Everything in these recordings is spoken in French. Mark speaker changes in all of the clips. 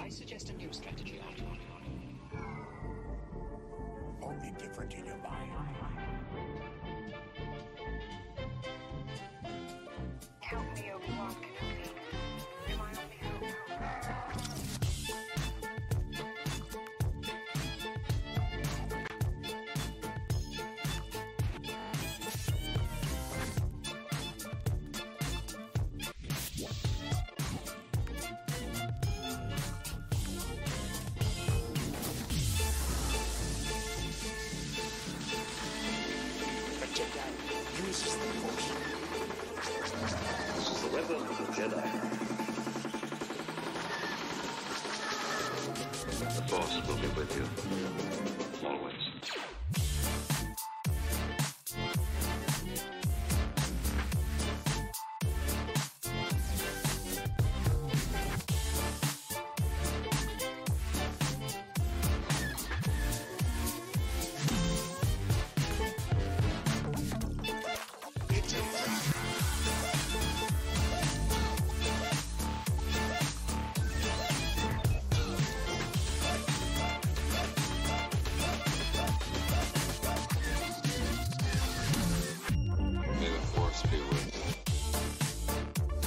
Speaker 1: I suggest a new strategy, Artyom.
Speaker 2: Only different in your mind.
Speaker 3: Help me, Obi-Wan Kenobi. You're my only hope.
Speaker 2: The Jedi uses the Force.
Speaker 4: This is the weapon of the Jedi. The Force will be with you. Always.
Speaker 2: It's a trap.
Speaker 4: May the Force be with you.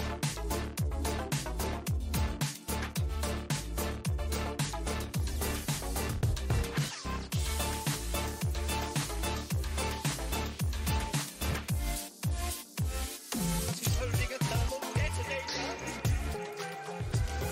Speaker 2: Holding a thermal detonator.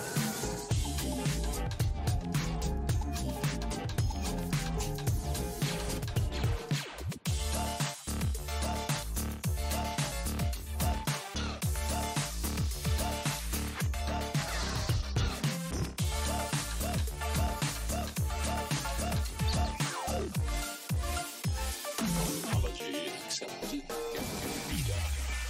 Speaker 5: Apology accepted. Be done.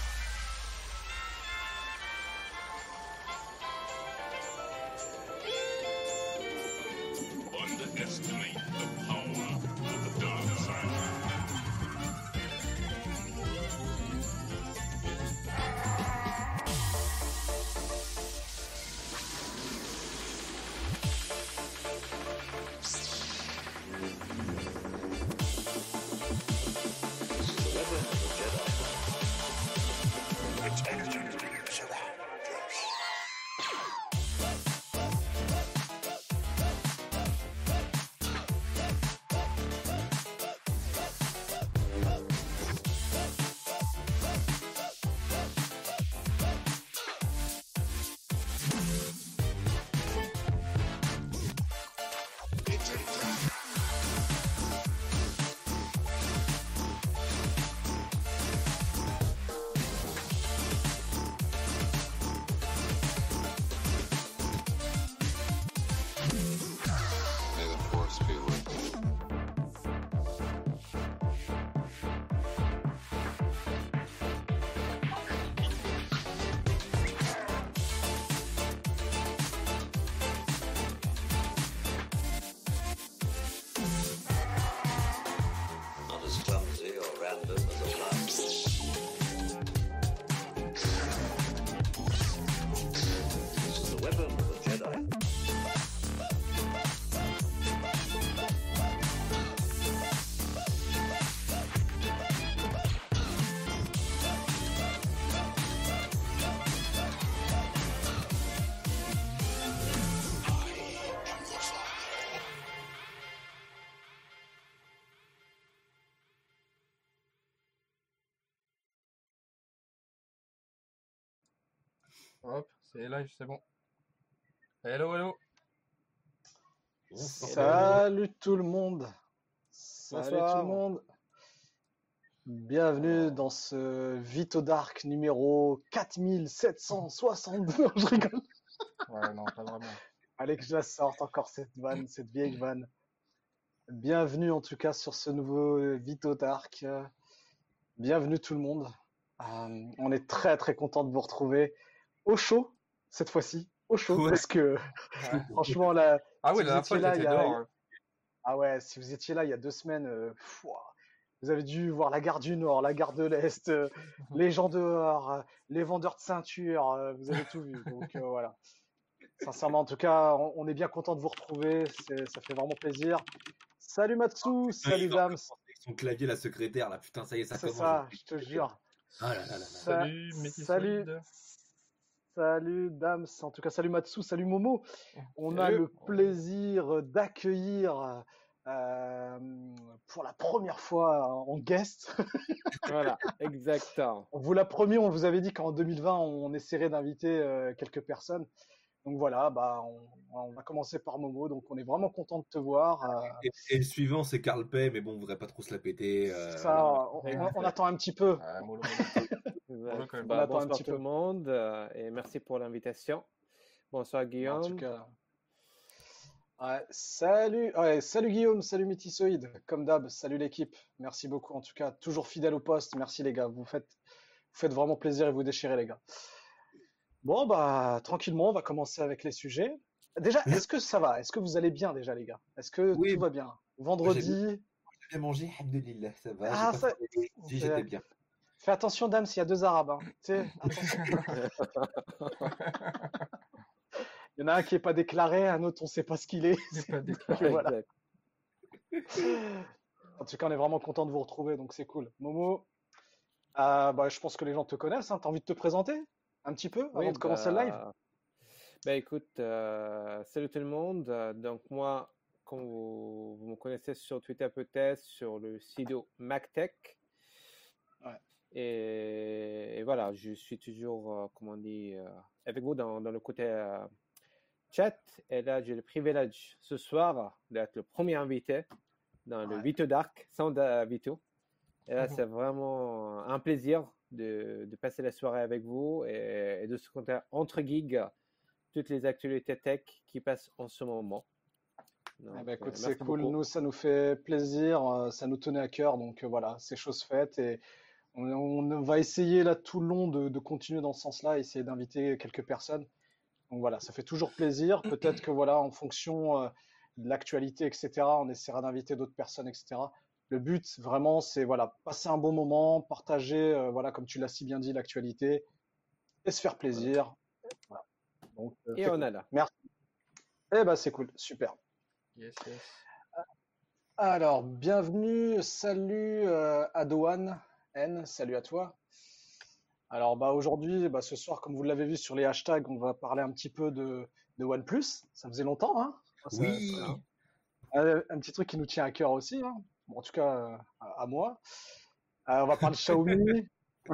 Speaker 6: Underestimate the power of the dark side.
Speaker 4: This is the weapon of the Jedi.
Speaker 2: Protect and surround us. It's a trap.
Speaker 4: May the Force be with you. Not as clumsy or random as a blast. This is the weapon of the Jedi.
Speaker 2: I am the Father.
Speaker 7: Hop, c'est live, c'est bon. Hello, hello.
Speaker 8: Salut tout le monde. Salut
Speaker 7: Bonsoir.
Speaker 8: tout le monde. Bienvenue dans ce Vito Dark numéro 4762. Non, je rigole.
Speaker 7: Ouais, non, pas vraiment.
Speaker 8: Allez que je la sorte encore cette vanne, cette vieille vanne. Bienvenue en tout cas sur ce nouveau Vito Dark. Bienvenue tout le monde. On est très très content de vous retrouver au chaud cette fois-ci. Au chaud
Speaker 7: Ouais.
Speaker 8: parce que
Speaker 7: Ouais.
Speaker 8: franchement là,
Speaker 7: Ah oui,
Speaker 8: si
Speaker 7: la
Speaker 8: vous
Speaker 7: dernière fois,
Speaker 8: étiez là,
Speaker 7: t'étais
Speaker 8: il y a-
Speaker 7: dehors. hein.
Speaker 8: Ah ouais, si vous étiez là il y a 2 semaines, vous avez dû voir la gare du Nord, la gare de l'Est, les gens dehors, les vendeurs de ceintures, vous avez tout vu. Donc voilà. Sincèrement, en tout cas, on est bien content de vous retrouver. Ça fait vraiment plaisir. Salut Matsu, salut
Speaker 9: Il va
Speaker 8: Dams.
Speaker 9: commencer avec son clavier, la secrétaire, là, putain, ça y est, ça
Speaker 8: C'est
Speaker 9: commence.
Speaker 8: ça, je te jure.
Speaker 9: Ah là là là là.
Speaker 7: Salut,
Speaker 8: Salut,
Speaker 7: Métissoïde.
Speaker 8: salut Dams. En tout cas, salut Matsu, salut Momo. On a
Speaker 7: Salut.
Speaker 8: le plaisir d'accueillir pour la première fois en guest.
Speaker 10: Voilà, exactement.
Speaker 8: On vous l'a promis, on vous avait dit qu'en 2020, on essaierait d'inviter quelques personnes. Donc voilà, bah, on va commencer par Momo. Donc on est vraiment content de te voir.
Speaker 9: Et le suivant, c'est Carl Pay, mais bon, on voudrait pas trop se la péter.
Speaker 8: Ça, on attend un petit peu.
Speaker 7: Ah, mollo,
Speaker 10: Exact.
Speaker 7: quand même.
Speaker 10: Bah,
Speaker 8: On attend un
Speaker 10: bonsoir
Speaker 8: petit
Speaker 10: tout
Speaker 8: peu.
Speaker 10: le monde et merci pour l'invitation. Bonsoir
Speaker 8: En tout
Speaker 10: Guillaume.
Speaker 8: cas. Ouais, salut Guillaume, salut Métissoïde, comme d'hab, salut l'équipe, merci beaucoup en tout cas, toujours fidèle au poste, merci les gars, vous faites vraiment plaisir et vous déchirez les gars. Bon bah tranquillement, on va commencer avec les sujets. Déjà, est-ce que ça va? Est-ce que vous allez bien déjà les gars? Est-ce que
Speaker 9: Oui.
Speaker 8: tout va bien? Vendredi,
Speaker 9: J'ai bien mangé, alhamdoulilah, ça va.
Speaker 8: Ah,
Speaker 9: j'ai
Speaker 8: ça-
Speaker 9: pas fait- si, j'étais bien.
Speaker 8: fais attention dame s'il y a deux arabes, hein. Tu sais, attention. Il y en a un qui est pas déclaré, un autre on sait pas ce qu'il est.
Speaker 7: C'est pas déclaré.
Speaker 8: Et voilà.
Speaker 10: Exact.
Speaker 8: En tout cas, on est vraiment content de vous retrouver, donc c'est cool. Momo, bah, je pense que les gens te connaissent. Hein. T'as envie de te présenter un petit peu avant
Speaker 10: Oui,
Speaker 8: de commencer le live?
Speaker 10: Bah écoute, salut tout le monde. Donc moi, comme vous me connaissez sur Twitter peut-être, sur le pseudo MacTech.
Speaker 8: Ouais.
Speaker 10: Et voilà, je suis toujours, comment on dit, avec vous dans le côté chat. Et là, j'ai le privilège ce soir d'être le premier invité dans le
Speaker 8: Ouais.
Speaker 10: Vito Dark, sans Vito. Et là, c'est vraiment un plaisir de passer la soirée avec vous et de se compter entre gigs toutes les actualités tech qui passent en ce moment. Donc,
Speaker 8: Eh ben, écoute,
Speaker 10: merci
Speaker 8: c'est cool.
Speaker 10: beaucoup.
Speaker 8: Nous, ça nous fait plaisir. Ça nous tenait à cœur. Donc voilà, c'est chose faite. Et on va essayer là tout le long de continuer dans ce sens-là, essayer d'inviter quelques personnes. Donc voilà, ça fait toujours plaisir. Peut-être que voilà, en fonction de l'actualité, etc., on essaiera d'inviter d'autres personnes, etc. Le but, vraiment, c'est voilà, passer un bon moment, partager, voilà, comme tu l'as si bien dit, l'actualité et se faire plaisir. Voilà. Donc,
Speaker 10: Et
Speaker 8: c'est
Speaker 10: on
Speaker 8: cool.
Speaker 10: a là.
Speaker 8: Merci. Eh ben, c'est cool, super.
Speaker 7: Yes, yes.
Speaker 8: Alors, bienvenue, salut Adoan N, salut à toi. Alors, bah, aujourd'hui, bah, ce soir, comme vous l'avez vu sur les hashtags, on va parler un petit peu de OnePlus. Ça faisait longtemps, hein?
Speaker 9: Oui.
Speaker 8: Un petit truc qui nous tient à cœur aussi, hein. Bon, en tout cas, à moi. On va parler de Xiaomi.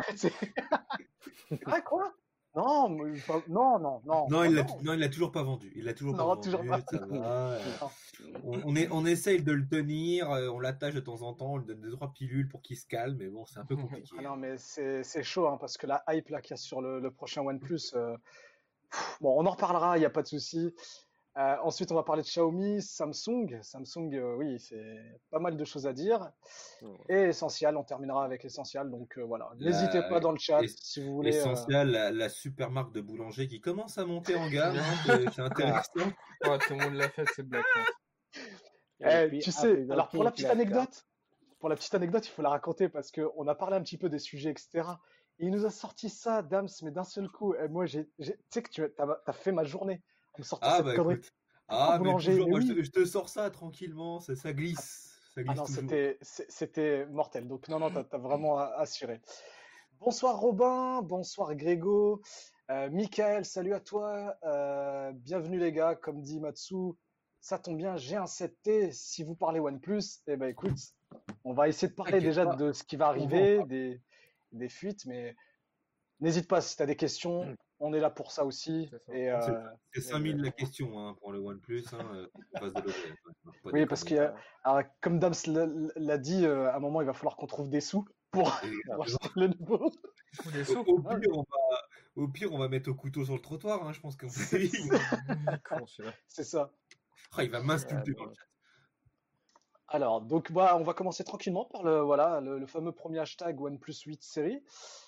Speaker 8: Ah, quoi? Non, non.
Speaker 9: Non, il l'a toujours pas vendu. Il l'a toujours pas
Speaker 8: Non,
Speaker 9: vendu.
Speaker 8: toujours pas.
Speaker 9: Ça va.
Speaker 8: Non.
Speaker 9: On essaye de le tenir, on l'attache de temps en temps, on lui donne 2-3 pilules pour qu'il se calme, mais bon, c'est un peu compliqué.
Speaker 8: Ah non, mais c'est chaud, hein, parce que la hype là qu'il y a sur le prochain OnePlus, bon, on en reparlera, il n'y a pas de souci. Ensuite, on va parler de Xiaomi, Samsung. Samsung, oui, c'est pas mal de choses à dire. Et Essential, on terminera avec Essential. Donc voilà, n'hésitez pas dans le chat si vous voulez.
Speaker 9: Essential, la super marque de boulanger qui commence à monter en gamme, hein, c'est intéressant.
Speaker 7: Ouais, tout le monde l'a fait, c'est Black France.
Speaker 10: Et puis,
Speaker 8: Tu sais,
Speaker 10: après,
Speaker 8: alors pour la petite
Speaker 10: Black,
Speaker 8: anecdote, il faut la raconter parce que on a parlé un petit peu des sujets, etc. Et il nous a sorti ça, Dams, mais d'un seul coup. Et moi, tu sais que t'as fait ma journée en me sortant
Speaker 9: Ah
Speaker 8: cette
Speaker 9: bah
Speaker 8: connerie.
Speaker 9: écoute, mais
Speaker 8: boulanger,
Speaker 9: toujours,
Speaker 8: mais
Speaker 9: moi,
Speaker 8: oui.
Speaker 9: je te sors ça tranquillement, ça glisse. Ça glisse
Speaker 8: Ah non,
Speaker 9: toujours.
Speaker 8: c'était mortel. Donc non, t'as vraiment assuré. Bonsoir Robin, bonsoir Grégo, Michael, salut à toi. Bienvenue les gars, comme dit Matsu, ça tombe bien, j'ai un 7T. Si vous parlez OnePlus, eh ben écoute, on va essayer de parler
Speaker 9: T'inquiète
Speaker 8: déjà
Speaker 9: pas.
Speaker 8: de ce qui va arriver, des fuites, mais n'hésite pas si tu as des questions, on est là pour ça aussi.
Speaker 7: C'est ça.
Speaker 8: Et,
Speaker 9: C'est 5000 la question hein, pour le OnePlus. Hein, qu'on fasse de l'oseille, pas
Speaker 8: oui,
Speaker 9: déconner.
Speaker 8: parce comme Dams l'a dit, à un moment, il va falloir qu'on trouve des sous pour acheter le nouveau.
Speaker 7: Ou des sous.
Speaker 9: Au pire, on va mettre au couteau sur le trottoir. Hein, je pense qu'on
Speaker 7: Con, celui-là.
Speaker 8: C'est ça.
Speaker 9: il va m'insulter dans le chat.
Speaker 8: Alors, donc, bah, on va commencer tranquillement par le fameux premier hashtag OnePlus 8 série.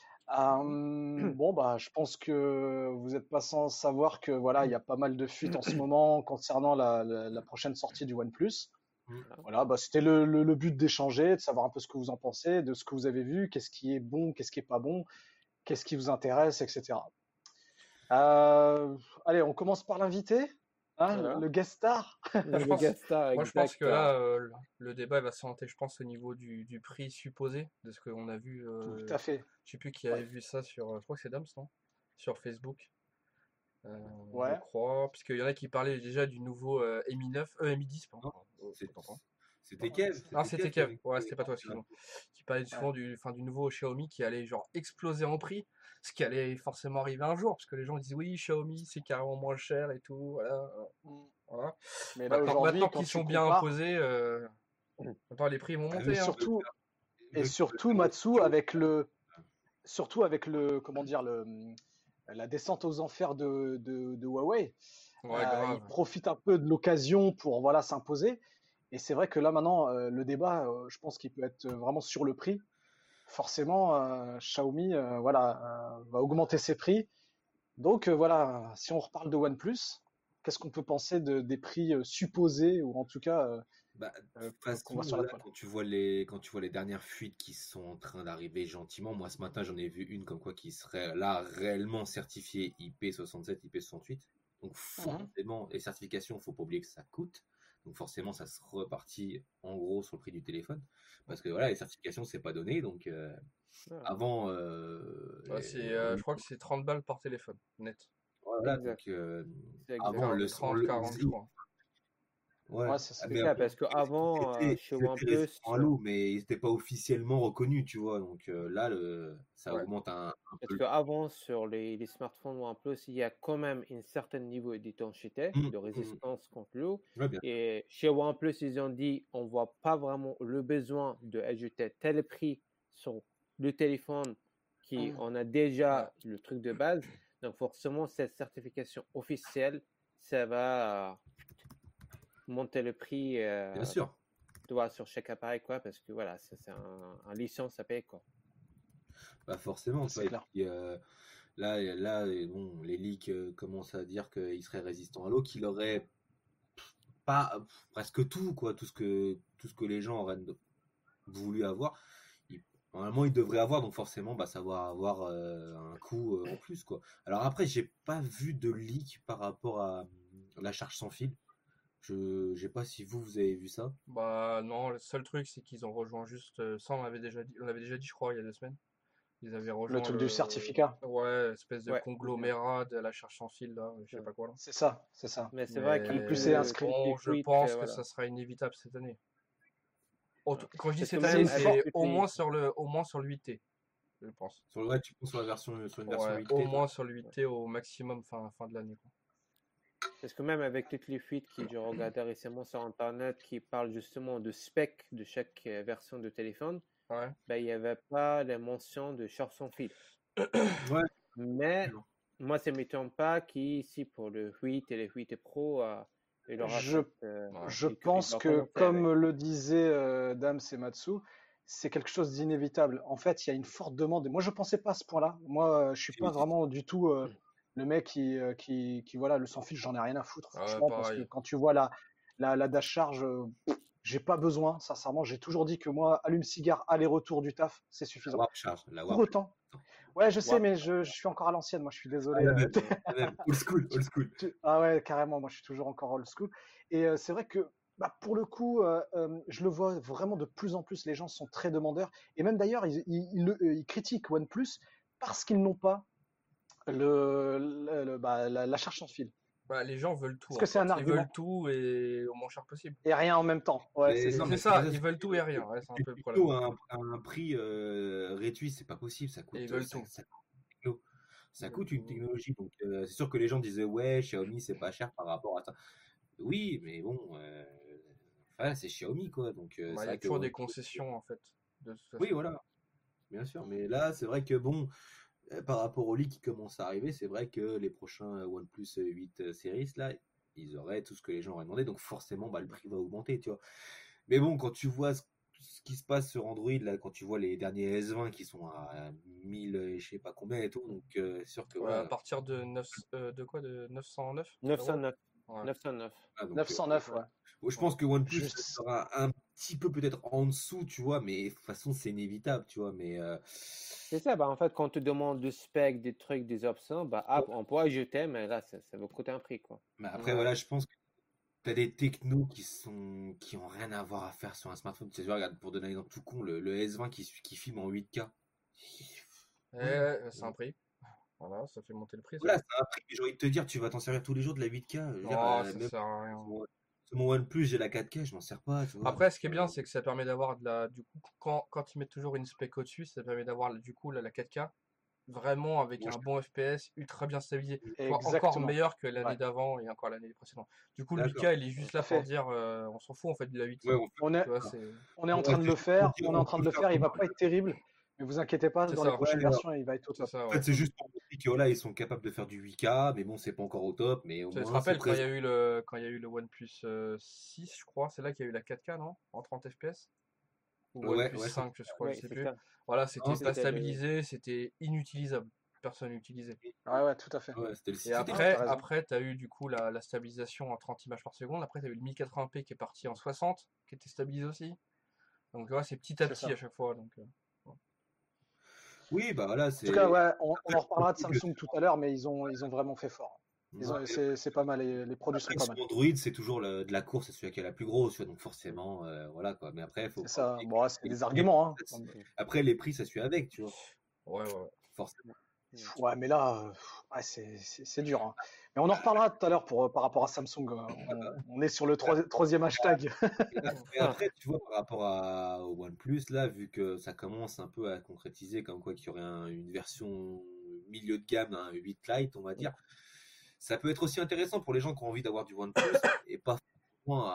Speaker 8: Bon, bah, je pense que vous n'êtes pas sans savoir que voilà, il y a pas mal de fuites en ce moment concernant la prochaine sortie du OnePlus. Voilà, bah, c'était le but d'échanger, de savoir un peu ce que vous en pensez, de ce que vous avez vu, qu'est-ce qui est bon, qu'est-ce qui est pas bon, qu'est-ce qui vous intéresse, etc. Allez, on commence par l'invité, hein,
Speaker 10: Voilà.
Speaker 8: le guest star.
Speaker 10: Le
Speaker 7: Je pense-
Speaker 10: guest star,
Speaker 7: Moi, je pense
Speaker 10: exact.
Speaker 7: que là, le débat va s'orienter, je pense, au niveau du prix supposé, de ce qu'on a vu.
Speaker 8: Tout à fait.
Speaker 7: Je sais plus qui avait vu ça sur, je crois que c'est Dams, non? Sur Facebook, je
Speaker 8: Ouais.
Speaker 7: crois, puisqu'il y en a qui parlaient déjà du nouveau Mi 9, Mi 10, pardon.
Speaker 9: C'est-
Speaker 7: Autant pour moi.
Speaker 9: C'était Kev.
Speaker 7: Ah, c'était Kev,
Speaker 9: avec-
Speaker 7: ouais, c'était pas toi, excuse-moi. Qui parlait souvent du nouveau Xiaomi qui allait genre exploser en prix, ce qui allait forcément arriver un jour, parce que les gens disent oui, Xiaomi c'est carrément moins cher et tout, voilà. Voilà.
Speaker 8: Mais là, aujourd'hui,
Speaker 7: Maintenant
Speaker 8: quand
Speaker 7: qu'ils
Speaker 8: tu
Speaker 7: sont bien
Speaker 8: compares,
Speaker 7: imposés, maintenant les prix vont
Speaker 9: Ah,
Speaker 7: monter.
Speaker 9: mais
Speaker 7: hein.
Speaker 8: surtout, Matsu, avec le, comment dire, la descente aux enfers de Huawei,
Speaker 7: Ouais,
Speaker 8: il
Speaker 7: grave.
Speaker 8: profite un peu de l'occasion pour voilà s'imposer. Et c'est vrai que là maintenant, le débat, je pense qu'il peut être vraiment sur le prix. Forcément, Xiaomi, va augmenter ses prix. Donc voilà, si on reparle de OnePlus, qu'est-ce qu'on peut penser des prix supposés ou en tout cas
Speaker 9: Bah, de toute
Speaker 8: qu'on
Speaker 9: façon,
Speaker 8: voit sur la
Speaker 9: là,
Speaker 8: toile?
Speaker 9: quand tu vois les dernières fuites qui sont en train d'arriver gentiment, moi ce matin j'en ai vu une comme quoi qui serait là réellement certifiée IP67, IP68. Donc forcément, les certifications, faut pas oublier que ça coûte. Donc forcément, ça se repartit en gros sur le prix du téléphone. Parce que voilà, les certifications, c'est pas donné. Donc
Speaker 10: Voilà.
Speaker 9: avant,
Speaker 7: Ouais, je crois que c'est 30 balles par téléphone, net.
Speaker 9: voilà,
Speaker 10: Exact.
Speaker 9: donc
Speaker 10: C'est exact.
Speaker 9: avant le
Speaker 7: 30, 40, je crois.
Speaker 9: Ouais,
Speaker 8: Ouais, c'est ça.
Speaker 9: mais
Speaker 10: C'est ça,
Speaker 9: après,
Speaker 10: parce qu'avant, chez
Speaker 9: c'était
Speaker 10: OnePlus,
Speaker 9: résistant à l'eau, mais ils n'étaient pas officiellement reconnus, tu vois. Donc là, ça
Speaker 7: Ouais.
Speaker 9: augmente un
Speaker 10: parce
Speaker 9: peu.
Speaker 10: qu'avant, sur les smartphones OnePlus, il y a quand même un certain niveau d'étanchéité, de résistance contre l'eau.
Speaker 9: Ouais, bien.
Speaker 10: Et chez OnePlus, ils ont dit, on voit pas vraiment le besoin d'ajouter tel prix sur le téléphone qui on a déjà le truc de base. Donc forcément, cette certification officielle, ça va monter le prix
Speaker 9: Bien sûr.
Speaker 10: sur chaque appareil, quoi, parce que voilà, c'est un licence à payer, quoi.
Speaker 9: Bah forcément, tu
Speaker 8: C'est
Speaker 9: vois.
Speaker 8: clair.
Speaker 9: Et puis, là, bon, les leaks commencent à dire qu'il serait résistant à l'eau, qu'il aurait pas presque tout, quoi, tout ce que les gens auraient voulu avoir. Normalement, il devrait avoir, donc forcément, ça va avoir un coût en plus, quoi. Alors après, j'ai pas vu de leak par rapport à la charge sans fil. Je sais pas si vous avez vu ça.
Speaker 7: Bah non, le seul truc c'est qu'ils ont rejoint juste, ça on l'avait déjà dit, je crois, il y a 2 semaines. Ils avaient rejoint
Speaker 8: Le truc du certificat.
Speaker 7: Ouais, espèce de
Speaker 10: Ouais.
Speaker 7: conglomérat de la charge sans fil là, je sais pas quoi là.
Speaker 8: C'est ça, c'est ça.
Speaker 10: Mais c'est vrai qu'il
Speaker 7: Mais
Speaker 8: plus c'est inscrit.
Speaker 7: bon, je pense que ça sera inévitable cette année. Quand je dis
Speaker 10: Parce
Speaker 7: cette
Speaker 10: que
Speaker 7: année,
Speaker 10: même
Speaker 7: c'est
Speaker 10: avec
Speaker 7: au
Speaker 10: les-
Speaker 7: moins sur le 8T, je pense.
Speaker 9: Tu penses sur une version
Speaker 7: Ouais,
Speaker 9: 8T,
Speaker 7: au
Speaker 9: toi.
Speaker 7: moins sur le 8T au maximum fin de l'année, quoi.
Speaker 10: Parce que même avec toutes les fuites que j'ai regardées récemment sur Internet qui parlent justement de spec de chaque version de téléphone,
Speaker 7: Ouais.
Speaker 10: il n'y avait pas la mention de charge sans fil.
Speaker 9: Ouais.
Speaker 10: Mais moi, ça ne m'étonne pas qu'ici, pour le 8 et le 8 Pro, il aura
Speaker 8: Je pense que, comme le disait Dams et Matsu, c'est quelque chose d'inévitable. En fait, il y a une forte demande. Et moi, je pensais pas à ce point-là. Moi, je suis pas vraiment du tout le mec qui voilà, le sans fil, j'en ai rien à foutre,
Speaker 7: Ah ouais,
Speaker 8: franchement, parce que
Speaker 7: pareil.
Speaker 8: quand tu vois la dash charge, j'ai pas besoin. Sincèrement, j'ai toujours dit que moi, allume-cigare, aller-retour du taf, c'est
Speaker 9: La
Speaker 8: suffisant.
Speaker 9: warp charge. La
Speaker 8: Pour
Speaker 9: warp.
Speaker 8: autant. Ouais, je sais,
Speaker 10: Warp.
Speaker 8: mais je suis encore à l'ancienne. Moi, je suis désolé.
Speaker 9: La même. Old school, old school.
Speaker 8: Ah ouais, carrément, moi je suis toujours encore old school. Et c'est vrai que pour le coup, je le vois vraiment de plus en plus, les gens sont très demandeurs. Et même d'ailleurs, ils critiquent OnePlus parce qu'ils n'ont pas la charge sans fil.
Speaker 7: Bah, les gens veulent tout.
Speaker 8: Est-ce que c'est un
Speaker 7: Ils
Speaker 8: argument?
Speaker 7: veulent tout et au moins cher possible.
Speaker 8: Et rien en même temps. Ouais,
Speaker 9: Mais
Speaker 8: c'est
Speaker 9: non,
Speaker 8: ça.
Speaker 9: mais
Speaker 7: C'est ça,
Speaker 9: c'est-
Speaker 7: ils veulent tout et rien. Ouais, c'est un peu le
Speaker 9: Plutôt
Speaker 7: problème.
Speaker 9: un prix réduit, c'est pas possible. Ça coûte,
Speaker 7: Et ils veulent
Speaker 9: ça,
Speaker 7: tout.
Speaker 9: ça coûte une technologie. Donc c'est sûr que les gens disaient ouais, Xiaomi c'est pas cher par rapport à ça. Oui, mais bon, c'est Xiaomi quoi. Donc
Speaker 7: Bah,
Speaker 9: c'est
Speaker 7: il y a
Speaker 9: vrai que
Speaker 7: toujours des concessions en fait. De toute façon.
Speaker 9: oui, voilà, bien sûr. Mais là, c'est vrai que bon, par rapport au lit qui commence à arriver, c'est vrai que les prochains OnePlus 8 Series là, ils auraient tout ce que les gens auraient demandé. Donc forcément, le prix va augmenter, tu vois. Mais bon, quand tu vois ce qui se passe sur Android, là, quand tu vois les derniers S20 qui sont à 1000 et je sais pas combien et tout, donc c'est sûr que
Speaker 7: Ouais,
Speaker 9: voilà.
Speaker 7: à partir de 909
Speaker 10: 909.
Speaker 7: Ouais.
Speaker 10: 909.
Speaker 9: Ah, donc,
Speaker 8: 909, ouais.
Speaker 9: je pense que OnePlus
Speaker 8: Juste-
Speaker 9: sera un petit peu peut-être en dessous, tu vois, mais de toute façon, c'est inévitable, tu vois. Mais
Speaker 10: C'est ça, bah, en fait, quand on te demande du spec, des trucs, des options, bah, on pourrait jeter, mais là, ça va coûter un prix, quoi.
Speaker 9: mais après,
Speaker 7: Ouais.
Speaker 9: voilà, je pense que tu as des technos qui ont rien à voir à faire sur un smartphone. Tu sais, regarde, pour donner un exemple tout con, le S20 qui filme en 8K.
Speaker 7: C'est un prix. Voilà, ça fait monter le prix.
Speaker 9: Voilà,
Speaker 7: Ça.
Speaker 9: c'est un prix, mais j'ai envie de te dire, tu vas t'en servir tous les jours de la 8K. Je veux dire,
Speaker 7: Non, ça
Speaker 9: même
Speaker 7: sert à rien.
Speaker 9: sur mon OnePlus, j'ai la 4K, je m'en sers pas, tu vois.
Speaker 7: Après, ce qui est bien, c'est que ça permet d'avoir du coup, quand ils mettent toujours une spec au-dessus, ça permet d'avoir du coup la 4K vraiment avec
Speaker 9: Bon,
Speaker 7: un bon FPS ultra bien stabilisé. Encore
Speaker 8: Exactement.
Speaker 7: meilleur que l'année
Speaker 8: Ouais.
Speaker 7: d'avant et encore l'année précédente. Du coup, le
Speaker 9: D'accord.
Speaker 7: 8K, il est juste
Speaker 8: Tout à
Speaker 7: là pour
Speaker 8: fait.
Speaker 7: dire on s'en fout en fait de la 8.
Speaker 9: Ouais,
Speaker 8: On est,
Speaker 7: Tu vois, c'est
Speaker 8: on est en
Speaker 9: Ouais,
Speaker 8: train de
Speaker 9: c'est
Speaker 8: le
Speaker 9: juste
Speaker 8: faire,
Speaker 9: pour dire,
Speaker 8: on est en
Speaker 9: on
Speaker 8: train de
Speaker 9: peut
Speaker 8: le
Speaker 9: faire
Speaker 8: faire, il va
Speaker 9: comment.
Speaker 8: pas être terrible, mais vous inquiétez pas,
Speaker 7: C'est
Speaker 8: dans
Speaker 7: ça.
Speaker 8: les prochaines
Speaker 9: Ouais,
Speaker 8: versions, il va être au
Speaker 7: c'est
Speaker 8: top.
Speaker 7: ça.
Speaker 9: En
Speaker 7: Ouais.
Speaker 9: fait, c'est juste pour montrer que voilà, ils sont capables de faire du 8K, mais bon, c'est pas encore au top, mais au
Speaker 7: Tu te
Speaker 9: moins, c'est
Speaker 7: rappelles quand il y
Speaker 9: présent.
Speaker 7: a eu le OnePlus 6, je crois, c'est là qu'il y a eu la 4K, non? En 30 FPS? Ou
Speaker 9: Ouais,
Speaker 7: OnePlus
Speaker 9: ouais,
Speaker 7: 5, je crois, je
Speaker 10: Oui,
Speaker 7: sais
Speaker 10: c'est
Speaker 7: plus.
Speaker 10: ça.
Speaker 7: Voilà, c'était pas
Speaker 10: c'était le-
Speaker 7: stabilisé, c'était inutilisable. Personne n'utilisait.
Speaker 8: Ouais, tout à fait.
Speaker 9: ouais, c'était le
Speaker 7: Et
Speaker 9: c'était
Speaker 7: après,
Speaker 8: t'as raison.
Speaker 7: tu as eu du coup la stabilisation en 30 images par seconde. Après, tu as eu le 1080p qui est parti en 60, qui était stabilisé aussi. Donc, ouais, c'est petit à
Speaker 8: C'est
Speaker 7: petit
Speaker 8: ça.
Speaker 7: à chaque fois. Donc,
Speaker 9: Oui, bah voilà,
Speaker 8: En tout
Speaker 9: c'est.
Speaker 8: cas, ouais, on en reparlera de
Speaker 9: que-
Speaker 8: Samsung tout à l'heure, mais ils ont vraiment fait fort. C'est pas mal, les produits sont
Speaker 9: Après,
Speaker 8: pas
Speaker 9: sur
Speaker 8: mal.
Speaker 9: Android, c'est toujours de la course, c'est celui qui est la plus grosse, tu vois, donc forcément, voilà quoi. Mais après, faut
Speaker 8: C'est
Speaker 9: pas
Speaker 8: ça.
Speaker 9: oublier
Speaker 8: Bon, c'est des arguments, hein.
Speaker 9: Après, les prix, ça suit avec, tu vois,
Speaker 7: ouais.
Speaker 9: forcément.
Speaker 8: Ouais, mais là, ouais, c'est dur, hein. Mais on en reparlera tout à l'heure par rapport à Samsung. On est sur le troisième hashtag.
Speaker 9: Et après, tu vois, par rapport au OnePlus, là, vu que ça commence un peu à concrétiser comme quoi qu'il y aurait une version milieu de gamme, un 8 Lite, on va dire, ça peut être aussi intéressant pour les gens qui ont envie d'avoir du OnePlus et pas forcément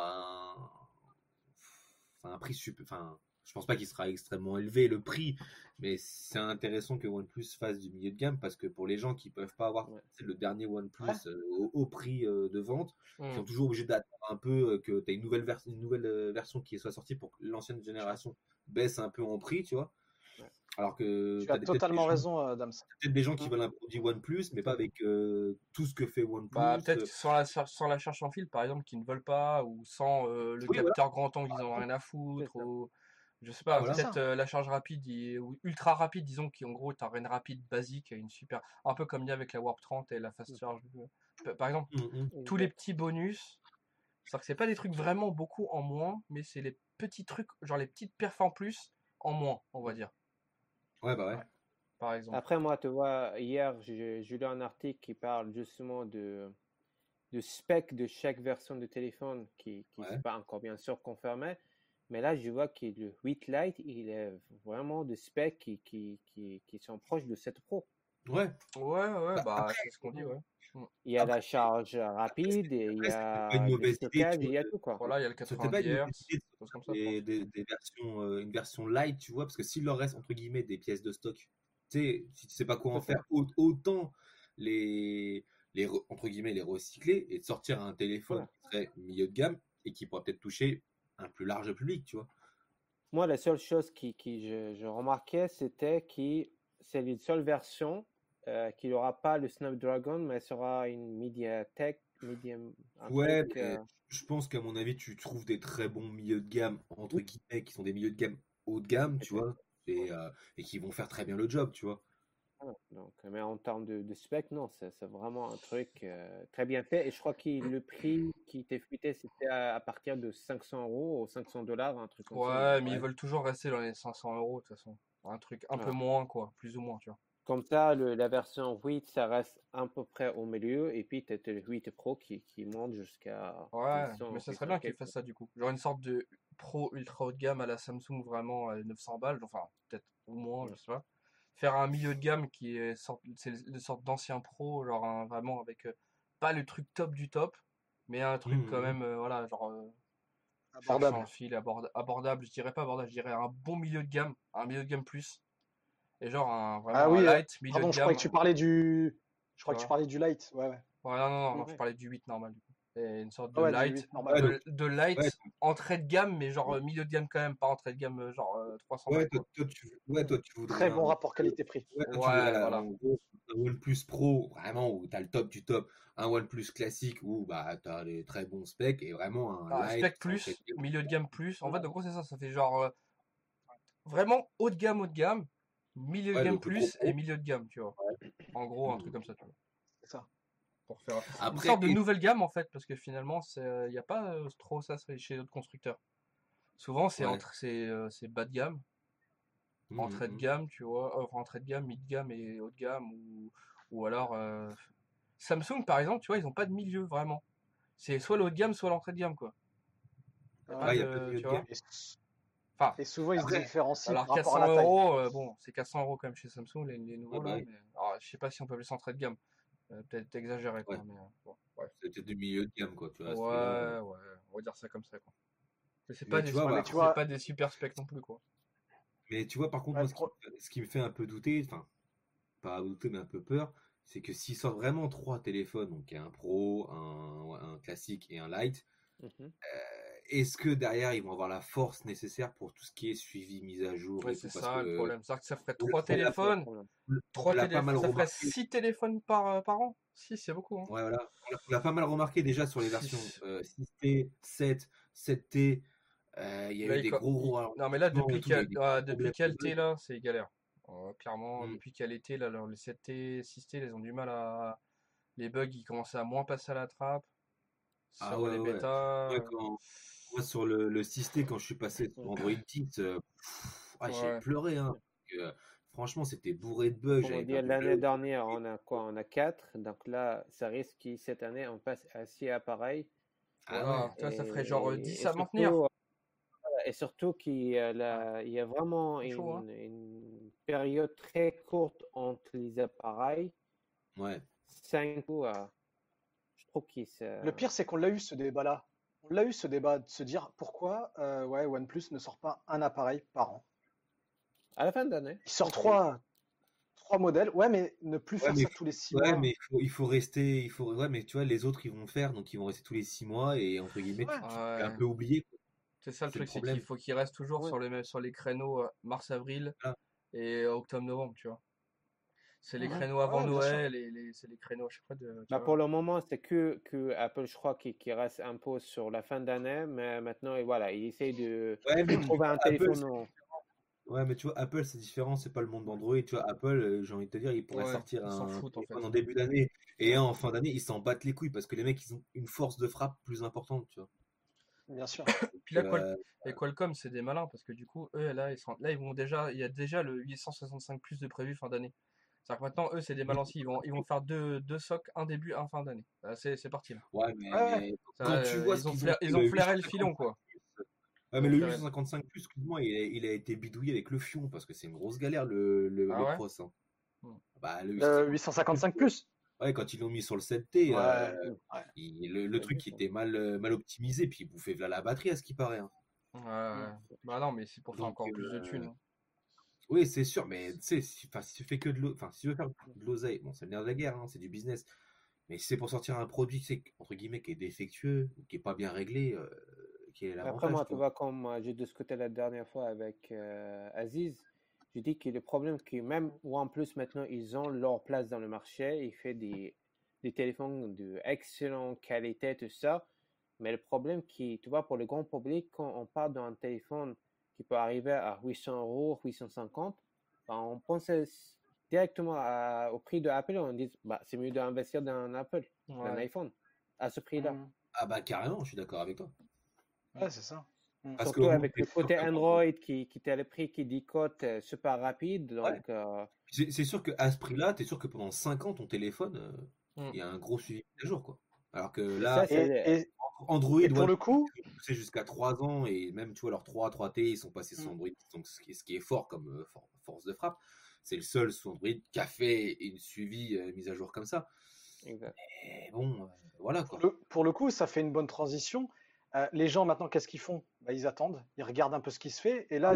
Speaker 9: un prix super. Enfin, je pense pas qu'il sera extrêmement élevé le prix, mais c'est intéressant que OnePlus fasse du milieu de gamme parce que pour les gens qui peuvent pas avoir le dernier OnePlus au prix de vente, qui sont toujours obligés d'attendre un peu que tu aies une nouvelle version qui soit sortie pour que l'ancienne génération baisse un peu en prix, tu vois. Alors que
Speaker 8: Tu as totalement raison, Dams.
Speaker 9: peut-être des gens qui veulent un produit OnePlus, mais pas avec tout ce que fait OnePlus.
Speaker 7: Bah, peut-être sans la charge sans fil, par exemple, qui ne veulent pas, ou sans le capteur grand angle, ils en ont rien à foutre, ou je sais pas,
Speaker 9: Voilà.
Speaker 7: peut-être la charge rapide ou ultra rapide, disons, qui en gros, t'as une rapide basique, une super, un peu comme il y a avec la Warp 30 et la Fast Charge. Par exemple, tous les petits bonus, c'est-à-dire que c'est pas des trucs vraiment beaucoup en moins, mais c'est les petits trucs, genre les petites perfs en plus en moins, on va dire.
Speaker 9: Ouais, bah ouais.
Speaker 7: Par exemple.
Speaker 10: Après, moi, tu vois, hier, j'ai lu un article qui parle justement de spec de chaque version de téléphone qui n'est pas encore bien sûr confirmé. Mais là, je vois que le 8 Lite, il est vraiment de specs qui sont proches de 7 Pro.
Speaker 9: Ouais.
Speaker 7: Bah, c'est ce qu'on dit, ouais.
Speaker 10: Il y a la charge rapide, et il y a le stockage, il y a tout, quoi.
Speaker 7: Voilà, il y a le 90 Hz, comme ça.
Speaker 9: Des versions, une version light, tu vois, parce que s'il leur reste, entre guillemets, des pièces de stock, tu sais, si tu sais pas quoi en faire, autant entre guillemets, les recycler et de sortir un téléphone qui serait milieu de gamme et qui pourrait peut-être toucher un plus large public, tu vois.
Speaker 10: Moi, la seule chose je remarquais, c'était que c'est une seule version qui n'aura pas le Snapdragon, mais sera une MediaTek.
Speaker 9: Ouais, mais je pense qu'à mon avis, tu trouves des très bons milieux de gamme, entre guillemets, qui sont des milieux de gamme haut de gamme, tu vois, et qui vont faire très bien le job, tu vois.
Speaker 10: Donc, mais en termes de spec, non, c'est vraiment un truc très bien fait. Et je crois que le prix qui était fuité, c'était à partir de 500 € ou $500, un truc comme ça.
Speaker 7: Ouais, mais ils veulent toujours rester dans les 500 € de toute façon. Un truc un peu moins, quoi, plus ou moins, tu vois.
Speaker 10: Comme ça, la version 8, ça reste à peu près au milieu. Et puis, tu as le 8 Pro qui monte jusqu'à.
Speaker 7: Ouais, mais ça serait bien qu'ils fassent ça du coup. Genre une sorte de Pro ultra haut de gamme à la Samsung, vraiment à 900 balles, enfin, peut-être ou moins, je sais pas. Faire un milieu de gamme qui est une sorte d'ancien pro, genre vraiment avec pas le truc top du top, mais un truc quand même, voilà, genre
Speaker 8: abordable.
Speaker 7: Sans fil, abordable, je dirais pas abordable, je dirais un bon milieu de gamme, un milieu de gamme plus, et genre vraiment un light, milieu de gamme.
Speaker 8: Je crois que tu parlais du light, ouais.
Speaker 7: Ouais, non, je parlais du 8 normal du coup. Et une sorte de
Speaker 8: Ouais,
Speaker 7: light,
Speaker 8: 8 normal.
Speaker 7: de light
Speaker 9: Ouais,
Speaker 7: entrée de gamme, mais genre milieu de gamme quand même, pas entrée de gamme genre 300 balles, quoi.
Speaker 9: toi, tu voudrais
Speaker 8: Très bon rapport qualité-prix.
Speaker 9: ouais, toi,
Speaker 7: Ouais,
Speaker 9: tu voudrais
Speaker 7: voilà.
Speaker 9: en gros, un OnePlus Pro, vraiment, où t'as le top du top, un OnePlus classique où bah, t'as les très bons specs et vraiment un light.
Speaker 7: Spec plus, milieu de gamme plus. En fait, en gros, c'est ça. Ça fait genre vraiment haut de gamme, milieu de
Speaker 9: Ouais,
Speaker 7: gamme
Speaker 9: le plus
Speaker 7: plus
Speaker 9: gros
Speaker 7: et
Speaker 9: pro.
Speaker 7: milieu de gamme, tu vois. En gros, un truc
Speaker 9: Hmm.
Speaker 7: comme ça, tu vois.
Speaker 8: C'est ça.
Speaker 7: Pour faire une
Speaker 9: Après,
Speaker 7: sorte de nouvelle gamme, en fait, parce que finalement, il n'y a pas trop ça chez d'autres constructeurs. Souvent, c'est
Speaker 9: ouais.
Speaker 7: c'est bas de gamme, entrée de gamme, tu vois, entrée de gamme, mid de gamme et haut de gamme, ou alors Samsung, par exemple, tu vois, ils n'ont pas de milieu vraiment. C'est soit le haut de gamme, soit l'entrée de gamme, quoi. Y a pas
Speaker 9: Ouais, il y a pas de
Speaker 7: de,
Speaker 9: milieu
Speaker 7: tu
Speaker 9: de
Speaker 7: vois.
Speaker 9: gamme.
Speaker 7: Enfin,
Speaker 8: Et souvent, ils se
Speaker 9: Après,
Speaker 8: différencient
Speaker 7: alors
Speaker 8: par rapport à la
Speaker 7: 400
Speaker 8: taille.
Speaker 7: euros, bon, c'est 400 euros quand même chez Samsung, les
Speaker 9: ah
Speaker 7: nouveaux
Speaker 9: bah
Speaker 7: là,
Speaker 9: oui,
Speaker 7: mais alors, je sais pas si on peut appeler ça entrée de gamme. Peut-être exagéré, quoi,
Speaker 9: ouais.
Speaker 7: mais bon, ouais.
Speaker 9: C'était du milieu de gamme, quoi, tu vois, à ce
Speaker 7: Ouais,
Speaker 9: prix-là.
Speaker 7: ouais, on va dire ça comme ça, quoi. Mais c'est pas
Speaker 9: Mais
Speaker 7: des,
Speaker 9: tu vois,
Speaker 8: Ouais, mais
Speaker 9: bah,
Speaker 8: tu
Speaker 7: c'est
Speaker 8: vois,
Speaker 7: pas des super specs non plus, quoi.
Speaker 9: mais tu vois, par contre,
Speaker 8: ouais,
Speaker 9: moi, ce qui me fait un peu douter, enfin, pas douter, mais un peu peur, c'est que s'ils sortent vraiment trois téléphones, donc il y a un Pro, un classique et un Lite,
Speaker 10: Mhm.
Speaker 9: est-ce que derrière ils vont avoir la force nécessaire pour tout ce qui est suivi, mise à jour
Speaker 7: Ouais,
Speaker 9: et
Speaker 7: c'est
Speaker 9: tout? Parce
Speaker 7: ça le
Speaker 9: que
Speaker 7: problème. C'est-à-dire que ça ferait
Speaker 9: on
Speaker 7: trois
Speaker 9: l'a
Speaker 10: C'est le
Speaker 7: téléphones,
Speaker 10: problème.
Speaker 9: on l'a pas mal
Speaker 7: ça ferait
Speaker 9: remarqué.
Speaker 7: 6 téléphones par an. Si, c'est beaucoup, hein.
Speaker 9: Ouais, voilà. On l'a pas mal remarqué déjà sur les versions
Speaker 7: 6.
Speaker 9: 6T, 7, 7T. Il y a
Speaker 7: Là,
Speaker 9: eu des gros
Speaker 7: non, mais là,
Speaker 9: ralentissements et tout, il y a eu des gros
Speaker 7: depuis
Speaker 9: problèmes
Speaker 7: qu'il y a
Speaker 9: de
Speaker 7: le T,
Speaker 9: bug.
Speaker 7: là, c'est galère. Clairement,
Speaker 9: Mm.
Speaker 7: depuis qu'il y a l'été, là, les 7T, 6T, ils ont du mal à. Les bugs, ils commencent à moins passer à la trappe.
Speaker 9: Ah
Speaker 7: Sur
Speaker 9: ouais,
Speaker 7: les
Speaker 9: ouais.
Speaker 7: bêtas.
Speaker 9: Ouais, moi, sur le 6T, quand je suis passé sur Android 10, j'ai
Speaker 7: Ouais.
Speaker 9: pleuré, hein. Franchement, c'était bourré de bugs,
Speaker 10: Comme on
Speaker 9: j'avais
Speaker 10: dit,
Speaker 9: perdu
Speaker 10: l'année
Speaker 9: le.
Speaker 10: dernière, on a quoi? On a 4. Donc là, ça risque que cette année, on passe à 6 appareils.
Speaker 9: Ah ouais.
Speaker 7: Voilà, tu vois, ça ferait genre 10
Speaker 10: Et
Speaker 7: à maintenir.
Speaker 10: surtout qu'il y a, il y a vraiment
Speaker 7: C'est chaud, hein.
Speaker 10: une période très courte entre les appareils.
Speaker 9: Ouais.
Speaker 10: 5 coups, je trouve qu'il
Speaker 8: le pire, c'est qu'on l'a eu ce débat-là. On l'a eu ce débat de se dire pourquoi ouais, OnePlus ne sort pas un appareil par an.
Speaker 10: à la fin de l'année.
Speaker 8: Il sort trois modèles, ouais, mais ne plus
Speaker 9: Ouais,
Speaker 8: faire
Speaker 9: mais
Speaker 8: ça tous les 6
Speaker 9: ouais,
Speaker 8: mois.
Speaker 9: mais il faut rester, ouais, mais tu vois, les autres ils vont le faire, donc ils vont rester tous les 6 mois et entre guillemets,
Speaker 8: Ouais.
Speaker 9: tu fais un
Speaker 7: Ouais.
Speaker 9: peu oublier, quoi.
Speaker 7: C'est ça le
Speaker 9: C'est le
Speaker 7: truc, c'est
Speaker 9: problème.
Speaker 7: qu'il faut qu'ils restent toujours
Speaker 10: Ouais.
Speaker 7: sur les créneaux mars-avril
Speaker 9: Voilà.
Speaker 7: et octobre-novembre, tu vois. C'est les
Speaker 8: Mhm.
Speaker 7: créneaux avant
Speaker 8: Ouais, bien sûr.
Speaker 7: Noël et c'est les créneaux à chaque fois de. Tu
Speaker 10: Bah,
Speaker 7: vois.
Speaker 10: pour le moment, c'est que Apple, je crois, qui reste un peu sur la fin d'année, mais maintenant, et voilà, il essaye de
Speaker 9: Ouais, mais
Speaker 10: trouver un
Speaker 9: Apple,
Speaker 10: téléphone.
Speaker 9: ouais, mais tu vois, Apple c'est différent, c'est pas le monde d'Android. Tu vois, Apple, j'ai envie de te dire, ils pourraient
Speaker 7: Ouais,
Speaker 9: sortir
Speaker 7: ils s'en
Speaker 9: un
Speaker 7: foutent en fait.
Speaker 9: téléphone en début d'année et un en fin d'année, ils s'en battent les couilles parce que les mecs ils ont une force de frappe plus importante, tu vois.
Speaker 8: Bien sûr.
Speaker 7: Puis là,
Speaker 9: Euh,
Speaker 7: et Qualcomm, c'est des malins parce que du coup, eux, là, ils vont déjà, il y a déjà le 865 plus de prévu fin d'année. C'est-à-dire que maintenant, eux, c'est des malins aussi. Ils vont faire deux socs, un début, un fin d'année. C'est parti là.
Speaker 9: ouais,
Speaker 8: Ouais,
Speaker 9: mais
Speaker 7: Ça,
Speaker 9: quand tu vois ce qu'ils ont fait,
Speaker 7: ils ont
Speaker 9: le
Speaker 7: flairé le filon,
Speaker 9: 855
Speaker 7: quoi.
Speaker 9: ouais,
Speaker 7: Ils
Speaker 9: mais
Speaker 7: ont
Speaker 9: le
Speaker 7: flairé.
Speaker 9: 855 plus, excuse-moi, il a été bidouillé avec le fion parce que c'est une grosse galère
Speaker 7: Ah
Speaker 9: le
Speaker 7: ouais?
Speaker 9: cross, hein.
Speaker 7: Hmm.
Speaker 9: Bah, le
Speaker 8: 855 plus.
Speaker 9: ouais, quand ils l'ont mis sur le 7T,
Speaker 8: Ouais. Ouais.
Speaker 9: le truc qui était mal optimisé, puis il bouffait v'là la batterie à ce qui paraît, hein.
Speaker 7: Ouais. Bah non, mais c'est pour faire
Speaker 9: Donc,
Speaker 7: encore plus de thunes, hein.
Speaker 9: oui, c'est sûr, mais tu sais, si tu fais que enfin, si tu veux faire de l'oseille, bon, c'est le nerf de la guerre, hein, c'est du business. Mais si c'est pour sortir un produit, c'est entre guillemets qui est défectueux ou qui est pas bien réglé, quel est
Speaker 10: Après,
Speaker 9: l'avantage,
Speaker 10: moi,
Speaker 9: tu
Speaker 10: tu
Speaker 9: vois?
Speaker 10: vois, comme j'ai discuté la dernière fois avec Aziz, j'ai dit que le problème, c'est que même OnePlus, maintenant, ils ont leur place dans le marché. Ils font des téléphones d'excellente qualité, tout ça. Mais le problème, qui, tu vois, pour le grand public, quand on parle d'un téléphone qui peut arriver à 800 euros, 850, ben, on pense directement au prix de Apple. On dit, bah, c'est mieux d'investir dans un Apple, dans un
Speaker 7: Ouais.
Speaker 10: iPhone, à ce prix-là.
Speaker 8: Mhm.
Speaker 9: Ah bah carrément, je suis d'accord avec toi.
Speaker 8: Ouais, c'est ça. Mhm.
Speaker 9: Parce
Speaker 10: Surtout
Speaker 9: que
Speaker 10: avec le côté Android qui était le prix qui décote super rapide.
Speaker 9: ouais,
Speaker 10: Donc,
Speaker 9: c'est sûr qu'à ce prix-là, t'es sûr que pendant 5 ans, ton téléphone,
Speaker 7: Hmm.
Speaker 9: il y a un gros suivi à jour, quoi. Alors que
Speaker 10: et
Speaker 9: là,
Speaker 10: ça, c'est.
Speaker 8: Et
Speaker 9: Android,
Speaker 8: pour le coup,
Speaker 9: c'est jusqu'à 3 ans et même, tu vois, leurs 3T, ils sont passés sur Android, donc ce qui est fort comme force de frappe. C'est le seul sous Android qui a fait une suivi mise à jour comme ça.
Speaker 10: Exact.
Speaker 9: Et bon, voilà quoi.
Speaker 8: pour le coup, ça fait une bonne transition. Les gens maintenant, qu'est-ce qu'ils font? Bah, ils attendent, ils regardent un peu ce qui se fait. Et là,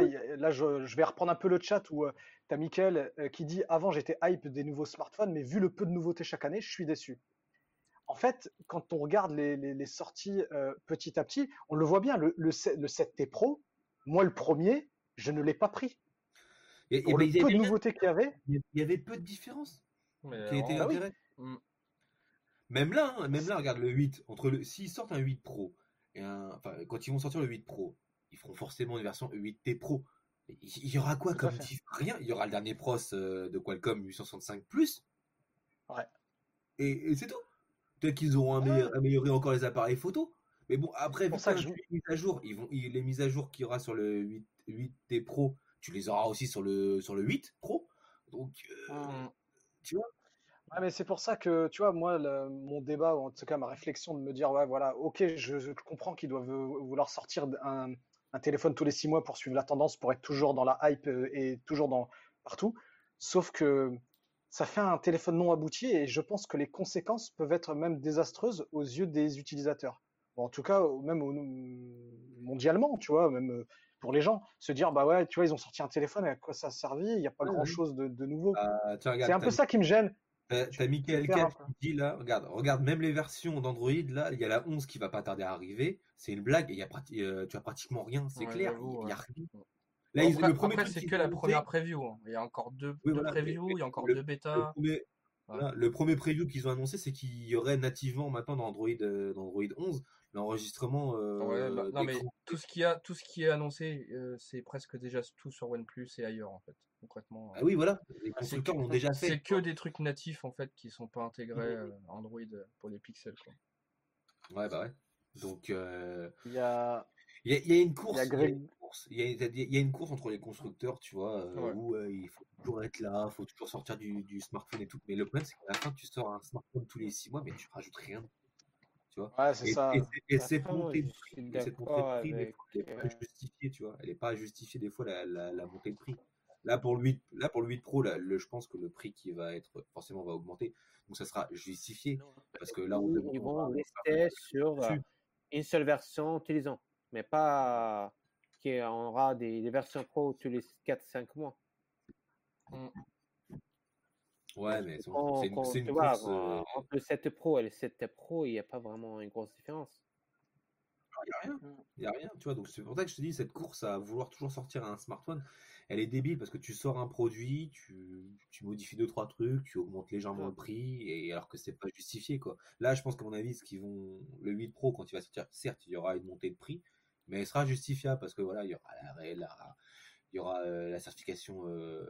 Speaker 8: je vais reprendre un peu le chat où tu as Mickaël qui dit avant j'étais hype des nouveaux smartphones, mais vu le peu de nouveautés chaque année, je suis déçu. en fait, quand on regarde les sorties petit à petit, on le voit bien. Le 7T Pro, moi, le premier, je ne l'ai pas pris. Pour le peu de nouveautés qu'il y avait.
Speaker 9: Il y avait peu de différence
Speaker 7: Mais
Speaker 9: qui était
Speaker 8: Bah oui.
Speaker 9: intéressant.
Speaker 7: Mm.
Speaker 9: Même là, regarde le 8. S'ils sortent un 8 Pro, quand ils vont sortir le 8 Pro, ils feront forcément une version 8T Pro. Il y aura quoi
Speaker 8: Tout à
Speaker 9: comme
Speaker 8: fait.
Speaker 9: différence? Rien. Il y aura le dernier pros de Qualcomm 865+.
Speaker 8: Ouais.
Speaker 9: Et c'est tout. Peut-être qu'ils auront amélioré encore les appareils photo. Mais bon, après, vu
Speaker 8: Pour
Speaker 9: que
Speaker 8: ça que
Speaker 9: tu les mises à jour, les mises à jour qu'il y aura sur le 8T Pro, tu les auras aussi sur le 8 Pro. Donc, tu vois.
Speaker 8: Ouais, mais c'est pour ça que, tu vois, moi, mon débat, ou en tout cas ma réflexion de me dire, ouais, voilà, ok, je comprends qu'ils doivent vouloir sortir un téléphone tous les 6 mois pour suivre la tendance, pour être toujours dans la hype et toujours partout. Sauf que ça fait un téléphone non abouti et je pense que les conséquences peuvent être même désastreuses aux yeux des utilisateurs. Bon, en tout cas, même mondialement, tu vois, même pour les gens, se dire, bah ouais, tu vois, ils ont sorti un téléphone, à quoi ça a servi? Il n'y a pas grand-chose de nouveau.
Speaker 9: Tiens, regarde,
Speaker 8: C'est un peu ça qui me gêne.
Speaker 9: T'as Michael Cap qui dit là, regarde, même les versions d'Android, là, il y a la 11 qui va pas tarder à arriver. C'est une blague, et tu as pratiquement rien, c'est clair, il y a rien.
Speaker 7: Là, après, c'est que la première preview. Hein. Il y a encore deux previews, il y a encore deux bêtas.
Speaker 9: Le premier preview qu'ils ont annoncé, c'est qu'il y aurait nativement maintenant dans Android 11 l'enregistrement.
Speaker 7: Non, mais tout ce qui est annoncé, c'est presque déjà tout sur OnePlus et ailleurs en fait. Concrètement.
Speaker 9: Ah oui, voilà. Les constructeurs l'ont déjà fait.
Speaker 7: C'est que des trucs natifs en fait qui sont pas intégrés Android pour les pixels quoi.
Speaker 9: Ouais, bah ouais. Donc
Speaker 8: il y a
Speaker 9: une course. Il y a une course entre les constructeurs, tu vois, où il faut toujours être là, il faut toujours sortir du smartphone et tout. Mais le problème, c'est qu'à la fin, tu sors un smartphone tous les 6 mois, mais tu rajoutes rien. Tu vois.
Speaker 8: Ouais, c'est ça.
Speaker 9: Et cette montée de prix, mais elle n'est pas justifiée, tu vois. Elle n'est pas justifiée des fois la montée de prix. Là pour le 8 Pro, je pense que le prix qui va être forcément va augmenter. Donc ça sera justifié parce que là
Speaker 10: ils vont rester sur une seule version utilisant, mais pas qu'il y aura des versions Pro tous les 4-5 mois.
Speaker 9: Ouais, mais c'est une
Speaker 10: course. Entre le 7 Pro et le 7 Pro, il n'y a pas vraiment une grosse différence.
Speaker 9: Il n'y a rien, tu vois. Donc c'est pour ça que je te dis, cette course à vouloir toujours sortir un smartphone, elle est débile parce que tu sors un produit, tu modifies 2-3 trucs, tu augmentes légèrement le prix, et alors que c'est pas justifié, quoi. Là, je pense qu'à mon avis, le 8 Pro, quand il va sortir, certes, il y aura une montée de prix, mais elle sera justifiable parce que voilà, il y aura la certification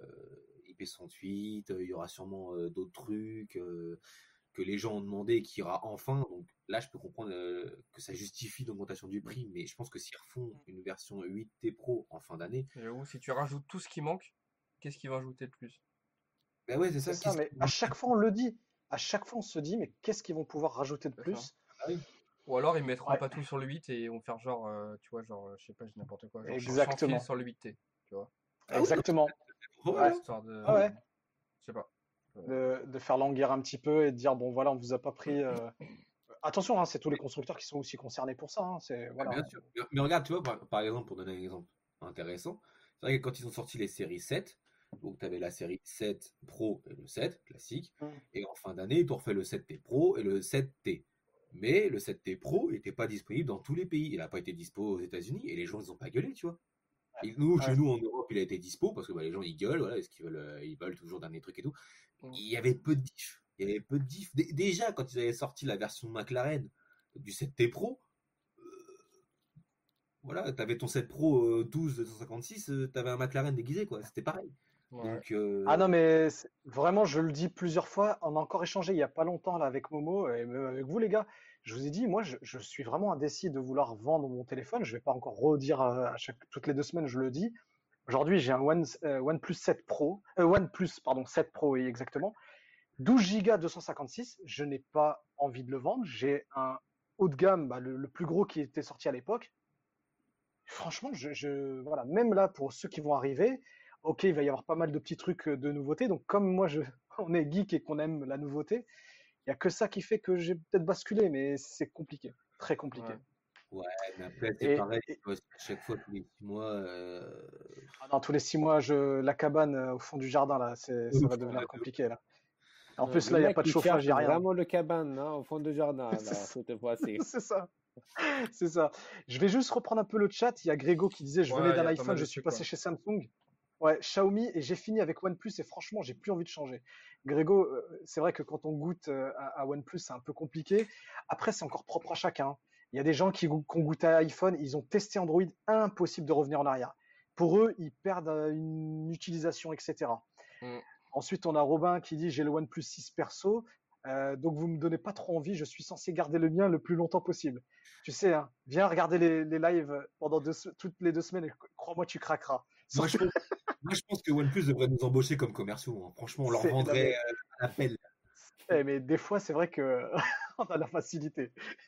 Speaker 9: IP68, il y aura sûrement d'autres trucs que les gens ont demandé et qui ira enfin. Donc là, je peux comprendre que ça justifie l'augmentation du prix, mais je pense que s'ils refont une version 8T Pro en fin d'année...
Speaker 7: Ou si tu rajoutes tout ce qui manque, qu'est-ce qu'ils vont ajouter de plus?
Speaker 9: Ben ouais, c'est ça.
Speaker 8: Mais à chaque fois, on le dit. À chaque fois, on se dit, mais qu'est-ce qu'ils vont pouvoir rajouter de plus?
Speaker 7: Ou alors, ils mettront pas tout sur le 8 et vont faire genre, tu vois, genre, je sais pas, je dis n'importe quoi. Genre,
Speaker 8: exactement.
Speaker 7: Sur le 8T, tu vois.
Speaker 8: Exactement.
Speaker 7: Histoire de...
Speaker 8: Je sais pas. De faire languir un petit peu et de dire, bon, voilà, on vous a pas pris... Attention, hein, c'est tous les constructeurs qui sont aussi concernés pour ça. Hein, voilà.
Speaker 9: Bien sûr. Mais regarde, tu vois, par exemple, pour donner un exemple intéressant, c'est vrai que quand ils ont sorti les séries 7, donc tu avais la série 7 Pro et le 7 classique, et en fin d'année, ils t'ont refait le 7T Pro et le 7T. Mais le 7T Pro n'était pas disponible dans tous les pays. Il n'a pas été dispo aux États-Unis et les gens, ils n'ont pas gueulé, tu vois. Et chez nous, en Europe, il a été dispo parce que les gens, ils gueulent, voilà, ils veulent toujours dernier truc et tout. Il y avait peu de diff. Déjà, quand ils avaient sorti la version McLaren du 7T Pro, voilà, t'avais ton 7 Pro 12 256, t'avais un McLaren déguisé, quoi. C'était pareil. Donc,
Speaker 8: Ah non, mais vraiment, je le dis plusieurs fois. On a encore échangé il n'y a pas longtemps là, avec Momo et même avec vous, les gars. Je vous ai dit, moi, je suis vraiment indécis de vouloir vendre mon téléphone. Je vais pas encore redire toutes les 2 semaines, je le dis. Aujourd'hui, j'ai un OnePlus 7 Pro, OnePlus 7 Pro, oui, exactement. 12 Go 256. Je n'ai pas envie de le vendre. J'ai un haut de gamme, le plus gros qui était sorti à l'époque. Franchement, voilà, même là, pour ceux qui vont arriver, ok, il va y avoir pas mal de petits trucs de nouveautés. Donc, comme moi, on est geek et qu'on aime la nouveauté, il n'y a que ça qui fait que j'ai peut-être basculé, mais c'est compliqué, très compliqué.
Speaker 9: Ouais, mais après, c'est pareil, à chaque fois, tous les 6 mois.
Speaker 8: Ah non, tous les 6 mois, la cabane au fond du jardin, là, ça va devenir compliqué, là. En plus,
Speaker 10: Le
Speaker 8: là, il n'y a
Speaker 10: mec,
Speaker 8: pas de
Speaker 10: il
Speaker 8: chauffage, il n'y a
Speaker 10: cherche
Speaker 8: rien.
Speaker 10: vraiment le cabane, hein, au fond du jardin, là, cette fois-ci.
Speaker 8: C'est ça. C'est ça. Je vais juste reprendre un peu le chat. Il y a Grégo qui disait, je venais
Speaker 7: Ouais, il y
Speaker 8: d'un
Speaker 7: a pas
Speaker 8: iPhone,
Speaker 7: mal
Speaker 8: je
Speaker 7: de
Speaker 8: suis
Speaker 7: trucs,
Speaker 8: passé
Speaker 7: ouais.
Speaker 8: chez Samsung. Ouais, Xiaomi et j'ai fini avec OnePlus et franchement, j'ai plus envie de changer. Grégo, c'est vrai que quand on goûte à OnePlus, c'est un peu compliqué. Après, c'est encore propre à chacun. Il y a des gens qui ont goûté à iPhone, ils ont testé Android, impossible de revenir en arrière. Pour eux, ils perdent une utilisation, etc.
Speaker 7: Mm.
Speaker 8: Ensuite, on a Robin qui dit, j'ai le OnePlus 6 perso, donc vous me donnez pas trop envie, je suis censé garder le mien le plus longtemps possible. Tu sais, hein, viens regarder les lives pendant toutes les 2 semaines et crois-moi, tu craqueras.
Speaker 9: Moi, je pense que OnePlus devrait nous embaucher comme commerciaux, hein. Franchement, on leur
Speaker 8: C'est- non,
Speaker 9: vendrait
Speaker 8: mais-
Speaker 9: à la pelle.
Speaker 8: mais des fois, c'est vrai que on a la facilité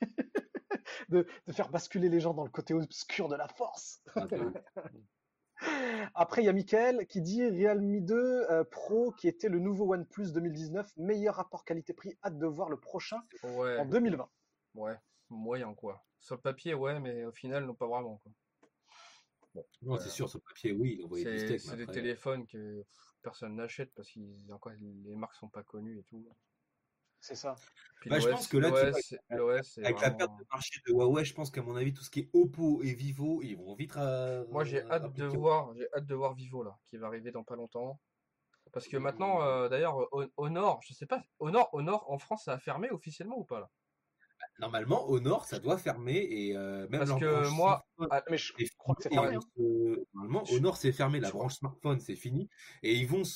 Speaker 8: de faire basculer les gens dans le côté obscur de la force.
Speaker 9: Ah, de ouf.
Speaker 8: Après, il y a Mickaël qui dit Realme 2 Pro qui était le nouveau OnePlus 2019, meilleur rapport qualité-prix, hâte de voir le prochain
Speaker 7: Ouais,
Speaker 8: en 2020.
Speaker 7: ouais, moyen quoi. Sur le papier, ouais, mais au final, non, pas vraiment quoi. Bon,
Speaker 9: Non, c'est sûr, sur le papier, oui, il envoyait du steak.
Speaker 7: c'est
Speaker 9: mais
Speaker 7: des
Speaker 9: après,
Speaker 7: téléphones que personne n'achète parce qu'ils encore les marques sont pas connues et tout.
Speaker 8: C'est ça.
Speaker 7: Puis
Speaker 9: Bah, je pense que là, tu vois,
Speaker 7: l'OS, c'est
Speaker 9: avec la perte
Speaker 7: vraiment.
Speaker 9: de marché de Huawei, je pense qu'à mon avis, tout ce qui est Oppo et Vivo, ils vont vite
Speaker 7: Moi, j'ai hâte de voir Vivo là, qui va arriver dans pas longtemps. Parce que maintenant, d'ailleurs, Honor, je sais pas, Honor en France, ça a fermé officiellement ou pas là?
Speaker 9: Normalement, Honor, ça doit fermer et même
Speaker 7: Parce
Speaker 9: leur
Speaker 7: que
Speaker 9: branche
Speaker 7: moi,
Speaker 9: smartphone
Speaker 8: Mais je
Speaker 9: est
Speaker 8: crois que c'est
Speaker 9: finie et
Speaker 8: fermé.
Speaker 9: ils vont normalement, Honor, c'est fermé, la branche smartphone, c'est fini et ils vont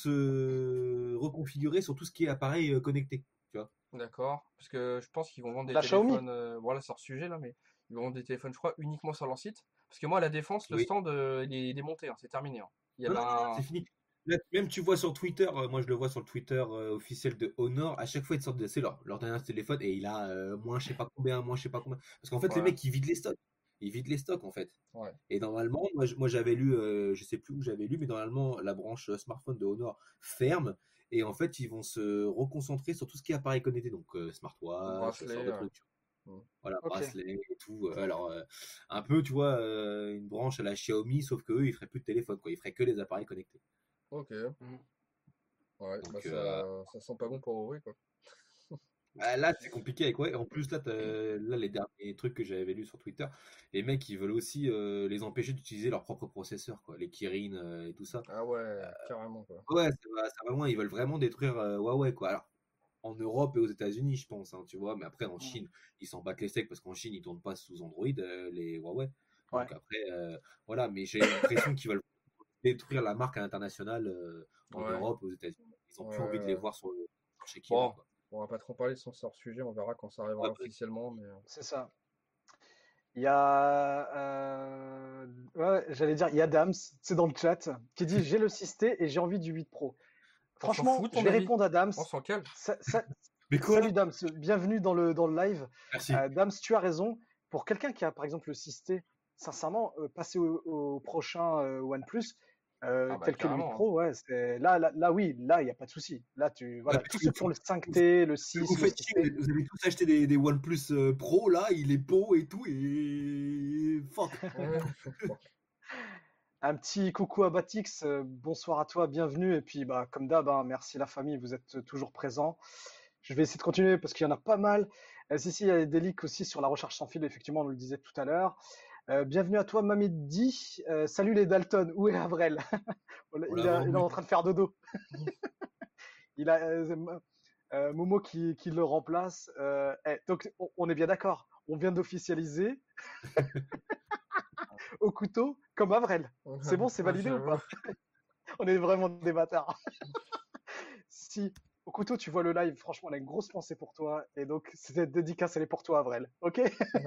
Speaker 9: se reconfigurer sur tout ce qui est appareil connecté. Tu vois.
Speaker 7: d'accord, parce que je pense qu'ils vont vendre des
Speaker 8: La Xiaomi.
Speaker 7: téléphones, voilà, c'est hors sujet là, mais ils vont vendre des téléphones, je crois, uniquement sur leur site. Parce que moi, à la Défense, le
Speaker 9: Oui.
Speaker 7: stand, il est démonté, hein, c'est terminé, hein. Il y
Speaker 9: Non,
Speaker 7: avait
Speaker 9: non, non,
Speaker 7: un.
Speaker 9: c'est fini. Là, même tu vois sur Twitter, moi je le vois sur le Twitter officiel de Honor, à chaque fois ils sortent c'est leur dernier téléphone et il a moins je sais pas combien, moins je sais pas combien. Parce qu'en fait les
Speaker 7: Ouais.
Speaker 9: mecs ils vident les stocks. Ils vident les stocks en fait.
Speaker 7: Ouais.
Speaker 9: Et normalement, moi j'avais lu, je sais plus où j'avais lu, mais normalement la branche smartphone de Honor ferme et en fait ils vont se reconcentrer sur tout ce qui est appareil connecté, donc smartwatch, ce
Speaker 7: Bracelet,
Speaker 9: genre de
Speaker 7: ouais.
Speaker 9: trucs.
Speaker 7: Mm.
Speaker 9: Voilà,
Speaker 8: Ok.
Speaker 9: bracelet et tout. Alors un peu, tu vois, une branche à la Xiaomi, sauf que eux ils feraient plus de téléphone, quoi. Ils feraient que les appareils connectés.
Speaker 7: Ok.
Speaker 8: Mhm.
Speaker 7: Ouais,
Speaker 9: Donc,
Speaker 7: bah ça sent pas bon pour Huawei, quoi.
Speaker 9: Bah, là, c'est compliqué avec ouais. En plus, là, là, les derniers trucs que j'avais lus sur Twitter, les mecs, ils veulent aussi les empêcher d'utiliser leur propre processeur, quoi, les Kirin et tout ça.
Speaker 7: Ah ouais, carrément, quoi.
Speaker 9: Ouais, ça va loin. Ils veulent vraiment détruire Huawei, quoi. Alors, en Europe et aux États-Unis, je pense, hein, tu vois. Mais après, en Chine, ils s'en battent les steaks parce qu'en Chine, ils tournent pas sous Android, les Huawei.
Speaker 8: Ouais.
Speaker 9: Donc après, voilà. Mais j'ai l'impression qu'ils veulent détruire la marque à l'international en
Speaker 7: Ouais.
Speaker 9: Europe et aux États-Unis. Ils ont plus
Speaker 7: Ouais,
Speaker 9: envie de les
Speaker 7: ouais.
Speaker 9: voir sur le marché Kirin,
Speaker 7: Bon,
Speaker 9: quoi.
Speaker 7: on va pas trop parler de son hors sujet, on verra quand ça arrivera
Speaker 9: Ouais,
Speaker 7: officiellement, mais.
Speaker 8: C'est ça. Il y a, ouais, j'allais dire, il y a Dams, c'est dans le chat, qui dit j'ai le 6T et j'ai envie du 8 Pro.
Speaker 7: On s'en
Speaker 8: Franchement,
Speaker 7: fout, ton
Speaker 8: je vais
Speaker 7: avis.
Speaker 8: répondre à Dams.
Speaker 7: On s'en calme.
Speaker 9: Mais quoi?
Speaker 8: Salut Dams, bienvenue dans le live.
Speaker 9: Merci.
Speaker 8: Dams, tu as raison. Pour quelqu'un qui a par exemple le 6T, sincèrement, passer au prochain OnePlus,
Speaker 7: Ah bah,
Speaker 8: tel que le 8
Speaker 7: carrément,
Speaker 8: Pro, ouais, là, oui, là, il n'y a pas de souci. Là, voilà,
Speaker 9: Ouais,
Speaker 8: tous ceux qui ont le 5T, le 6,
Speaker 9: Vous
Speaker 8: le
Speaker 9: faites
Speaker 8: 6T.
Speaker 9: vous avez tous acheté des OnePlus Pro, là, il est beau et tout, et fuck.
Speaker 8: Un petit coucou à Batix, bonsoir à toi, bienvenue. Et puis, bah, comme d'hab, hein, merci la famille, vous êtes toujours présents. Je vais essayer de continuer parce qu'il y en a pas mal. Si, il y a des leaks aussi sur la recherche sans fil, effectivement, on le disait tout à l'heure. Bienvenue à toi, Mamedi. Salut les Dalton, où est Avrel? Il est en train de faire dodo. Il a Momo qui le remplace. Donc, on est bien d'accord, on vient d'officialiser au couteau comme Avrel. C'est bon, c'est validé ou pas? On est vraiment des bâtards. Si au couteau tu vois le live, franchement, on a une grosse pensée pour toi. Et donc, cette dédicace, elle est pour toi, Avrel. Ok?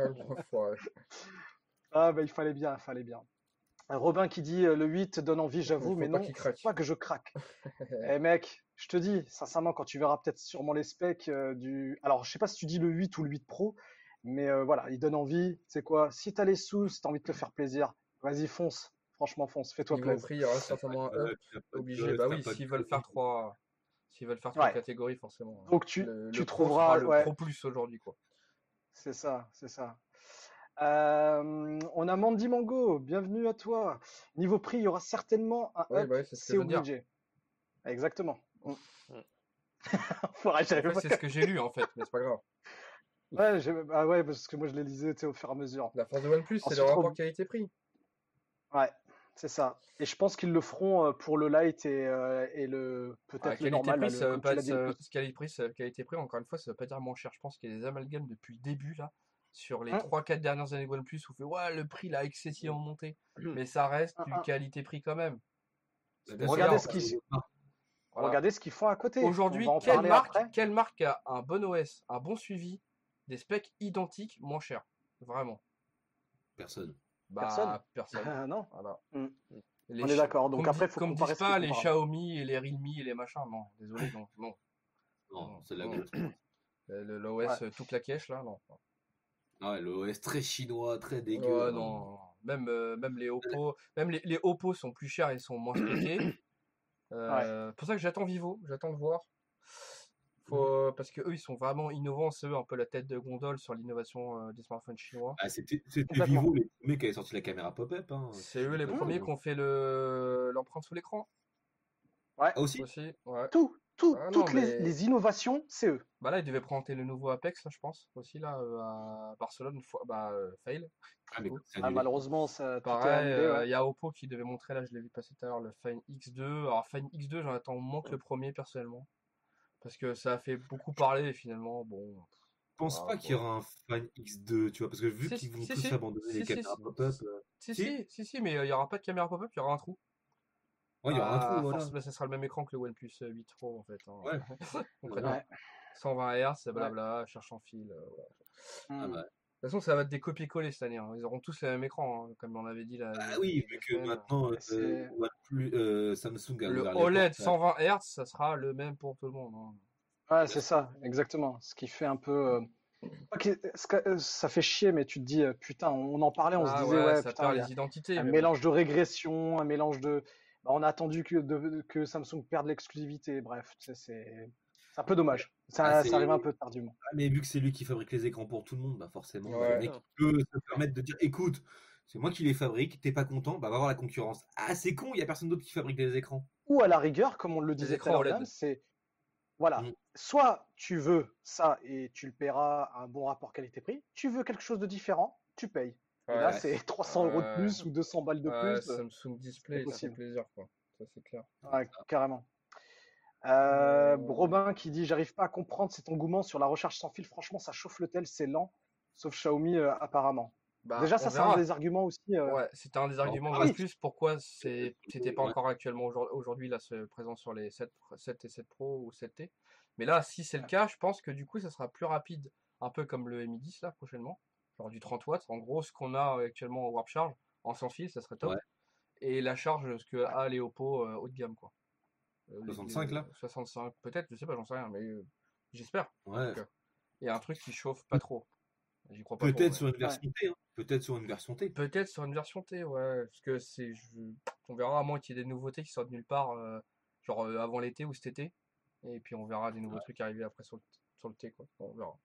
Speaker 8: Ah, bah, il fallait bien, il fallait bien. Robin qui dit le 8 donne envie, j'avoue,
Speaker 7: Faut
Speaker 8: mais
Speaker 7: pas
Speaker 8: non,
Speaker 7: qu'il
Speaker 8: faut
Speaker 7: craque.
Speaker 8: pas que je craque. Eh mec, je te dis, sincèrement, quand tu verras peut-être sûrement les specs du. Alors, je sais pas si tu dis le 8 ou le 8 Pro, mais voilà, il donne envie. C'est quoi? Si t'as les sous, si t'as envie de te faire plaisir, vas-y, fonce. Franchement, fonce, fais-toi
Speaker 7: Niveau
Speaker 8: plaisir.
Speaker 7: prix, il y aura certainement un up obligé. Bah oui, s'ils veulent faire trois
Speaker 8: Ouais.
Speaker 7: catégories, forcément.
Speaker 8: Donc tu
Speaker 7: le Pro
Speaker 8: trouveras
Speaker 7: sera le
Speaker 8: ouais,
Speaker 7: Pro Plus aujourd'hui, quoi.
Speaker 8: c'est ça, c'est ça. On a Mandy Mango, bienvenue à toi. Niveau prix, il y aura certainement un
Speaker 7: Ouais,
Speaker 8: up,
Speaker 7: bah ouais, c'est ce que
Speaker 8: c'est
Speaker 7: je veux dire.
Speaker 8: obligé. Exactement. Faudrait, j'avais
Speaker 7: En fait,
Speaker 8: pas-
Speaker 7: c'est ce que j'ai lu en fait, mais c'est pas grave.
Speaker 8: Ouais, ah ouais, parce que moi je les lisais, tu sais, au fur et à mesure.
Speaker 7: La force de OnePlus, c'est
Speaker 8: Ensuite,
Speaker 7: le rapport qualité-prix.
Speaker 8: Ouais, c'est ça. Et je pense qu'ils le feront pour le light et le peut-être le normal. Là,
Speaker 7: Qualité-prix, ça veut
Speaker 8: comme
Speaker 7: pas
Speaker 8: tu l'as
Speaker 7: être.
Speaker 8: dit, le plus.
Speaker 7: Qualité-prix, encore une fois, ça veut pas dire moins cher. Je pense qu'il y a des amalgames depuis le début là. Sur les
Speaker 8: Hein
Speaker 7: 3-4 dernières années de OnePlus, où on fait ouais, le prix là excessivement monté. Mais ça reste du qualité-prix quand même. C'est pour
Speaker 8: Regardez
Speaker 7: ça,
Speaker 8: ce qu'ils
Speaker 7: voilà.
Speaker 8: regardez ce qu'ils font à côté.
Speaker 7: Aujourd'hui,
Speaker 8: On va en parler après.
Speaker 7: quelle marque a un bon OS, un bon suivi, des specs identiques, moins cher? Vraiment.
Speaker 9: Personne.
Speaker 8: Personne.
Speaker 7: Personne.
Speaker 8: Non.
Speaker 7: Voilà.
Speaker 8: Mm.
Speaker 7: Les
Speaker 8: On est d'accord. Donc
Speaker 7: comme
Speaker 8: après,
Speaker 7: dit-
Speaker 8: faut
Speaker 7: comme
Speaker 8: comparer
Speaker 7: disent
Speaker 8: ce qui est
Speaker 7: pas les
Speaker 8: comparable.
Speaker 7: Xiaomi et les Realme et les machins. Non, désolé, non.
Speaker 9: Non, c'est la
Speaker 7: Non.
Speaker 9: honte.
Speaker 7: L'OS tout claquèche là, non.
Speaker 9: Ouais, l'OS très chinois, très dégueu.
Speaker 7: Ouais, non. Même les Oppo, même les Oppo sont plus chers et sont moins spéqués. Pour ça que j'attends Vivo, j'attends de voir. Parce que eux ils sont vraiment innovants, c'est eux un peu la tête de gondole sur l'innovation des smartphones chinois.
Speaker 9: Ah, c'était
Speaker 8: Complètement.
Speaker 9: Vivo les premiers qui avaient sorti la caméra pop-up. Hein.
Speaker 7: C'est eux les premiers qui ont fait l'empreinte sous l'écran
Speaker 8: Ouais.
Speaker 9: Ah, aussi.
Speaker 7: Ouais. Ah, non,
Speaker 8: Toutes
Speaker 7: mais-
Speaker 8: les innovations, c'est eux.
Speaker 7: Bah là ils devaient présenter le nouveau Apex là, je pense aussi là à Barcelone, fail.
Speaker 9: Ah, mais
Speaker 7: Du coup.
Speaker 9: c'est annulé.
Speaker 8: Malheureusement, ça tout est
Speaker 7: Pareil,
Speaker 8: annulé. Ouais.
Speaker 7: il y a Oppo qui devait montrer, là je l'ai vu passer tout à l'heure, le Find X2. Alors Find X2, j'en attends moins que le premier personnellement. Parce que ça a fait beaucoup parler et finalement, bon.
Speaker 9: Je pense pas qu'il y aura un Fan X2, tu vois, parce que vu
Speaker 7: Si,
Speaker 9: qu'ils vont
Speaker 7: si,
Speaker 9: tous
Speaker 7: si.
Speaker 9: abandonner
Speaker 7: Si,
Speaker 9: les
Speaker 7: si,
Speaker 9: caméras
Speaker 7: si.
Speaker 9: pop-up.
Speaker 7: Si, mais il n'y aura pas de caméra pop-up, il y aura un trou.
Speaker 9: Ouais, il y aura un trou, voilà.
Speaker 7: Ça sera le même écran que le OnePlus 8 Pro en fait. Hein.
Speaker 9: Ouais.
Speaker 7: Concrètement.
Speaker 8: Ouais.
Speaker 7: 120 Hz, blabla, cherche en fil. Voilà.
Speaker 9: Ah, bah.
Speaker 7: De toute façon, ça va être des copier-coller cette année. Hein. Ils auront tous le même écran, hein, comme on avait dit là.
Speaker 9: Ah oui, vu que maintenant, Samsung a
Speaker 7: Le
Speaker 9: ouvert les
Speaker 7: OLED
Speaker 9: portes,
Speaker 7: 120 Hz, ça sera le même pour tout le monde. Hein.
Speaker 8: Ouais, c'est ça, exactement. Ce qui fait un peu. Ça fait chier, mais tu te dis, putain, on en parlait, on se disait, ouais,
Speaker 7: ça
Speaker 8: putain,
Speaker 7: perd
Speaker 8: il y a
Speaker 7: les identités.
Speaker 8: un
Speaker 7: mais
Speaker 8: mélange de régression, un mélange de. Bah, on a attendu que Samsung perde l'exclusivité. Bref, tu sais, c'est un peu dommage. Ça arrive un peu tardivement.
Speaker 9: Ah, mais vu que c'est lui qui fabrique les écrans pour tout le monde, bah forcément,
Speaker 7: Ouais.
Speaker 9: le mec peut se permettre de dire écoute, c'est moi qui les fabrique, t'es pas content, bah va voir la concurrence. Ah, c'est con, il y a personne d'autre qui fabrique des écrans.
Speaker 8: Ou à la rigueur, comme on le disait tout à
Speaker 7: écrans
Speaker 8: l'heure,
Speaker 7: OLED.
Speaker 8: Dan, c'est. Voilà. Soit tu veux ça et tu le paieras à un bon rapport qualité-prix. Tu veux quelque chose de différent, tu payes. Et là,
Speaker 7: Ouais.
Speaker 8: c'est 300 euros de plus ou 200 balles de
Speaker 7: Ouais,
Speaker 8: plus.
Speaker 7: Samsung Display, ça fait
Speaker 8: possible.
Speaker 7: plaisir, quoi. Ça, c'est clair.
Speaker 8: Ouais, carrément. Robin qui dit j'arrive pas à comprendre cet engouement sur la recharge sans fil. Franchement, ça chauffe le tel, c'est lent. Sauf Xiaomi apparemment.
Speaker 7: Bah,
Speaker 8: Déjà,
Speaker 7: on
Speaker 8: ça c'est
Speaker 7: verra.
Speaker 8: un des arguments aussi.
Speaker 7: Ouais, c'était un des arguments de
Speaker 8: Ah oui.
Speaker 7: OnePlus. Pourquoi c'était pas
Speaker 9: Ouais.
Speaker 7: encore actuellement aujourd'hui là, présent sur les 7 et 7 Pro ou 7T. Mais là, si c'est le cas, je pense que du coup, ça sera plus rapide, un peu comme le Mi 10 là prochainement, genre du 30 watts. En gros, ce qu'on a actuellement au Warp Charge en sans fil, ça serait top.
Speaker 9: Ouais.
Speaker 7: Et la charge, ce que a les Oppo haut de gamme, quoi.
Speaker 9: 65 là
Speaker 7: 65, peut-être, je sais pas, j'en sais rien, mais j'espère.
Speaker 9: Ouais.
Speaker 7: Donc, il y a un truc qui chauffe pas trop. J'y crois pas
Speaker 9: Peut-être
Speaker 7: trop,
Speaker 9: sur une version T, hein. Peut-être sur une version T.
Speaker 7: Peut-être sur une version T, ouais. Parce que on verra à moins qu'il y ait des nouveautés qui sortent nulle part, genre avant l'été ou cet été. Et puis on verra des nouveaux trucs arriver après sur le T, quoi. On verra.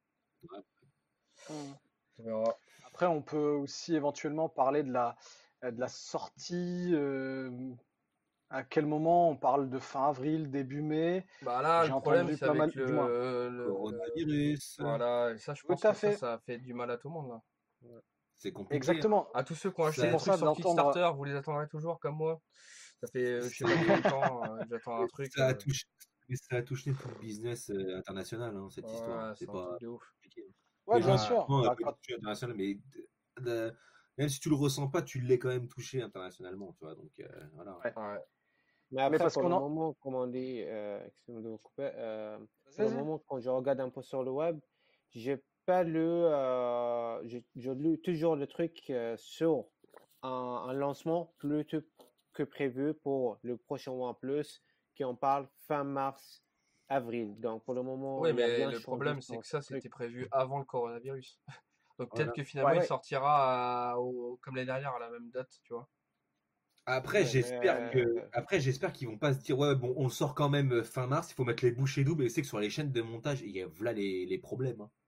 Speaker 7: On verra.
Speaker 8: Après, on peut aussi éventuellement parler de la sortie. À quel moment on parle de fin avril, début mai?
Speaker 7: Bah là,
Speaker 8: J'ai
Speaker 7: le problème,
Speaker 8: entendu
Speaker 7: c'est
Speaker 8: pas
Speaker 7: avec
Speaker 8: mal, du moins.
Speaker 9: Coronavirus.
Speaker 7: Voilà, et ça, je
Speaker 8: Tout
Speaker 7: pense
Speaker 8: à
Speaker 7: que
Speaker 8: fait.
Speaker 7: ça a fait du mal à tout le monde, là.
Speaker 9: C'est compliqué.
Speaker 8: Exactement.
Speaker 7: À tous ceux qui ont acheté
Speaker 9: C'est
Speaker 7: des
Speaker 8: pour
Speaker 7: trucs
Speaker 8: ça
Speaker 7: sur
Speaker 8: d'entendre-
Speaker 7: Kickstarter, vous les attendrez toujours comme moi. Ça fait, je sais pas combien de temps, j'attends un truc.
Speaker 9: Ça a touché tout le business international, hein, cette histoire.
Speaker 7: C'est
Speaker 9: C'est
Speaker 7: un
Speaker 9: pas
Speaker 7: truc de ouf.
Speaker 9: compliqué.
Speaker 8: Ouais,
Speaker 9: Déjà,
Speaker 8: bien sûr.
Speaker 9: non,
Speaker 8: Bah,
Speaker 9: pas touché international, mais même si tu le ressens pas, tu l'es quand même touché internationalement, tu vois. Donc voilà.
Speaker 7: Ouais.
Speaker 10: Mais après,
Speaker 8: parce
Speaker 10: pour
Speaker 8: qu'on
Speaker 10: le
Speaker 8: en-
Speaker 10: moment, comme on dit, excusez-moi de vous couper, pour le
Speaker 8: Vas-y.
Speaker 10: moment, quand je regarde un peu sur le web, j'ai pas lu, j'ai lu toujours le truc sur un lancement plutôt que prévu pour le prochain OnePlus, qui en parle fin mars, avril. Donc pour le moment,
Speaker 7: Oui,
Speaker 10: il y a
Speaker 7: mais
Speaker 10: bien
Speaker 7: le
Speaker 10: changé
Speaker 7: problème, c'est
Speaker 10: dans
Speaker 7: que ça,
Speaker 10: ce truc.
Speaker 7: c'était prévu avant le coronavirus. Donc
Speaker 9: Voilà.
Speaker 7: peut-être que finalement,
Speaker 8: Ouais.
Speaker 7: il sortira comme l'année dernière à la même date, tu vois.
Speaker 9: Après,
Speaker 10: Ouais,
Speaker 9: j'espère qu'ils vont pas se dire ouais bon on le sort quand même fin mars, il faut mettre les bouchées doubles et c'est que sur les chaînes de montage il y a voilà les problèmes. Hein.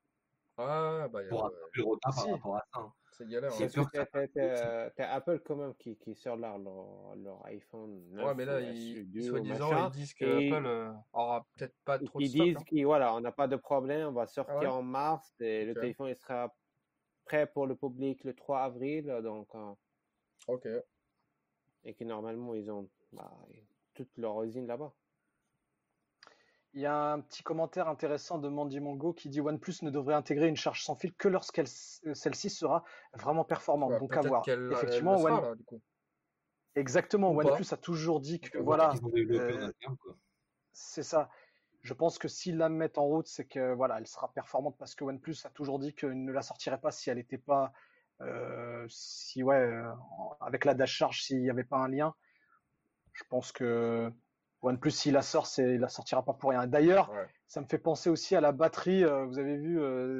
Speaker 7: Ouais, bah,
Speaker 9: pour rattraper le retard par
Speaker 8: Si.
Speaker 9: rapport à ça. Hein.
Speaker 7: c'est galère.
Speaker 9: J'ai
Speaker 7: Ouais.
Speaker 9: peur que ça
Speaker 10: T'as Apple quand même qui sort leur iPhone 9
Speaker 7: Ouais, mais là,
Speaker 10: ou SE2 ou
Speaker 7: soi-disant,
Speaker 10: machin.
Speaker 7: ils disent que
Speaker 10: Et
Speaker 7: Apple aura peut-être pas trop de
Speaker 10: ils
Speaker 7: stock.
Speaker 10: disent
Speaker 7: Hein.
Speaker 10: qu'on n'a pas de problème, on va
Speaker 7: Ah
Speaker 10: sortir
Speaker 7: ouais?
Speaker 10: en mars et le
Speaker 7: Ok.
Speaker 10: téléphone il sera prêt pour le public le 3 avril. Donc,
Speaker 7: Ok.
Speaker 10: et que normalement, ils ont toute leur usine là-bas.
Speaker 8: Il y a un petit commentaire intéressant de Mandy Mongo qui dit OnePlus ne devrait intégrer une charge sans fil que celle-ci sera vraiment performante.
Speaker 7: Ouais,
Speaker 8: Donc à
Speaker 7: peut-être
Speaker 8: voir.
Speaker 7: qu'elle
Speaker 8: Effectivement,
Speaker 7: le sera, là, du coup.
Speaker 8: exactement.
Speaker 7: Ou pas.
Speaker 8: OnePlus a toujours dit que
Speaker 9: On va voir
Speaker 8: voilà,
Speaker 9: qu'ils ont développé en interne, quoi.
Speaker 8: c'est ça. Je pense que s'ils la mettent en route, c'est que voilà, elle sera performante parce que OnePlus a toujours dit qu'il ne la sortirait pas si elle n'était pas, avec la dash charge, s'il n'y avait pas un lien. Je pense que OnePlus, s'il la sort, il la sortira pas pour rien. D'ailleurs,
Speaker 7: Ouais.
Speaker 8: ça me fait penser aussi à la batterie. Vous avez vu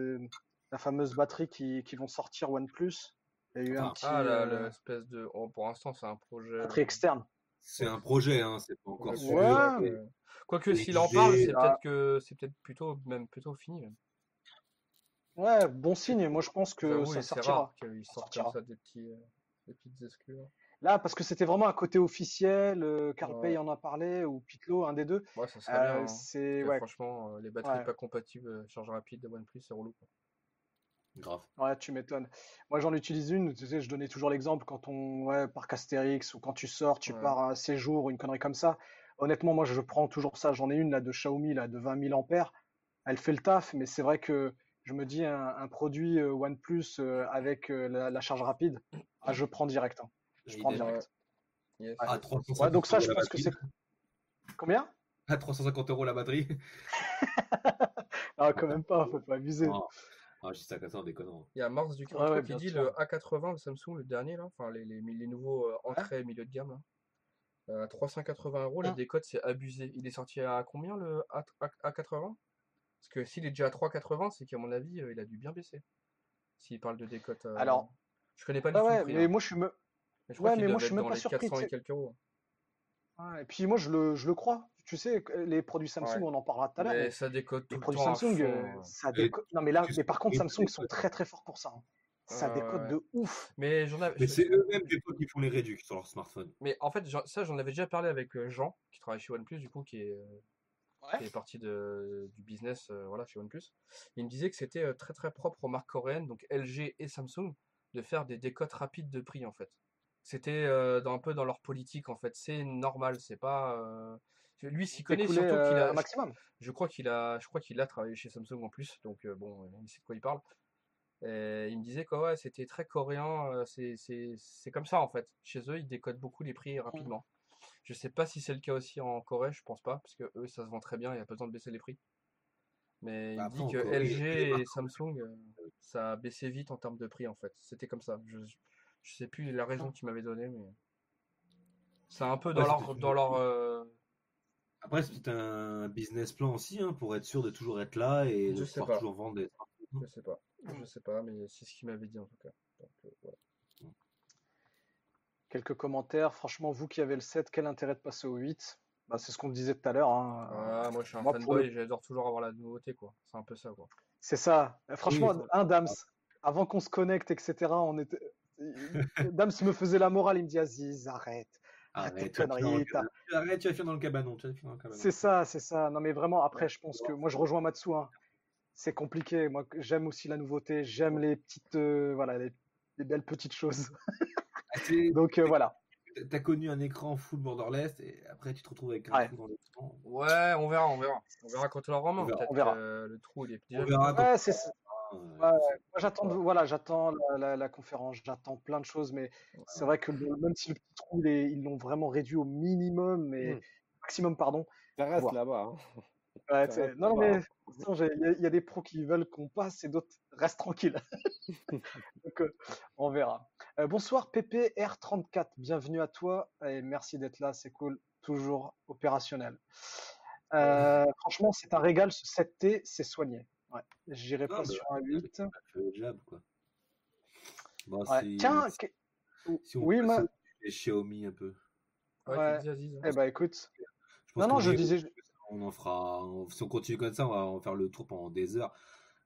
Speaker 8: la fameuse batterie qui vont sortir OnePlus. Il y a eu un petit
Speaker 7: Ah, là, l'espèce de. Oh, pour l'instant, c'est un projet.
Speaker 8: batterie externe.
Speaker 9: C'est un projet, hein, c'est pas encore sûr.
Speaker 8: Ouais,
Speaker 9: mais-
Speaker 7: Quoique,
Speaker 9: mais
Speaker 7: s'il en parle,
Speaker 9: j'ai-
Speaker 7: c'est peut-être que c'est peut-être plutôt fini. Même.
Speaker 8: Ouais, bon signe. Moi, je pense que
Speaker 7: J'avoue,
Speaker 8: ça
Speaker 7: et c'est
Speaker 8: sortira.
Speaker 7: rare qu'ils sortent
Speaker 8: sortira.
Speaker 7: comme ça des petites exclus. Là.
Speaker 8: Là, parce que c'était vraiment un côté officiel. Carl
Speaker 7: Ouais.
Speaker 8: Pei en a parlé ou Pitlo, un des deux.
Speaker 7: Ouais, ça serait bien. Hein.
Speaker 8: C'est
Speaker 7: Parce que
Speaker 8: ouais,
Speaker 7: franchement, les batteries
Speaker 8: Ouais.
Speaker 7: pas compatibles charge rapide de OnePlus, c'est relou. Quoi.
Speaker 9: Grave.
Speaker 8: ouais, tu m'étonnes. Moi, j'en utilise une. Tu sais, je donnais toujours l'exemple quand parc Astérix ou quand tu sors, tu
Speaker 7: Ouais.
Speaker 8: pars à un séjour ou une connerie comme ça. Honnêtement, moi, je prends toujours ça. J'en ai une là de Xiaomi là de 20 000 ampères. Elle fait le taf, mais c'est vrai que je me dis un produit OnePlus avec la charge rapide, je prends direct. Hein. Je prends
Speaker 9: Il est-
Speaker 8: direct.
Speaker 7: Yes.
Speaker 8: Ouais.
Speaker 9: À 350
Speaker 8: Ouais, donc ça,
Speaker 9: euros
Speaker 8: je
Speaker 9: la
Speaker 8: pense que
Speaker 9: batterie.
Speaker 8: c'est combien?
Speaker 9: À 350 € la batterie.
Speaker 8: Ah, quand même pas, faut pas abuser.
Speaker 9: Non. Ah, je dis ça comme ça en déconnant.
Speaker 7: Il y a Mars du
Speaker 8: Ouais,
Speaker 7: 43
Speaker 8: ouais,
Speaker 7: qui
Speaker 8: bien
Speaker 7: dit
Speaker 8: sûr.
Speaker 7: le A80, le Samsung, le dernier, là, enfin les nouveaux entrées milieu de gamme, là, 380 €, la
Speaker 8: Mm.
Speaker 7: décote c'est abusé. Il est sorti à combien le A80? Parce que s'il est déjà à 3,80, c'est qu'à mon avis, il a dû bien baisser. S'il parle de décote.
Speaker 8: Alors,
Speaker 7: je connais pas du
Speaker 8: ouais,
Speaker 7: tout le
Speaker 8: ouais,
Speaker 7: prix.
Speaker 8: mais
Speaker 7: Hein.
Speaker 8: moi, je suis me...
Speaker 7: Mais je crois
Speaker 8: ouais,
Speaker 7: qu'il
Speaker 8: mais moi,
Speaker 7: doit
Speaker 8: je
Speaker 7: être
Speaker 8: suis même
Speaker 7: dans
Speaker 8: pas
Speaker 7: les
Speaker 8: surpris.
Speaker 7: 400 et quelques euros.
Speaker 8: Ouais, et puis moi, je le crois. Tu sais, les produits Samsung,
Speaker 7: Ouais.
Speaker 8: on en parlera tout à l'heure.
Speaker 7: Mais
Speaker 8: Mais
Speaker 7: ça décote
Speaker 8: les
Speaker 7: tout le
Speaker 8: produits
Speaker 7: temps à
Speaker 8: Samsung,
Speaker 7: fond.
Speaker 8: ça
Speaker 9: Et
Speaker 8: décote. Non, mais là,
Speaker 9: juste
Speaker 8: mais par contre,
Speaker 9: les
Speaker 8: Samsung, ils sont
Speaker 9: décotes.
Speaker 8: très très forts pour ça. Hein. Ça décote
Speaker 7: Ouais.
Speaker 8: de ouf.
Speaker 7: Mais
Speaker 9: Mais c'est eux-mêmes des fois qui font les réducs sur leur smartphone.
Speaker 7: Mais en fait, ça, j'en avais déjà parlé avec Jean, qui travaille chez OnePlus, du coup, qui est parti du business voilà, chez OnePlus. Il me disait que c'était très très propre aux marques coréennes, donc LG et Samsung, de faire des décotes rapides de prix en fait. C'était un peu dans leur politique en fait. C'est normal, c'est pas. Lui s'y connaît
Speaker 8: Écouler
Speaker 7: surtout qu'il a.
Speaker 8: un maximum.
Speaker 7: Je crois qu'il a travaillé chez Samsung en plus, donc bon, il sait de quoi il parle. Et il me disait que ouais, c'était très coréen, c'est comme ça en fait. Chez eux, ils décodent beaucoup les prix rapidement. Je sais pas si c'est le cas aussi en Corée, je pense pas, parce que eux, ça se vend très bien, il n'y a pas besoin de baisser les prix. Mais il me
Speaker 9: Après,
Speaker 7: dit
Speaker 9: en
Speaker 7: que
Speaker 9: Corée,
Speaker 7: LG
Speaker 9: il y a des
Speaker 7: et
Speaker 9: marques.
Speaker 7: Samsung, ça a baissé vite en termes de prix en fait. C'était comme ça. Je sais plus la raison qu'il m'avait donnée, mais c'est un peu
Speaker 9: Après,
Speaker 7: dans leur
Speaker 9: Après, c'est un business plan aussi, hein, pour être sûr de toujours être là et de
Speaker 7: Je sais
Speaker 9: pouvoir
Speaker 7: pas.
Speaker 9: toujours vendre des smartphones.
Speaker 7: je sais pas, mais c'est ce qu'il m'avait dit en tout cas. Donc, voilà.
Speaker 8: Quelques commentaires. Franchement, vous qui avez le 7, quel intérêt de passer au 8? Bah, c'est ce qu'on disait tout à l'heure. Hein.
Speaker 7: Ah, moi je suis un
Speaker 8: Moi, pour
Speaker 7: fanboy
Speaker 8: le-
Speaker 7: et j'adore toujours avoir la nouveauté quoi. C'est un peu ça quoi.
Speaker 8: C'est ça. Franchement,
Speaker 9: Oui.
Speaker 8: Dams, avant qu'on se connecte, etc., Dams me faisait la morale. Il me dit, Aziz, arrête tes
Speaker 9: tu vas finir dans le
Speaker 8: conneries.
Speaker 9: cabanon. Arrête, tu vas finir dans le cabanon. Tu vas finir dans le cabanon.
Speaker 8: C'est ça, c'est ça. Non, mais vraiment, après, je pense que moi, je rejoins Matsu. Hein. C'est compliqué. Moi, j'aime aussi la nouveauté. J'aime les petites, voilà, les belles petites choses.
Speaker 9: Ah, c'est-
Speaker 8: Donc, voilà.
Speaker 9: T'as connu un écran full borderless et après tu te retrouves avec un
Speaker 8: Ouais.
Speaker 9: trou dans l'écran.
Speaker 7: Ouais, on verra. On verra quand on leur remet.
Speaker 9: On verra,
Speaker 7: Peut-être
Speaker 8: on verra.
Speaker 7: que le trou il est
Speaker 9: On
Speaker 7: déjà.
Speaker 9: verra quand
Speaker 8: Ouais, c'est ça.
Speaker 9: on
Speaker 8: Ouais,
Speaker 9: verra.
Speaker 8: moi, j'attends la conférence, j'attends plein de choses, mais c'est vrai que même si le petit trou, ils l'ont vraiment réduit au minimum, mais maximum, pardon.
Speaker 10: Ça reste
Speaker 8: Voir.
Speaker 10: là-bas. Hein.
Speaker 8: Ouais,
Speaker 10: Ça reste
Speaker 8: non,
Speaker 10: là-bas.
Speaker 8: mais attention, il y a des pros qui veulent qu'on passe et d'autres restent tranquilles. Donc, on verra. Bonsoir PPR34, bienvenue à toi et merci d'être là, c'est cool, toujours opérationnel. Franchement, c'est un régal, ce 7T, c'est soigné. Ouais, j'irai
Speaker 9: Non,
Speaker 8: pas
Speaker 9: mais
Speaker 8: sur un 8.
Speaker 9: ça fait le job, quoi. Bon,
Speaker 8: Ouais. Tiens,
Speaker 9: si on
Speaker 8: oui,
Speaker 9: passe
Speaker 8: ma...
Speaker 9: au Xiaomi un peu.
Speaker 7: Ouais,
Speaker 8: Ouais.
Speaker 7: tu dis Aziz.
Speaker 8: Eh ben écoute,
Speaker 9: Je pense
Speaker 8: non,
Speaker 9: qu'on
Speaker 8: je
Speaker 9: est-
Speaker 8: disais,
Speaker 9: on en fera. Si on continue comme ça, on va en faire le tour pendant des heures.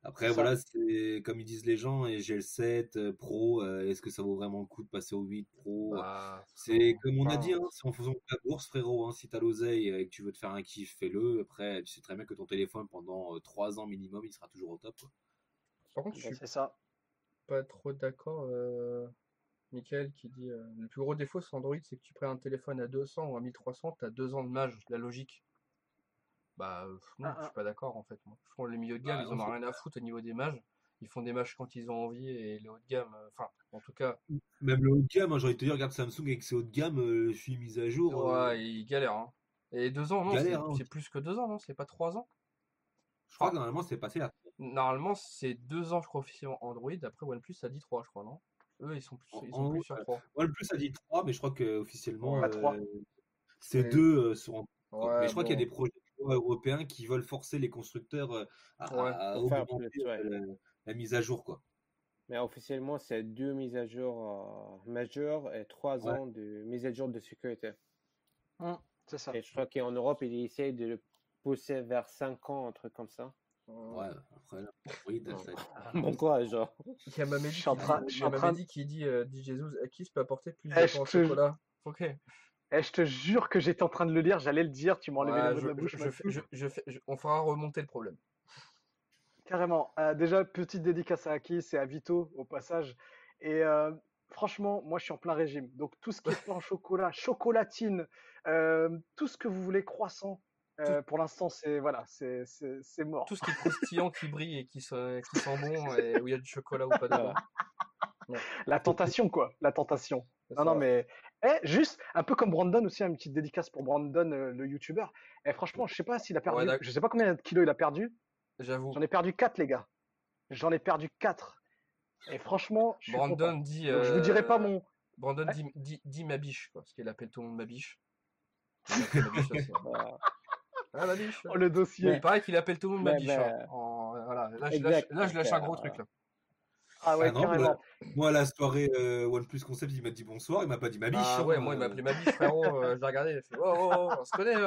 Speaker 9: Après,
Speaker 8: C'est ça.
Speaker 9: voilà, c'est comme ils disent les gens, et j'ai le 7 Pro, est-ce que ça vaut vraiment le coup de passer au 8 Pro?
Speaker 7: Bah,
Speaker 9: C'est comme on a dit,
Speaker 7: enfin,
Speaker 9: hein, c'est en faisant de la bourse, frérot. Hein, si t'as l'oseille et que tu veux te faire un kiff, fais-le. Après, tu sais très bien que ton téléphone, pendant 3 ans minimum, il sera toujours au top, quoi.
Speaker 7: par contre, je suis
Speaker 8: C'est ça.
Speaker 7: pas trop d'accord. Michael qui dit le plus gros défaut sur Android, c'est que tu prends un téléphone à 200 ou à 1300, t'as 2 ans de mage, la logique. Bah non, je
Speaker 8: Ah,
Speaker 7: suis pas d'accord en fait. Moi. Je trouve les milieux de gamme,
Speaker 9: Bah,
Speaker 7: ils
Speaker 9: non,
Speaker 7: en ont
Speaker 9: c'est
Speaker 7: rien à foutre au niveau des mages. Ils font des mages quand ils ont envie et les hauts de gamme, enfin, en tout cas,
Speaker 9: même le haut de gamme, hein, j'ai envie de te dire, regarde Samsung avec ses hauts de gamme, je suis mis à jour,
Speaker 7: ouais, ils galèrent. Hein. Et 2 ans, non,
Speaker 9: galère. Hein.
Speaker 7: c'est plus que 2 ans, non, c'est pas 3 ans.
Speaker 9: Je crois
Speaker 7: Enfin,
Speaker 9: que normalement, c'est passé là.
Speaker 7: normalement, c'est 2 ans, je crois, officiellement Android. Après, OnePlus, ça dit 3, je crois, non? Eux, ils sont plus sur 3.
Speaker 9: Ouais, le plus a dit 3, mais je crois que officiellement,
Speaker 8: Pas 3.
Speaker 9: c'est
Speaker 7: Mais-
Speaker 9: 2 sur un.
Speaker 7: Ouais,
Speaker 9: Mais je crois qu'il y a
Speaker 7: bon.
Speaker 9: des projets européens qui veulent forcer les constructeurs
Speaker 7: Ouais.
Speaker 9: à
Speaker 10: Pour faire
Speaker 9: augmenter
Speaker 10: plus, ouais.
Speaker 9: la mise à jour, quoi.
Speaker 10: Mais officiellement, c'est 2 mises à jour majeures et 3
Speaker 9: Ouais.
Speaker 10: ans de mise à jour de sécurité.
Speaker 8: C'est ça.
Speaker 10: Et je crois qu'en Europe, ils essayent de le pousser vers 5 ans, un truc comme ça.
Speaker 9: Ouais, après, là, oui,
Speaker 10: Bon courage. Hein.
Speaker 7: Il y a Mamedi
Speaker 8: Je suis en train-
Speaker 7: qui,
Speaker 8: je
Speaker 7: il
Speaker 8: suis
Speaker 7: y a
Speaker 8: en train de-
Speaker 7: Mamedi qui dit Jesus, Akis peut apporter plus de
Speaker 8: Eh,
Speaker 7: pain au
Speaker 8: je te-
Speaker 7: chocolat. Ok.
Speaker 8: je te jure que j'étais en train de le lire, j'allais le dire, tu m'as enlevé
Speaker 7: Ouais,
Speaker 8: les mots de la bouche.
Speaker 7: on fera remonter le problème.
Speaker 8: Carrément. Déjà, petite dédicace à Akis et à Vito au passage. Et franchement, moi, je suis en plein régime. Donc, tout ce qui est pain au chocolat, chocolatine, tout ce que vous voulez, croissant, pour l'instant, c'est mort.
Speaker 7: Tout ce qui est croustillant, qui brille et qui sent bon, et où il y a du chocolat ou pas dedans.
Speaker 8: La tentation, quoi. La tentation.
Speaker 7: C'est
Speaker 8: Non,
Speaker 7: ça.
Speaker 8: non, mais juste un peu comme Brandon aussi, une petite dédicace pour Brandon, le YouTuber. Et franchement, je sais pas s'il a perdu.
Speaker 7: Ouais, d'accord.
Speaker 8: Je sais pas combien de kilos il a perdu.
Speaker 7: J'avoue.
Speaker 8: J'en ai perdu 4, les gars. J'en ai perdu 4. Et franchement, je suis
Speaker 7: Brandon
Speaker 8: content.
Speaker 7: dit.
Speaker 8: Donc, je vous dirai pas mon.
Speaker 7: Brandon
Speaker 8: Ouais.
Speaker 7: dit ma biche, quoi, parce qu'il appelle tout le monde ma biche. Il appelle ma biche aussi. Ah, ma biche.
Speaker 8: Oh, le
Speaker 7: Mais
Speaker 8: dossier.
Speaker 7: il paraît qu'il appelle tout le monde ma
Speaker 10: Mais-
Speaker 7: biche.
Speaker 10: mais-
Speaker 7: Hein. Voilà. Là,
Speaker 10: Exact.
Speaker 7: je lâche un gros truc. Là.
Speaker 8: Ah ouais,
Speaker 9: Ah non,
Speaker 8: carrément.
Speaker 9: moi, à la soirée OnePlus Concept, il m'a dit bonsoir, il m'a pas dit ma biche.
Speaker 7: Ah ouais, moi il m'a appelé ma biche, frérot. Je l'ai regardé, il fait oh, on se connaît.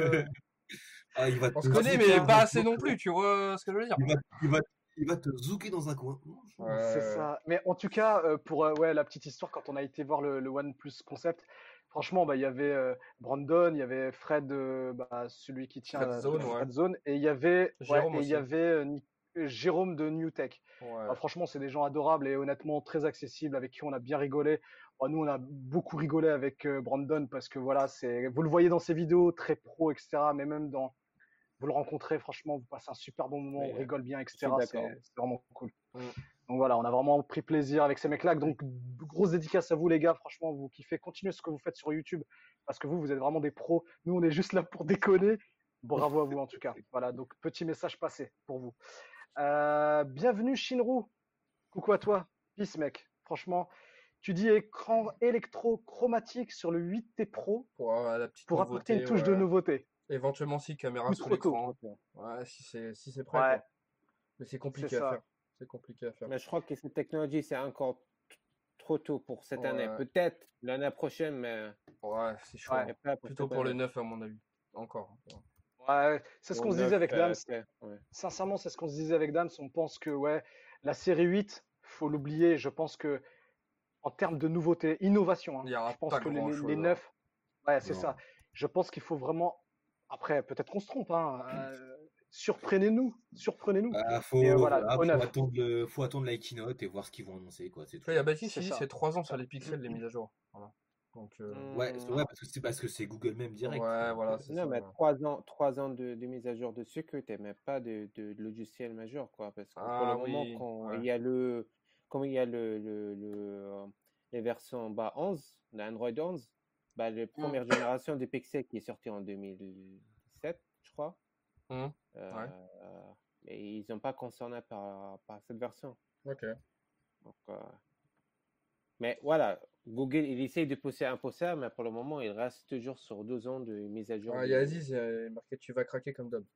Speaker 9: Ah, il va
Speaker 7: On
Speaker 9: te
Speaker 7: se connaît,
Speaker 9: zouker
Speaker 7: mais pas
Speaker 9: dans
Speaker 7: assez
Speaker 9: un
Speaker 7: non
Speaker 9: coin.
Speaker 7: plus, tu vois ce que je veux dire.
Speaker 9: Il va te zouker dans un coin.
Speaker 8: C'est ça. Mais en tout cas, pour ouais, la petite histoire, quand on a été voir le OnePlus Concept, franchement, bah, il y avait Brandon, il y avait Fred, celui qui tient
Speaker 7: Fred Zone,
Speaker 8: Fred
Speaker 7: ouais.
Speaker 8: Zone, et il y avait,
Speaker 7: Jérôme
Speaker 8: et il y
Speaker 7: aussi.
Speaker 8: avait Jérôme de NewTech.
Speaker 7: Ouais.
Speaker 8: Bah, franchement, c'est des gens adorables et honnêtement très accessibles avec qui on a bien rigolé. Bon, nous, on a beaucoup rigolé avec Brandon parce que voilà, vous le voyez dans ses vidéos, très pro, etc. Mais même vous le rencontrez, franchement, vous passez un super bon moment,
Speaker 10: Mais,
Speaker 8: on rigole bien,
Speaker 10: je
Speaker 8: etc.
Speaker 10: suis d'accord.
Speaker 8: C'est vraiment cool.
Speaker 7: Mm.
Speaker 8: Donc voilà, on a vraiment pris plaisir avec ces mecs-là. Donc, grosse dédicace à vous, les gars. Franchement, vous kiffez. Continuez ce que vous faites sur YouTube parce que vous êtes vraiment des pros. Nous, on est juste là pour déconner. Bravo à vous, en tout cas. Voilà, donc petit message passé pour vous. Bienvenue, Shinru. Coucou à toi. Peace, mec. Franchement, tu dis écran électrochromatique sur le 8T Pro
Speaker 7: Pour la petite
Speaker 8: pour apporter une
Speaker 7: nouveauté,
Speaker 8: touche de
Speaker 7: ouais.
Speaker 8: nouveauté.
Speaker 7: Éventuellement, si caméra
Speaker 8: Plus
Speaker 7: sous
Speaker 8: trop tôt.
Speaker 7: l'écran. Ouais, si c'est prêt.
Speaker 8: Ouais,
Speaker 7: Quoi. Mais c'est compliqué
Speaker 8: c'est
Speaker 7: à
Speaker 8: ça.
Speaker 7: faire. C'est compliqué à faire.
Speaker 10: Mais je crois que cette technologie, c'est encore trop tôt pour cette année.
Speaker 7: Ouais.
Speaker 10: Peut-être l'année prochaine, mais
Speaker 7: Ouais, c'est chaud.
Speaker 8: Ouais.
Speaker 7: Hein.
Speaker 10: mais pas
Speaker 7: Plutôt
Speaker 10: cette
Speaker 7: pour le
Speaker 10: année.
Speaker 7: 9, à mon avis. Encore.
Speaker 8: Ouais, c'est ce
Speaker 10: Pour
Speaker 8: qu'on se
Speaker 10: le
Speaker 8: disait
Speaker 10: 9,
Speaker 8: avec Dams.
Speaker 10: ouais.
Speaker 8: Sincèrement, c'est ce qu'on se disait avec Dams. On pense que ouais, la série 8, faut l'oublier. Je pense que en termes de nouveauté, innovation, hein,
Speaker 7: Il y aura
Speaker 8: je pense
Speaker 7: pas
Speaker 8: que
Speaker 7: grand-chose,
Speaker 8: les
Speaker 7: hein.
Speaker 8: 9, ouais, c'est
Speaker 9: Non.
Speaker 8: ça. Je pense qu'il faut vraiment. Après, peut-être qu'on se trompe, hein. Surprenez-nous.
Speaker 9: Bah,
Speaker 8: Et voilà, au neuf.
Speaker 9: faut attendre la keynote et voir ce qu'ils vont annoncer, quoi. C'est
Speaker 7: Tu
Speaker 9: tout.
Speaker 7: vois, il y a Baptiste
Speaker 8: C'est
Speaker 7: qui dit
Speaker 8: ça.
Speaker 7: c'est 3 ans sur les pixels, les mises à jour. Voilà. Donc,
Speaker 9: Ouais, c'est vrai, parce que c'est Google même direct.
Speaker 7: ouais, voilà, c'est
Speaker 10: Non,
Speaker 7: ça.
Speaker 10: mais 3 ans de mise à jour de sécurité, mais pas de logiciel majeur, quoi. Parce que pour
Speaker 7: Ah
Speaker 10: le moment,
Speaker 7: oui,
Speaker 10: quand
Speaker 7: ouais.
Speaker 10: il y a les versions 11, l'Android 11, la première génération des pixels qui est sortie en 2007, je crois.
Speaker 7: Ouais.
Speaker 10: Et ils n'ont pas concerné par cette version.
Speaker 7: Ok.
Speaker 10: Donc, mais voilà, Google, il essaye de pousser un peu ça, mais pour le moment, il reste toujours sur 2 ans de mise à jour.
Speaker 7: Il y a Aziz, il y a marqué tu vas craquer comme d'hab.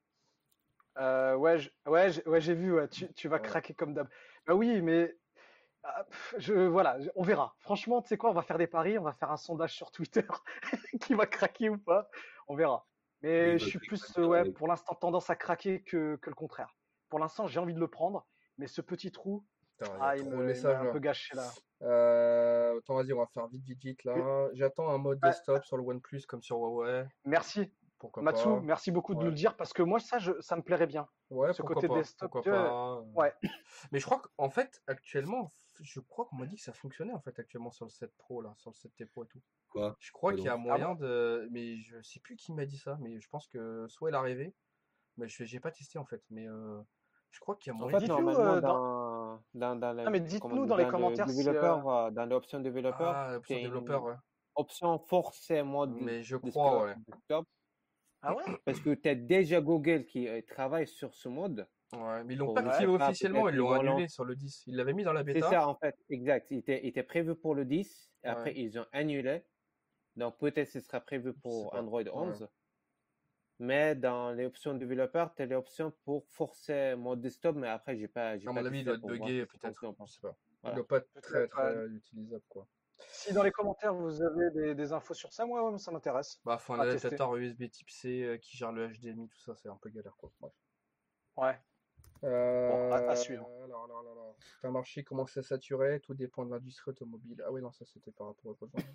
Speaker 8: J'ai vu, ouais, tu vas
Speaker 7: Ouais.
Speaker 8: craquer comme d'hab. Bah oui, mais voilà, on verra. Franchement, tu sais quoi, on va faire des paris, on va faire un sondage sur Twitter qui va craquer ou pas. On verra.
Speaker 9: Mais
Speaker 8: Mais
Speaker 9: il
Speaker 8: je
Speaker 9: va
Speaker 8: suis
Speaker 9: craquer
Speaker 8: plus,
Speaker 9: comme d'hab.
Speaker 8: pour l'instant, tendance à craquer que le contraire. pour l'instant, j'ai envie de le prendre, mais ce petit trou,
Speaker 7: Putain, il y a
Speaker 8: il
Speaker 7: trop de
Speaker 8: m'a
Speaker 7: messages
Speaker 8: un
Speaker 7: là.
Speaker 8: peu gâché là.
Speaker 7: Attends, vas-y, on va faire vite là. J'attends un mode
Speaker 8: Ah,
Speaker 7: desktop sur le OnePlus comme sur Huawei.
Speaker 8: merci,
Speaker 7: Pourquoi
Speaker 8: Matsu,
Speaker 7: pas?
Speaker 8: merci beaucoup de
Speaker 7: Ouais.
Speaker 8: le dire parce que moi, ça me plairait bien.
Speaker 7: Ouais,
Speaker 8: Ce
Speaker 7: pourquoi
Speaker 8: côté
Speaker 7: pas?
Speaker 8: desktop,
Speaker 7: Pourquoi
Speaker 8: tu vois,
Speaker 7: pas?
Speaker 8: ouais.
Speaker 7: Mais je crois qu'en fait, actuellement, je crois qu'on m'a dit que ça fonctionnait en fait actuellement sur le 7 Pro là, sur le 7T Pro et tout.
Speaker 9: Quoi?
Speaker 7: Je crois
Speaker 9: Quoi
Speaker 7: qu'il y a
Speaker 9: donc?
Speaker 8: Ah
Speaker 7: moyen
Speaker 8: bon?
Speaker 7: de. Mais je sais plus qui m'a dit ça, mais je pense que soit il est arrivé, mais j'ai pas testé en fait. Mais je crois qu'il y a
Speaker 10: En
Speaker 7: moyen.
Speaker 10: fait,
Speaker 8: Dites-nous
Speaker 10: normalement,
Speaker 8: dans...
Speaker 10: le,
Speaker 8: Ah, mais
Speaker 10: comment
Speaker 8: dites-nous
Speaker 10: dire,
Speaker 8: dans les
Speaker 10: dans le
Speaker 8: commentaires si...
Speaker 10: développeur, dans l'option développeur,
Speaker 7: Ah,
Speaker 10: tu
Speaker 7: option
Speaker 10: as
Speaker 7: développeur,
Speaker 10: une
Speaker 7: ouais.
Speaker 10: option forcer mode
Speaker 7: Mais je crois, ouais.
Speaker 10: desktop
Speaker 8: Ah ouais?
Speaker 10: parce que tu as déjà Google qui travaille sur ce mode.
Speaker 7: Ouais, mais ils l'ont
Speaker 10: Bon,
Speaker 7: pas
Speaker 10: je
Speaker 8: Ouais.
Speaker 10: sais
Speaker 7: activé
Speaker 10: pas,
Speaker 7: officiellement,
Speaker 10: peut-être
Speaker 7: ils
Speaker 10: ils
Speaker 7: l'ont
Speaker 10: vont
Speaker 7: annulé
Speaker 10: lancer.
Speaker 7: sur le 10. Ils l'avaient mis dans la
Speaker 10: C'est
Speaker 7: bêta.
Speaker 10: ça, en fait, exact. Il était prévu pour le 10, et
Speaker 7: Ouais,
Speaker 10: après ils ont annulé. Donc peut-être ce sera prévu
Speaker 7: je sais
Speaker 10: pour
Speaker 7: pas.
Speaker 10: Android
Speaker 7: Ouais.
Speaker 10: 11. Mais dans les options développeurs, tu as l'option pour forcer mode desktop, mais après, j'ai
Speaker 7: À
Speaker 10: pas
Speaker 7: mon avis, il
Speaker 10: testé
Speaker 7: doit être
Speaker 10: pour voir
Speaker 7: bugué,
Speaker 10: si ça
Speaker 7: peut-être.
Speaker 10: fonctionne ou pas.
Speaker 7: Je sais pas. Il
Speaker 10: Voilà.
Speaker 7: doit pas être très
Speaker 8: Peut-être, ouais.
Speaker 7: utilisable, quoi.
Speaker 8: Si dans les commentaires vous avez des infos sur ça, moi, ça m'intéresse
Speaker 7: Bah, faut un
Speaker 8: à tester.
Speaker 7: adaptateur USB type C qui gère le HDMI, tout ça, c'est un peu galère, quoi. Bref.
Speaker 8: Ouais, bon, à suivre.
Speaker 7: Alors. C'est un marché qui commence à saturer, tout dépend de l'industrie automobile. Ah oui, non, ça c'était par rapport à autre chose.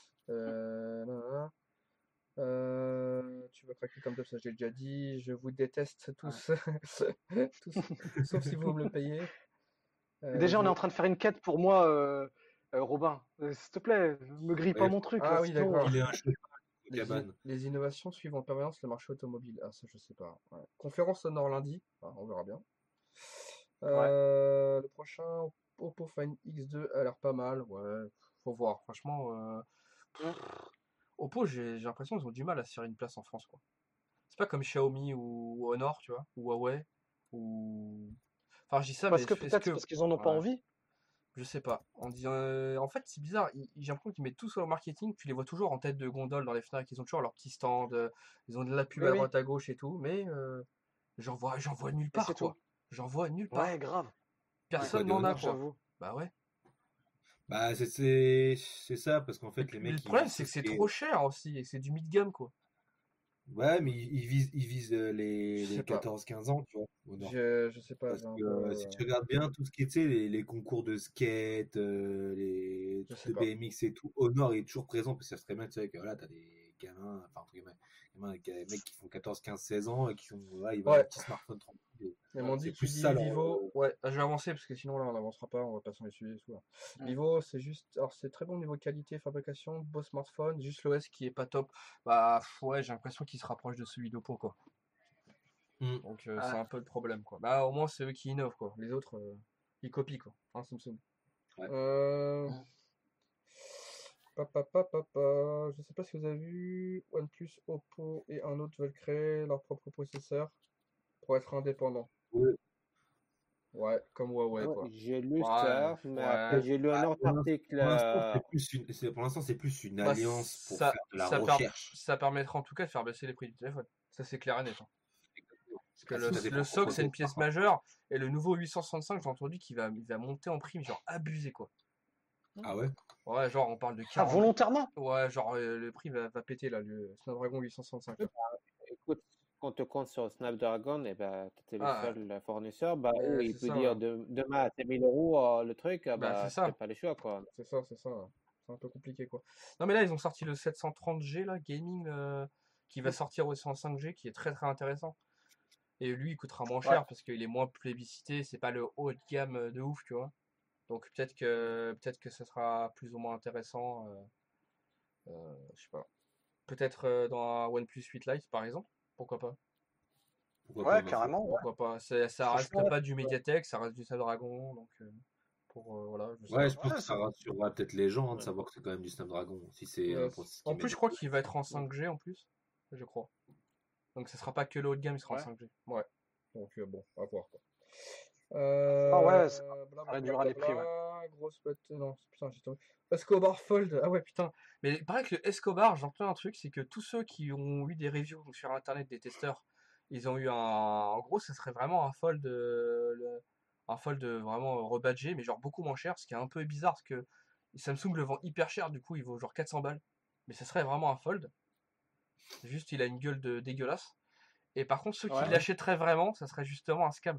Speaker 7: Nanana. Tu vas craquer comme d'hab, ça j'ai déjà dit. Je vous déteste tous. Tous. Sauf si vous me le payez.
Speaker 8: Déjà, on est en train de faire une quête pour moi, Robin. S'il te plaît, me grille pas
Speaker 9: Ouais,
Speaker 8: mon truc,
Speaker 7: Ah
Speaker 8: là,
Speaker 7: oui,
Speaker 8: sinon...
Speaker 7: d'accord.
Speaker 9: il est un cheveu de
Speaker 7: Les,
Speaker 9: cabane.
Speaker 7: les innovations suivent en permanence le marché automobile. Ah, ça, je sais pas. Ouais. Conférence sonore lundi. Ah, on verra bien.
Speaker 8: Ouais.
Speaker 7: Le prochain, Oppo Find X2 a l'air pas mal. Ouais, faut voir. Franchement, Oppo, j'ai l'impression qu'ils ont du mal à se faire une place en France, quoi. C'est pas comme Xiaomi ou Honor, tu vois, ou Huawei, ou... Enfin, je dis ça, mais
Speaker 8: Parce que
Speaker 7: est-ce
Speaker 8: peut-être
Speaker 7: que...
Speaker 8: parce qu'ils en ont pas
Speaker 7: Ouais.
Speaker 8: envie.
Speaker 7: Je sais pas. En fait, c'est bizarre. J'ai l'impression qu'ils mettent tout sur le marketing. Tu les vois toujours en tête de gondole dans les Fnac. Ils ont toujours leur petit stand. Ils ont de la pub
Speaker 8: Oui,
Speaker 7: à
Speaker 8: oui.
Speaker 7: droite à gauche et tout. Mais j'en vois nulle
Speaker 8: Et
Speaker 7: part,
Speaker 8: c'est
Speaker 7: quoi.
Speaker 8: tout.
Speaker 7: J'en vois nulle part.
Speaker 8: Ouais, grave. Ouais.
Speaker 7: Personne
Speaker 9: Quoi,
Speaker 7: n'en
Speaker 9: de
Speaker 7: a,
Speaker 9: Honor?
Speaker 7: quoi.
Speaker 8: J'avoue.
Speaker 7: Bah ouais.
Speaker 9: Bah, c'est ça, parce qu'en
Speaker 7: Et
Speaker 9: fait,
Speaker 7: puis,
Speaker 9: les
Speaker 7: le
Speaker 9: mecs,
Speaker 7: problème,
Speaker 9: ils
Speaker 7: c'est que
Speaker 9: visent
Speaker 7: c'est
Speaker 9: les...
Speaker 7: trop cher aussi. Et que c'est du mid-gamme, quoi.
Speaker 9: Ouais, mais ils visent
Speaker 7: Je
Speaker 9: les
Speaker 7: sais pas.
Speaker 9: 14-15 ans, tu vois, au Nord.
Speaker 7: Je sais pas.
Speaker 9: Parce
Speaker 7: J'ai un
Speaker 9: que
Speaker 7: peu...
Speaker 9: si tu regardes bien tout ce qui est, tu sais, les concours de skate,
Speaker 7: Je
Speaker 9: tout
Speaker 7: sais
Speaker 9: le
Speaker 7: pas.
Speaker 9: BMX et tout, au Nord, il est toujours présent, parce que ça serait bien, tu sais, que voilà, t'as des gamins, enfin, entre guillemets, des mecs qui font 14, 15, 16 ans et qui sont, voilà, ils veulent
Speaker 7: Ouais.
Speaker 9: un petit smartphone tranquille.
Speaker 7: Ils
Speaker 9: Voilà,
Speaker 7: m'ont
Speaker 9: c'est
Speaker 7: dit
Speaker 9: plus
Speaker 7: qu'il dit
Speaker 9: ça leur.
Speaker 7: Vivo. Ouais, je vais avancer parce que sinon là on n'avancera pas, on va passer les sujets et tout là. Vivo, c'est juste. Alors c'est très bon niveau qualité, fabrication, beau smartphone, juste l'OS qui est pas top. Bah ouais, j'ai l'impression qu'il se rapproche de celui d'Oppo, quoi. Donc c'est
Speaker 8: Ah,
Speaker 7: un peu le problème, quoi. Bah au moins c'est eux qui innovent, quoi. Les autres, ils copient, quoi. Hein, ça me saoule.
Speaker 9: Ouais.
Speaker 7: Je sais pas si vous avez vu, OnePlus, Oppo et un autre veulent créer leur propre processeur pour être indépendants.
Speaker 9: Ouais.
Speaker 7: Ouais, comme Huawei,
Speaker 10: Ouais,
Speaker 7: quoi.
Speaker 10: j'ai lu
Speaker 7: Ouais,
Speaker 10: ça, mais après,
Speaker 7: ouais.
Speaker 10: j'ai lu un autre article.
Speaker 9: Pour l'instant, c'est plus une
Speaker 7: Bah,
Speaker 9: alliance pour
Speaker 7: ça,
Speaker 9: faire de la
Speaker 7: ça,
Speaker 9: recherche.
Speaker 7: ça permettra en tout cas de faire baisser les prix du téléphone. Ça, c'est clair et net, hein. Parce que
Speaker 9: Ah, si t'as des
Speaker 7: le SOC,
Speaker 9: propres
Speaker 7: c'est une pièce majeure. Et le nouveau 865, j'ai entendu qu'il va monter en prix, mais genre abusé, quoi.
Speaker 9: Ah ouais?
Speaker 7: Ouais, genre, on parle de
Speaker 8: Ah,
Speaker 7: 40.
Speaker 8: volontairement?
Speaker 7: Ouais, genre, le prix va péter, là, le Snapdragon 865. là.
Speaker 10: Écoute, quand tu comptes sur Snapdragon, et ben, tu es le
Speaker 7: Ah,
Speaker 10: seul fournisseur, bah,
Speaker 7: mais
Speaker 10: eux, il
Speaker 7: c'est
Speaker 10: peut
Speaker 7: ça.
Speaker 10: dire demain à 1000 euros le truc,
Speaker 7: Bah,
Speaker 10: bah,
Speaker 7: c'est
Speaker 10: tu
Speaker 7: ça.
Speaker 10: pas le choix, quoi.
Speaker 7: C'est ça. C'est un peu compliqué, quoi. Non, mais là, ils ont sorti le 730G, là, gaming, qui va sortir aussi en 5G, qui est très très intéressant. Et lui, il coûtera moins
Speaker 8: Ouais.
Speaker 7: cher parce qu'il est moins plébiscité. C'est pas le haut de gamme de ouf, tu vois. Donc peut-être que ça sera plus ou moins intéressant. Je sais pas. Peut-être dans un OnePlus 8 Lite, par exemple. Pourquoi pas?
Speaker 9: Pourquoi
Speaker 8: Ouais,
Speaker 9: pas, ma foi.
Speaker 8: carrément. Ouais.
Speaker 7: Pourquoi pas? Ça reste
Speaker 8: Franchement,
Speaker 7: pas du Mediatek, ça reste du Snapdragon. Donc voilà, je sais
Speaker 9: Ouais,
Speaker 7: pas.
Speaker 9: je pense
Speaker 8: ouais,
Speaker 9: que ça rassurera peut-être les gens de
Speaker 10: Ouais.
Speaker 9: savoir que c'est quand même du Snapdragon. Si c'est
Speaker 7: Yes.
Speaker 9: pour ce qui
Speaker 7: En
Speaker 9: est
Speaker 7: plus, je crois
Speaker 9: Mediatek.
Speaker 7: qu'il va être en 5G en plus. Je crois. Donc ce sera pas que le haut de gamme, il sera
Speaker 8: Ouais.
Speaker 7: en 5G. Ouais. Donc bon, à voir, quoi.
Speaker 8: Ah ouais, ça réduira les prix, ouais.
Speaker 7: Blablabla, grosse bête. Non, putain, j'ai tombé. Escobar Fold. Ah ouais, putain. Mais il paraît que le Escobar, j'ai entendu un truc, c'est que tous ceux qui ont eu des reviews sur internet des testeurs, ils ont eu un. En gros, ce serait vraiment un Fold, un Fold vraiment rebadgé, mais genre beaucoup moins cher, ce qui est un peu bizarre parce que Samsung le vend hyper cher, du coup, il vaut genre 400 balles. Mais ça serait vraiment un Fold. Juste, il a une gueule de dégueulasse. Et par contre, ceux qui
Speaker 8: Ouais.
Speaker 7: l'achèteraient vraiment, ça serait justement un scam.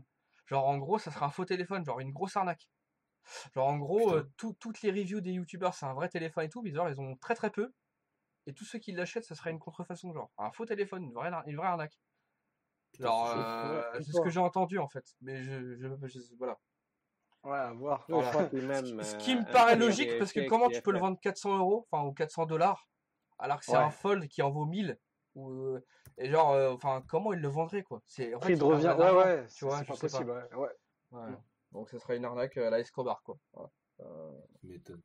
Speaker 7: Genre, en gros, ça sera un faux téléphone, genre une grosse arnaque. Genre, en gros, toutes les reviews des youtubeurs, c'est un vrai téléphone et tout, mais genre, ils ont très très peu. Et tous ceux qui l'achètent, ça serait une contrefaçon, genre un faux téléphone, une vraie arnaque. Genre, c'est ce que j'ai entendu en fait. Mais voilà.
Speaker 8: Ouais, à voir.
Speaker 10: Oui, je crois que même,
Speaker 7: Ce qui me paraît logique, parce que comment tu peux le vendre 400 €, enfin, ou 400 $, alors que c'est un fold qui en vaut 1000, et genre, enfin, comment ils le vendraient, quoi. C'est, en
Speaker 8: Prix
Speaker 7: fait,
Speaker 8: de revient, ouais,
Speaker 7: tu vois,
Speaker 8: c'est pas possible, ouais.
Speaker 7: Ouais. Donc, ce serait une arnaque à la Escobar, quoi. Voilà.
Speaker 9: Tu m'étonnes.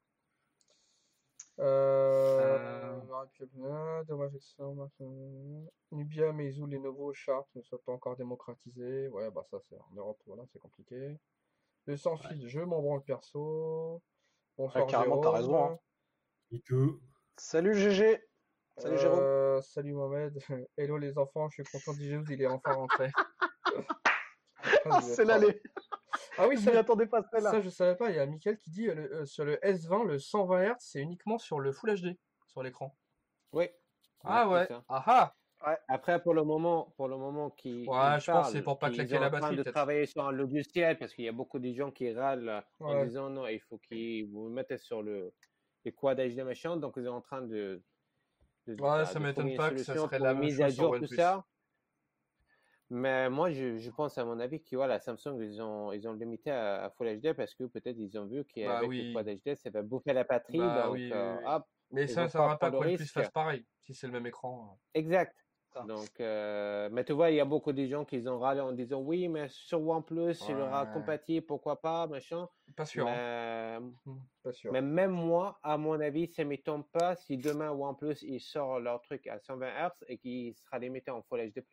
Speaker 7: Dommage que ça marche. Nubia, Meizu, Lenovo, Sharp ne soient pas encore démocratisés. Ouais, bah ça c'est en Europe, voilà, c'est compliqué. Le sans fil, je m'en branle perso. Bonsoir,
Speaker 8: carrément, t'as raison. Hein. Salut GG. Salut Jérôme.
Speaker 7: Salut Mohamed. Hello les enfants, je suis content d'Igeus, il est enfin rentré.
Speaker 8: C'est l'allée.
Speaker 7: Ah oui,
Speaker 8: je m'y attendais pas celle-là.
Speaker 7: Ça, je savais pas. Il y a Mickaël qui dit sur le S20, le 120 Hz, c'est uniquement sur le Full HD, sur l'écran.
Speaker 10: Oui.
Speaker 7: Ah ouais. Ah.
Speaker 10: Ouais. Après, pour le moment qui.
Speaker 7: Ouais, je pense que c'est pour pas claquer la batterie.
Speaker 10: Ils sont en train de travailler sur un logiciel parce qu'il y a beaucoup de gens qui râlent en disant non, il faut qu'ils vous mettez sur les quad HD machin. Donc, ils sont en train de
Speaker 7: ça m'étonne pas que ça serait la
Speaker 10: mise à jour, tout ça. Mais moi, je pense, à mon avis, que voilà, Samsung, ils ont limité à Full HD parce que peut-être ils ont vu qu'avec le Quad HD, ça va bouffer la batterie. Donc, hop,
Speaker 7: mais ça n'aura pas quoi le plus fasse pareil, si c'est le même écran.
Speaker 10: Exact. Donc, mais tu vois, il y a beaucoup de gens qui ont râlé en disant oui, mais sur OnePlus, il aura compatible, pourquoi pas, machin.
Speaker 7: Pas sûr.
Speaker 10: Pas sûr. Mais même moi, à mon avis, ça ne m'étonne pas si demain OnePlus il sort leur truc à 120 Hz et qu'il sera limité en Full HD+.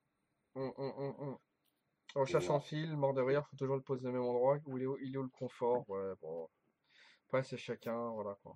Speaker 7: Recherche en fil, mort de rire, faut toujours le poser au même endroit. Il est où le confort? Ouais, bon. Après, c'est chacun, voilà quoi.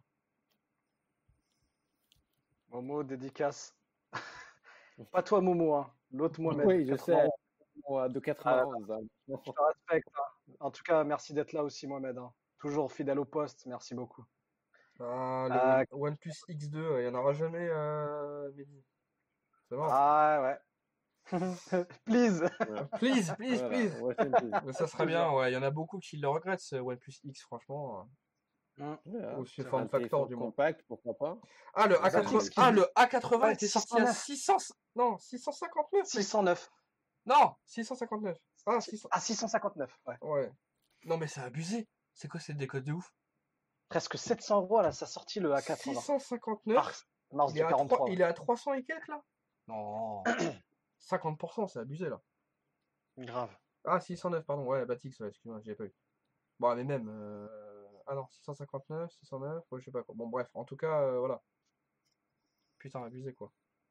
Speaker 8: Momo, dédicace. Pas toi, Momo, hein. L'autre Mohamed.
Speaker 10: Oui, je sais. De 91.
Speaker 8: Je te respecte. Hein. En tout cas, merci d'être là aussi, Mohamed. Hein. Toujours fidèle au poste. Merci beaucoup.
Speaker 7: Le OnePlus X2, il n'y en aura jamais, Mehdi. C'est mort.
Speaker 8: Ah ouais. Please.
Speaker 7: Please. Mais ça serait bien, ouais. Il y en a beaucoup qui le regrettent, ce OnePlus X, franchement. Ou ce form factor du
Speaker 10: compact, pourquoi pas.
Speaker 7: Ah, le A80 était sorti à 659.
Speaker 8: 609.
Speaker 7: Non, 659.
Speaker 8: Ah, 659,
Speaker 7: ouais. Non, mais c'est abusé. C'est quoi cette décote de ouf?
Speaker 8: Presque 700 € à sa sortie, le A80.
Speaker 7: 659.
Speaker 8: Mars
Speaker 7: il, est
Speaker 8: 43,
Speaker 7: il est à 300 et quelques, là? Non. 50%, c'est abusé, là.
Speaker 8: Grave.
Speaker 7: Ah, 609, pardon. Ouais, Batix, excuse-moi, j'y ai pas eu. Bon, mais même... Ah non, 659, 609, ouais, je sais pas quoi. Bon, bref, en tout cas, voilà. Putain, abusé, quoi.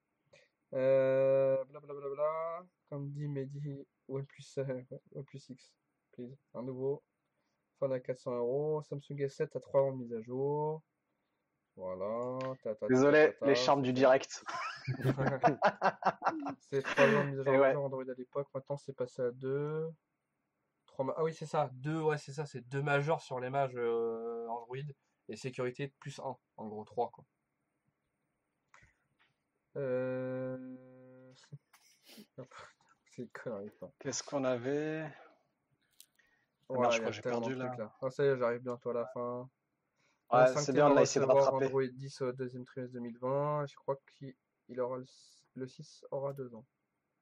Speaker 7: Blablabla. Comme dit Mehdi, OnePlus X, please. Un nouveau. Phone à 400 €. Samsung S7 à 3 ans de mise à jour. Voilà.
Speaker 8: Désolé, les charmes du direct.
Speaker 7: C'est 3 ans de mise à jour Android à l'époque. Maintenant, c'est passé à 2. Ah oui, c'est ça. 2, ouais, c'est ça. C'est 2 majeurs sur les mages Android. Et sécurité plus 1. En gros, 3, quoi. C'est connerie, quoi.
Speaker 8: Qu'est-ce qu'on avait?
Speaker 7: Ouais,
Speaker 8: je crois que j'ai perdu là.
Speaker 7: Ah, ça y est, j'arrive bientôt à la fin.
Speaker 8: Ouais, c'est bien, on a essayé de rattraper.
Speaker 7: Android 10 au deuxième trimestre 2020. Je crois qu'il aura le 6 aura 2 ans.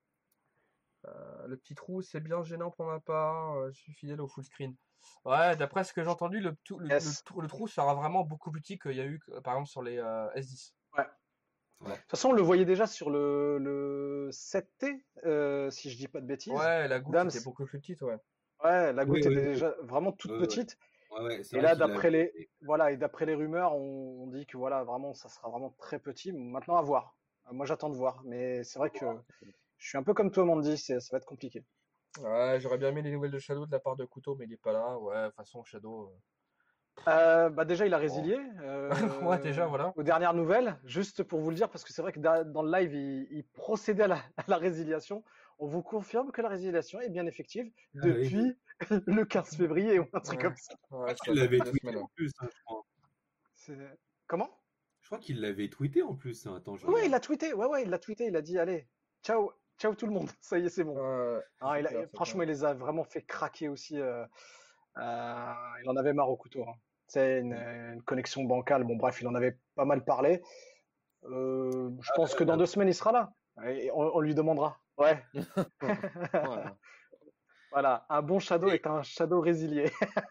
Speaker 7: Le petit trou, c'est bien gênant pour ma part. Je suis fidèle au full screen. Ouais, d'après ce que j'ai entendu, le trou sera vraiment beaucoup plus petit qu'il y a eu, par exemple, sur les S10.
Speaker 8: Ouais. De toute façon, on le voyait déjà sur le 7T, si je dis pas de bêtises.
Speaker 7: Ouais, la goutte était beaucoup plus petite, ouais.
Speaker 8: Ouais, la goutte était déjà vraiment toute petite.
Speaker 9: Ouais,
Speaker 8: et là, d'après les rumeurs, on dit que voilà, vraiment, ça sera vraiment très petit. Maintenant, à voir. Moi, j'attends de voir. Mais c'est vrai que je suis un peu comme toi, Mandy, ça va être compliqué.
Speaker 7: Ouais, j'aurais bien aimé les nouvelles de Shadow de la part de Couteau, mais il est pas là. Ouais, de toute façon, Shadow.
Speaker 8: Déjà, il a résilié.
Speaker 7: Ouais, déjà, voilà.
Speaker 8: Aux dernières nouvelles, juste pour vous le dire, parce que c'est vrai que dans le live, il procédait à la résiliation. On vous confirme que la résiliation est bien effective depuis le 15 février ou un truc comme ça.
Speaker 9: Ouais, il l'avait tweeté en plus, hein, je crois.
Speaker 8: Comment?
Speaker 9: Je crois qu'il l'avait tweeté en plus. Hein. Attends,
Speaker 8: il l'a tweeté. Ouais, il l'a tweeté. Il a dit, allez, ciao. Ciao tout le monde. Ça y est, c'est bon. Ah,
Speaker 7: c'est clair, c'est
Speaker 8: franchement,
Speaker 7: clair.
Speaker 8: il les a vraiment fait craquer aussi. Il en avait marre au couteau, hein. C'est une connexion bancale. Bon, bref, il en avait pas mal parlé. Je pense que dans 2 semaines, il sera là. Et on lui demandera. Ouais.
Speaker 10: Voilà.
Speaker 8: Voilà. Un bon Shadow
Speaker 9: Et-
Speaker 8: est un Shadow résilié.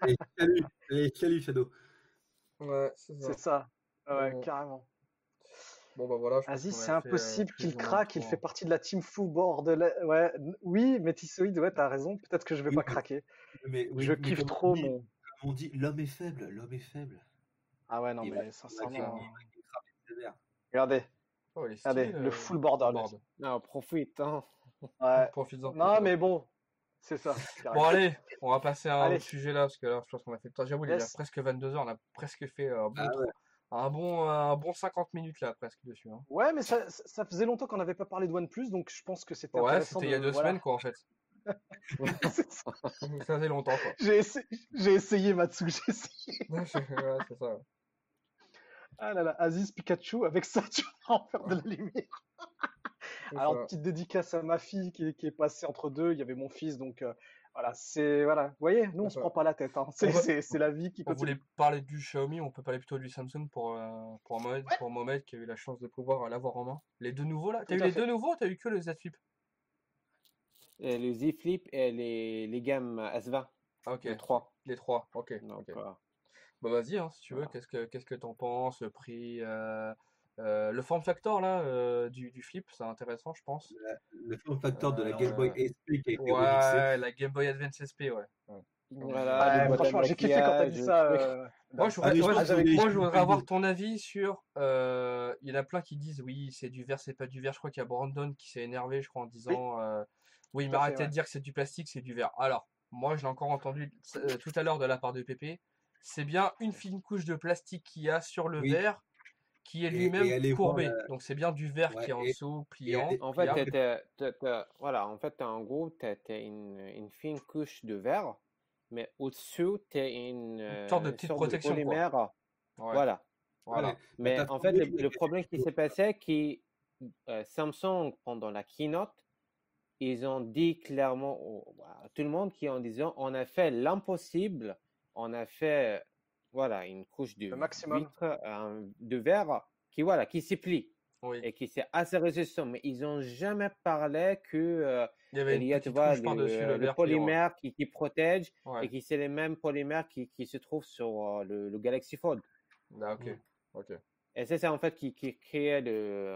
Speaker 9: Salut Shadow.
Speaker 7: Ouais, c'est ça.
Speaker 8: C'est ça. Ouais,
Speaker 7: Bon,
Speaker 8: carrément.
Speaker 7: bon, bah voilà, je pense
Speaker 8: Aziz,
Speaker 7: qu'on
Speaker 8: c'est
Speaker 7: a fait
Speaker 8: impossible
Speaker 7: plus
Speaker 8: qu'il
Speaker 7: ou moins le
Speaker 8: craque. Il
Speaker 7: tour.
Speaker 8: fait partie de la team full board. Ouais, oui, Métissoïde, ouais, t'as raison. Peut-être que je vais
Speaker 9: Oui,
Speaker 8: pas craquer.
Speaker 9: oui,
Speaker 8: Je
Speaker 9: mais
Speaker 8: kiffe
Speaker 9: comme
Speaker 8: trop mon.
Speaker 9: comme on dit, l'homme est faible, l'homme est faible.
Speaker 8: Ah ouais, non,
Speaker 9: Il va,
Speaker 8: mais
Speaker 9: il va
Speaker 8: sincèrement.
Speaker 9: cramer sévère.
Speaker 8: Regardez,
Speaker 7: Oh, il est
Speaker 8: regardez,
Speaker 7: stylé,
Speaker 8: le full board.
Speaker 7: board.
Speaker 10: Non, profite, hein.
Speaker 8: Ouais.
Speaker 7: Profites-en.
Speaker 8: Non, mais bon, c'est ça.
Speaker 7: Bon,
Speaker 8: carrément.
Speaker 7: allez, on va passer à un
Speaker 8: Allez.
Speaker 7: autre sujet là, parce que là, je pense qu'on a fait le temps. J'avoue, il est
Speaker 8: Yes.
Speaker 7: presque 22h, on a presque fait
Speaker 9: Ah ouais.
Speaker 7: un bon 50 minutes là, presque dessus. Hein.
Speaker 8: Ouais, mais ça faisait longtemps qu'on n'avait pas parlé de OnePlus, donc je pense que c'était
Speaker 7: Ouais,
Speaker 8: intéressant
Speaker 7: c'était il y a
Speaker 8: de.
Speaker 7: 2
Speaker 8: Voilà.
Speaker 7: semaines, quoi, en fait.
Speaker 8: C'est ça.
Speaker 7: Ça faisait longtemps, quoi.
Speaker 8: J'ai essayé, Matsu, j'ai essayé.
Speaker 7: Ouais, c'est ça.
Speaker 8: Ah là là, Aziz Pikachu, avec ça, tu vas en faire de la lumière.
Speaker 7: C'est
Speaker 8: Alors,
Speaker 7: ça.
Speaker 8: petite dédicace à ma fille qui est passée entre deux. Il y avait mon fils, donc voilà, c'est. Voilà. Vous voyez, nous, on se
Speaker 7: D'accord.
Speaker 8: prend pas la tête. Hein.
Speaker 7: On va-
Speaker 8: C'est la vie qui
Speaker 7: On
Speaker 8: continue.
Speaker 7: voulait parler du Xiaomi, on peut parler plutôt du Samsung pour Mohamed qui a eu la chance de pouvoir l'avoir en main. Les deux nouveaux là. T'as eu
Speaker 8: Tout à
Speaker 7: les
Speaker 8: fait.
Speaker 7: deux nouveaux ou t'as eu que le Z Flip?
Speaker 10: Et le Z Flip et les gammes S20,
Speaker 7: Ah, ok.
Speaker 10: les 3.
Speaker 7: Les trois, ok.
Speaker 10: Donc,
Speaker 7: Ok. Bah vas-y, hein, si tu veux,
Speaker 10: voilà.
Speaker 7: qu'est-ce que t'en penses, le prix, le form factor là du flip, c'est intéressant, je pense.
Speaker 9: Le form factor de la Game Boy SP qui a été remixé.
Speaker 7: Ouais, la Game Boy Advance SP, ouais.
Speaker 10: Voilà,
Speaker 8: Ouais,
Speaker 10: le boîte à
Speaker 8: franchement, j'ai kiffé quand t'as
Speaker 10: maquillage,
Speaker 8: dit
Speaker 10: le
Speaker 8: ça.
Speaker 10: truc.
Speaker 7: Moi, je
Speaker 9: Ah, mais je
Speaker 7: voudrais,
Speaker 9: pense que
Speaker 8: avec-
Speaker 9: les-
Speaker 7: moi,
Speaker 9: je
Speaker 7: je
Speaker 9: peux
Speaker 7: voudrais
Speaker 9: pas
Speaker 7: avoir
Speaker 9: le
Speaker 7: ton avis sur. Il y en a plein qui disent oui, c'est du verre, c'est pas du verre. Je crois qu'il y a Brandon qui s'est énervé, je crois, en disant oui, mais
Speaker 8: tout à fait,
Speaker 7: arrêtez
Speaker 8: ouais.
Speaker 7: de dire que c'est du plastique, c'est du verre. Alors, moi, je l'ai encore entendu tout à l'heure de la part de Pépé. C'est bien une fine couche de plastique qu'il y a sur le
Speaker 9: Oui.
Speaker 7: verre qui est
Speaker 9: Et
Speaker 7: lui-même
Speaker 9: allez voir
Speaker 7: courbé. Donc, c'est bien du verre
Speaker 9: Ouais,
Speaker 7: qui est en
Speaker 9: et-
Speaker 7: dessous, pliant.
Speaker 9: allez-
Speaker 10: En fait,
Speaker 7: pliable.
Speaker 10: voilà, en fait, en gros, t'as une fine couche de verre, mais au-dessus, t'as une
Speaker 7: sorte de petite
Speaker 10: sorte
Speaker 7: protection, quoi.
Speaker 10: polymère.
Speaker 7: Ouais,
Speaker 10: Voilà.
Speaker 7: voilà.
Speaker 9: Ouais.
Speaker 10: Mais
Speaker 9: t'as
Speaker 10: en fait,
Speaker 9: trouvé
Speaker 10: le problème qui s'est passé, c'est Samsung, pendant la keynote, ils ont dit clairement à tout le monde en disant, on a fait l'impossible, on a fait, voilà, une couche de
Speaker 8: Le maximum.
Speaker 10: vitre, de verre qui se plie
Speaker 7: Oui.
Speaker 10: et qui c'est assez résistant. Mais ils n'ont jamais parlé que
Speaker 7: Il y avait
Speaker 10: il
Speaker 7: une
Speaker 10: y a, tu
Speaker 7: petite
Speaker 10: vois,
Speaker 7: couche par-dessus le
Speaker 10: le
Speaker 7: verre pliant.
Speaker 10: polymère qui protège
Speaker 7: Ouais.
Speaker 10: et qui c'est les mêmes polymères qui se trouvent sur le Galaxy Fold.
Speaker 7: Ah, ok. Ok.
Speaker 10: Et c'est ça en fait qui crée le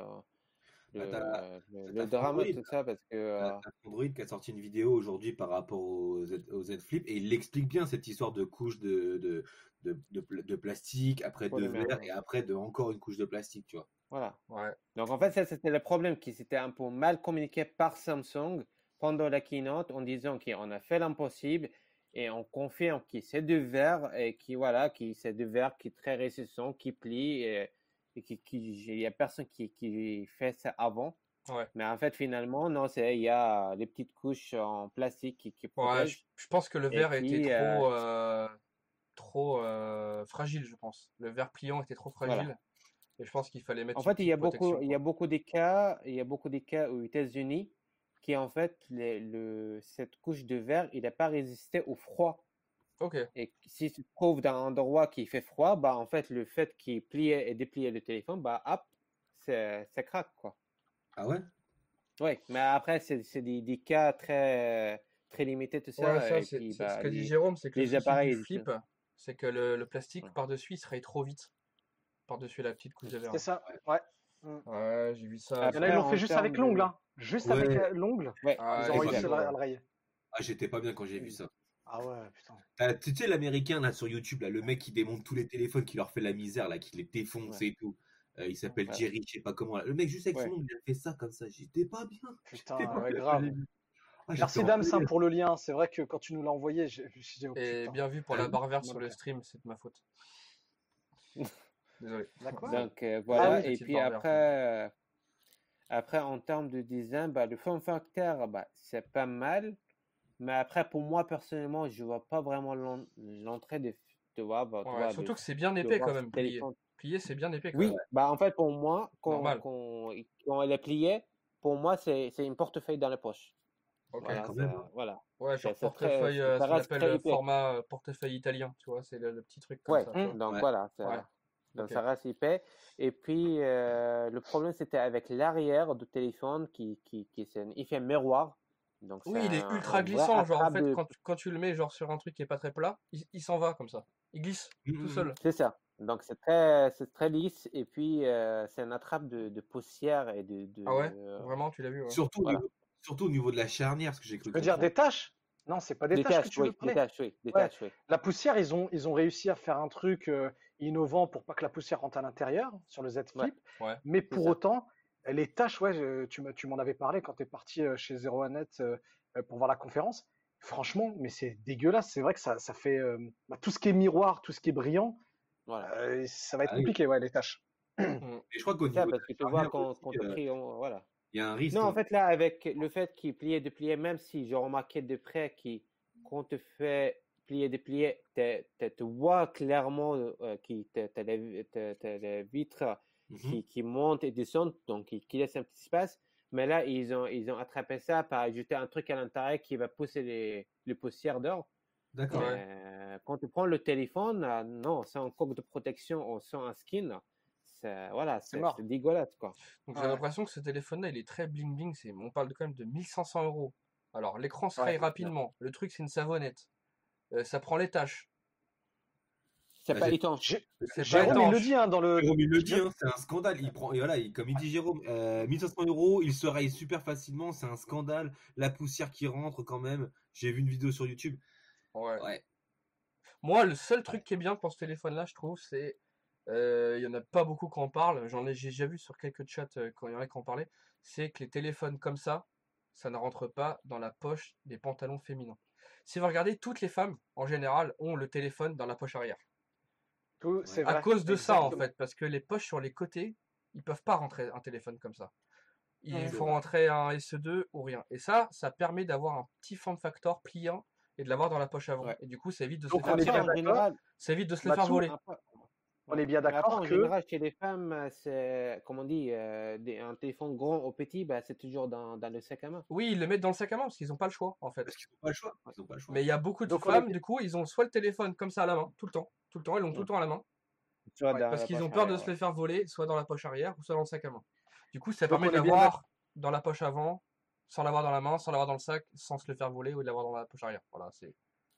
Speaker 9: t'as
Speaker 10: drame
Speaker 9: Android.
Speaker 10: tout ça parce que
Speaker 9: T'as Android qui a sorti une vidéo aujourd'hui par rapport au Z Flip et il explique bien cette histoire de couche de plastique, après de
Speaker 10: Polymère,
Speaker 9: verre
Speaker 10: ouais.
Speaker 9: et après de encore une couche de plastique, tu vois.
Speaker 10: voilà.
Speaker 7: Ouais.
Speaker 10: Donc en fait ça c'était le problème qui s'était un peu mal communiqué par Samsung pendant la keynote en disant qu'on a fait l'impossible et on confirme que c'est du verre et qui c'est du verre qui est très résistant, qui plie et il y a personne qui fait ça avant.
Speaker 7: Ouais.
Speaker 10: Mais en fait finalement non, il y a des petites couches en plastique qui
Speaker 7: Ouais,
Speaker 10: protègent.
Speaker 7: je pense que le
Speaker 10: Et
Speaker 7: verre
Speaker 10: puis,
Speaker 7: était trop fragile, je pense. Le verre pliant était trop fragile.
Speaker 10: Voilà.
Speaker 7: Et je pense qu'il fallait mettre
Speaker 10: En
Speaker 7: une
Speaker 10: fait, il y a
Speaker 7: petite protection,
Speaker 10: beaucoup des cas aux États-Unis qui en fait cette couche de verre, il n'a pas résisté au froid.
Speaker 7: quoi. Ok.
Speaker 10: Et si tu te trouves dans un endroit qui fait froid, bah en fait le fait qu'il pliait et dépliait le téléphone, bah hop, ça craque quoi.
Speaker 9: Ah ouais?
Speaker 10: Oui, mais après c'est des cas très très limités tout ça.
Speaker 7: Ouais, ça,
Speaker 10: Et
Speaker 7: c'est
Speaker 10: puis,
Speaker 7: ce
Speaker 10: bah,
Speaker 7: que dit Jérôme, c'est que le
Speaker 10: les
Speaker 7: souci
Speaker 10: appareils,
Speaker 7: du flip, c'est que le plastique
Speaker 10: Ouais.
Speaker 7: par-dessus, il se raye trop vite. Par-dessus la petite couche de verre.
Speaker 8: C'est ça, ouais.
Speaker 7: Ouais, j'ai vu ça.
Speaker 8: Il y en a,
Speaker 10: Après,
Speaker 8: ils l'ont
Speaker 10: en
Speaker 8: fait juste
Speaker 10: termes
Speaker 8: avec
Speaker 10: de-
Speaker 8: l'ongle, hein. Juste
Speaker 9: Ouais.
Speaker 8: avec l'ongle,
Speaker 10: Ouais,
Speaker 7: Ah,
Speaker 8: ils ont réussi
Speaker 9: exactement.
Speaker 8: à le rayer.
Speaker 9: Ah, j'étais pas bien quand j'ai vu ça.
Speaker 8: Ah ouais, putain.
Speaker 9: Tu sais, l'américain là sur YouTube, là, le mec qui démonte tous les téléphones, qui leur fait la misère, là, qui les défonce
Speaker 10: Ouais.
Speaker 9: et tout. Il s'appelle
Speaker 10: Ouais.
Speaker 9: Jerry, je sais pas comment. Là. Le mec, juste avec son
Speaker 10: Ouais.
Speaker 9: ongle, il a fait ça comme ça. J'étais pas bien.
Speaker 8: Putain,
Speaker 9: J'étais pas
Speaker 8: ouais,
Speaker 9: bien
Speaker 8: grave.
Speaker 9: quand j'ai vu. Ah,
Speaker 8: Merci
Speaker 9: j'étais
Speaker 8: Dams
Speaker 9: en
Speaker 8: hein, pour le lien. C'est vrai que quand tu nous l'as envoyé, j'ai dit, oh
Speaker 7: Et
Speaker 8: putain.
Speaker 7: bien vu pour
Speaker 9: Ah
Speaker 7: la
Speaker 9: oui,
Speaker 7: barre verte
Speaker 8: c'est
Speaker 7: sur
Speaker 8: bon.
Speaker 7: le stream, c'est de ma faute. Désolé.
Speaker 8: D'accord.
Speaker 10: Donc voilà,
Speaker 8: Ah oui,
Speaker 10: et
Speaker 7: petite
Speaker 10: puis
Speaker 7: barre verte,
Speaker 10: après en termes de design, bah, le form factor, bah, c'est pas mal, mais après pour moi personnellement, je vois pas vraiment l'entrée de voir, bah, tu
Speaker 7: Ouais,
Speaker 10: vois,
Speaker 7: surtout que c'est bien
Speaker 10: de
Speaker 7: épais
Speaker 10: voir
Speaker 7: quand
Speaker 10: ce
Speaker 7: même, plié.
Speaker 10: téléphone.
Speaker 7: Plié, c'est bien épais quand
Speaker 10: Oui,
Speaker 7: même.
Speaker 10: bah en fait pour moi,
Speaker 7: Normal.
Speaker 10: quand elle est pliée, pour moi, c'est une portefeuille dans la poche.
Speaker 7: Ok.
Speaker 10: Voilà,
Speaker 9: quand même.
Speaker 10: voilà.
Speaker 7: Ouais, genre
Speaker 10: C'est très,
Speaker 7: portefeuille,
Speaker 10: ça
Speaker 7: ce qu'on
Speaker 10: reste
Speaker 7: appelle
Speaker 10: très épais.
Speaker 7: format portefeuille italien, tu vois, c'est le petit truc comme
Speaker 10: Ouais,
Speaker 7: ça, tu vois.
Speaker 10: donc
Speaker 9: Ouais.
Speaker 10: voilà.
Speaker 7: Ouais.
Speaker 10: Donc
Speaker 7: Ok.
Speaker 10: ça reste épais. Et puis, le problème, c'était avec l'arrière du téléphone c'est un effet miroir. Donc
Speaker 7: Oui,
Speaker 10: c'est
Speaker 7: il est
Speaker 10: un
Speaker 7: ultra
Speaker 10: vrai
Speaker 7: glissant, genre en
Speaker 10: attrape
Speaker 7: fait,
Speaker 10: de...
Speaker 7: quand tu le mets genre sur un truc qui est pas très plat, il s'en va comme ça. Il glisse tout seul.
Speaker 10: C'est ça. Donc c'est très lisse. Et puis, c'est un attrape de poussière et
Speaker 7: Ah ouais? Vraiment, tu l'as vu, ouais.
Speaker 9: Surtout,
Speaker 10: voilà.
Speaker 9: surtout au niveau de la charnière, parce que j'ai cru
Speaker 8: Tu veux dire
Speaker 9: comprendre.
Speaker 8: des tâches? Non, c'est pas des
Speaker 10: Des
Speaker 8: tâches que
Speaker 10: taches,
Speaker 8: tu veux
Speaker 10: oui. Des
Speaker 8: parler.
Speaker 10: taches, oui. Des
Speaker 8: Ouais.
Speaker 10: taches, oui.
Speaker 8: La poussière, ils ont réussi à faire un truc innovant pour pas que la poussière rentre à l'intérieur sur le Z
Speaker 10: Ouais.
Speaker 8: Flip.
Speaker 7: Ouais.
Speaker 8: Mais
Speaker 10: C'est
Speaker 8: pour
Speaker 10: ça.
Speaker 8: autant, les tâches, ouais, tu m'en avais parlé quand tu es parti chez 01net pour voir la conférence. Franchement, mais c'est dégueulasse. C'est vrai que ça fait tout ce qui est miroir, tout ce qui est brillant,
Speaker 10: Voilà.
Speaker 8: ça va être
Speaker 9: Ah oui.
Speaker 8: compliqué, ouais, les tâches.
Speaker 7: Mm.
Speaker 9: Et je crois qu'au
Speaker 10: C'est ça,
Speaker 9: niveau de
Speaker 10: parce
Speaker 9: la
Speaker 10: que tu vois,
Speaker 9: charnière
Speaker 10: quand
Speaker 9: aussi,
Speaker 10: tu pries, voilà.
Speaker 9: il y a un risque.
Speaker 10: Non, en fait, là, avec le fait qu'il plie et déplier, même si j'ai remarqué de près qu'on te fait plier et déplier, tu vois clairement que t'as les vitres
Speaker 9: Mhm.
Speaker 10: qui montent et descendent, donc qui laissent un petit espace. Mais là, ils ont attrapé ça par ajouter un truc à l'intérieur qui va pousser les poussières dehors.
Speaker 9: D'accord.
Speaker 7: Ouais.
Speaker 10: Quand tu prends le téléphone, non, sans coque de protection ou sans un skin, voilà,
Speaker 8: C'est mort.
Speaker 10: c'est dégueulasse, quoi.
Speaker 7: Donc j'ai
Speaker 8: Ouais.
Speaker 7: l'impression que ce téléphone-là, il est très bling bling. On parle quand même de 1500 €. Alors l'écran se
Speaker 8: Ouais.
Speaker 7: raye rapidement. Le truc, c'est une savonnette. Ça prend les tâches.
Speaker 10: C'est
Speaker 9: Bah,
Speaker 10: pas
Speaker 9: j'ai-
Speaker 10: étanche.
Speaker 7: C'est pas
Speaker 8: Jérôme, il le
Speaker 7: étanche.
Speaker 8: dit hein, dans le.
Speaker 9: Jérôme, il le dit, hein, c'est un scandale. Il prend, et voilà, comme il dit Jérôme, 1500 €, il se raye super facilement, c'est un scandale. La poussière qui rentre quand même. J'ai vu une vidéo sur YouTube.
Speaker 7: Ouais.
Speaker 9: Ouais.
Speaker 7: Moi, le seul truc qui est bien pour ce téléphone-là, je trouve, c'est. Il y en a pas beaucoup qui en parlent. J'ai déjà vu sur quelques chats quand il y en a qui en parlaient. C'est que les téléphones comme ça ne rentre pas dans la poche des pantalons féminins. Si vous regardez, toutes les femmes, en général, ont le téléphone dans la poche arrière.
Speaker 8: C'est
Speaker 7: À
Speaker 8: vrai.
Speaker 7: cause de ça, en
Speaker 8: Exactement.
Speaker 7: fait, parce que les poches sur les côtés, ils peuvent pas rentrer un téléphone comme ça. Il
Speaker 8: Ouais.
Speaker 7: faut rentrer un SE2 ou rien. Et ça permet d'avoir un petit form factor pliant et de l'avoir dans la poche avant.
Speaker 10: Ouais.
Speaker 7: Et du coup, ça évite de se
Speaker 8: Donc,
Speaker 7: le faire
Speaker 8: on est
Speaker 7: tirer.
Speaker 8: bien
Speaker 10: en
Speaker 8: d'accord.
Speaker 10: général,
Speaker 7: Ça évite de se le faire
Speaker 8: Matsu,
Speaker 7: voler.
Speaker 10: après,
Speaker 8: On est bien
Speaker 10: mais après,
Speaker 8: d'accord
Speaker 10: en
Speaker 8: que.
Speaker 10: général, chez les femmes, c'est, comme on dit, un téléphone grand ou petit, bah, c'est toujours dans le sac à main.
Speaker 7: Oui, ils le mettent dans le sac à main parce qu'ils n'ont pas le choix, en fait.
Speaker 9: Parce qu'ils n'ont pas le choix. Ils ont pas le choix.
Speaker 7: Mais il y a beaucoup de
Speaker 8: Donc, on est
Speaker 7: femmes,
Speaker 8: bien.
Speaker 7: du coup, ils ont soit le téléphone comme ça à la main, tout le temps, ils l'ont tout le temps à la main,
Speaker 10: Soit
Speaker 8: Ouais,
Speaker 10: dans
Speaker 7: parce
Speaker 10: la
Speaker 7: qu'ils
Speaker 10: poche
Speaker 7: ont peur de
Speaker 10: arrière,
Speaker 7: se le faire voler, soit dans la poche arrière ou soit dans le sac à main. Du coup, ça
Speaker 8: Donc,
Speaker 7: permet
Speaker 8: on
Speaker 7: de
Speaker 8: est bien
Speaker 7: l'avoir dans la poche avant, sans l'avoir dans la main, sans l'avoir dans le sac, sans se le faire voler ou de l'avoir dans la poche arrière. Voilà, c'est.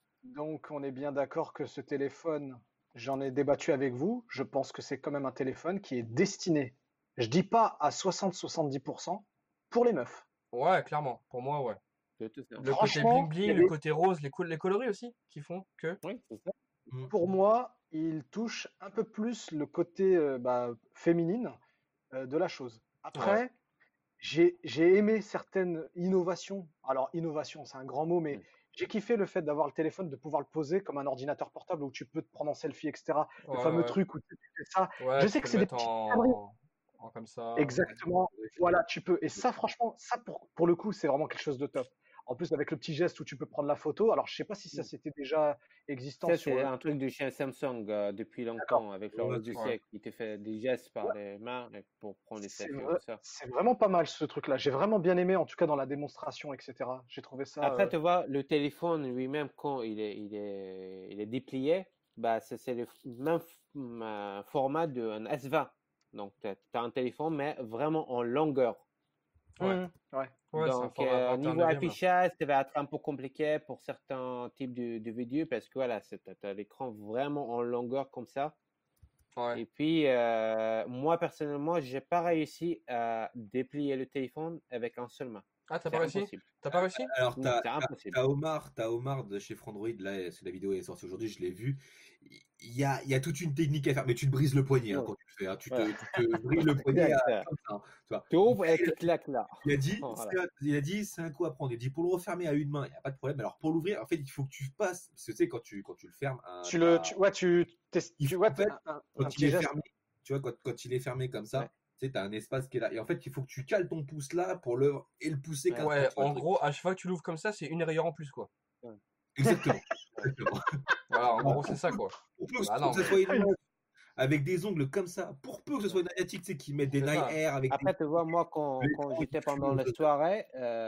Speaker 8: Donc, on est bien d'accord que ce téléphone, j'en ai débattu avec vous. Je pense que c'est quand même un téléphone qui est destiné, je dis pas à 60-70%, pour les meufs.
Speaker 7: Ouais, clairement, pour moi, ouais.
Speaker 10: de tout ça.
Speaker 7: Le côté
Speaker 8: Franchement,
Speaker 7: bling
Speaker 8: il y
Speaker 7: bling,
Speaker 8: a
Speaker 7: le
Speaker 8: des-
Speaker 7: côté rose, les coloris aussi, qui font que.
Speaker 10: Oui, c'est ça.
Speaker 8: Pour moi, il touche un peu plus le côté féminine de la chose. Après, j'ai aimé certaines innovations. Alors, innovation, c'est un grand mot, mais j'ai kiffé le fait d'avoir le téléphone, de pouvoir le poser comme un ordinateur portable où tu peux te prendre en selfie, etc. Le
Speaker 7: Ouais,
Speaker 8: fameux
Speaker 7: ouais.
Speaker 8: truc où tu fais ça.
Speaker 7: Ouais,
Speaker 8: Je
Speaker 7: tu
Speaker 8: sais
Speaker 7: peux
Speaker 8: que c'est
Speaker 7: le
Speaker 8: des
Speaker 7: mettre
Speaker 8: petites
Speaker 7: en...
Speaker 8: conneries.
Speaker 7: en comme ça.
Speaker 8: Exactement. Voilà, tu peux. Et ça, franchement, ça pour le coup, c'est vraiment quelque chose de top. En plus, avec le petit geste où tu peux prendre la photo. Alors, je sais pas si ça c'était déjà existant
Speaker 10: Ça,
Speaker 8: sur.
Speaker 10: c'est un truc de chez Samsung depuis longtemps, avec leur
Speaker 9: Ouais,
Speaker 10: logiciel qui te fait des gestes par les mains pour prendre des
Speaker 8: C'est
Speaker 10: selfies et
Speaker 8: vrai-
Speaker 10: tout ça.
Speaker 8: c'est vraiment pas mal ce truc-là. J'ai vraiment bien aimé, en tout cas dans la démonstration, etc. J'ai trouvé ça.
Speaker 10: Après, tu vois, le téléphone lui-même, quand il est déplié, bah, c'est le même format d'un S20. Donc, tu as un téléphone, mais vraiment en longueur.
Speaker 8: Ouais.
Speaker 7: Ouais, c'est un
Speaker 10: Donc,
Speaker 7: format
Speaker 10: niveau
Speaker 7: 21e, là.
Speaker 10: affichage, ça va être un peu compliqué pour certains types de vidéos parce que voilà, tu as l'écran vraiment en longueur comme ça.
Speaker 7: Ouais.
Speaker 10: Et puis, moi, personnellement, j'ai pas réussi à déplier le téléphone avec un seul main.
Speaker 7: Ah, t'as
Speaker 10: C'est
Speaker 7: pas réussi?
Speaker 10: impossible.
Speaker 7: T'as pas réussi?
Speaker 9: Alors,
Speaker 10: Non, c'est impossible.
Speaker 9: t'as Omar de chez Frandroid, là, la vidéo est sortie aujourd'hui, je l'ai vue. Il y a toute une technique à faire, mais tu te brises le poignet hein,
Speaker 10: Ouais.
Speaker 9: quand tu le fais. Hein. Tu
Speaker 10: Ouais.
Speaker 9: te brises le poignet
Speaker 10: Exact.
Speaker 9: comme ça. Hein, tu vois.
Speaker 10: Tu ouvres et tu claques là.
Speaker 9: Il a dit,
Speaker 10: Voilà.
Speaker 9: c'est un coup à prendre. Il dit, pour le refermer à une main, il n'y a pas de problème. Alors, pour l'ouvrir, en fait, il faut que tu passes. Parce que tu sais, quand tu le fermes,
Speaker 8: Il faut,
Speaker 9: en fait,
Speaker 8: un
Speaker 9: quand
Speaker 8: petit
Speaker 9: il est
Speaker 8: geste.
Speaker 9: fermé, tu vois, quand il est fermé comme ça,
Speaker 10: Ouais.
Speaker 9: tu sais, t'as un espace qui est là. Et en fait, il faut que tu cales ton pouce là pour le pousser.
Speaker 10: Ouais.
Speaker 7: Ouais,
Speaker 9: tu vois
Speaker 7: en
Speaker 9: le truc.
Speaker 7: gros, à chaque fois que tu l'ouvres comme ça, c'est une rayure en plus, quoi.
Speaker 9: Exactement. Exactement.
Speaker 7: Voilà, en gros, c'est ça, quoi.
Speaker 9: Pour que
Speaker 7: Bah non,
Speaker 9: ça soit une avec des ongles comme ça, pour peu que ce soit une asiatique, tu sais, qui mettent des
Speaker 10: C'est
Speaker 9: Nike
Speaker 10: ça.
Speaker 9: Air avec
Speaker 10: Après, tu vois, moi, quand
Speaker 9: l'écran qui
Speaker 10: j'étais
Speaker 9: fume
Speaker 10: pendant la
Speaker 9: dedans.
Speaker 10: soirée,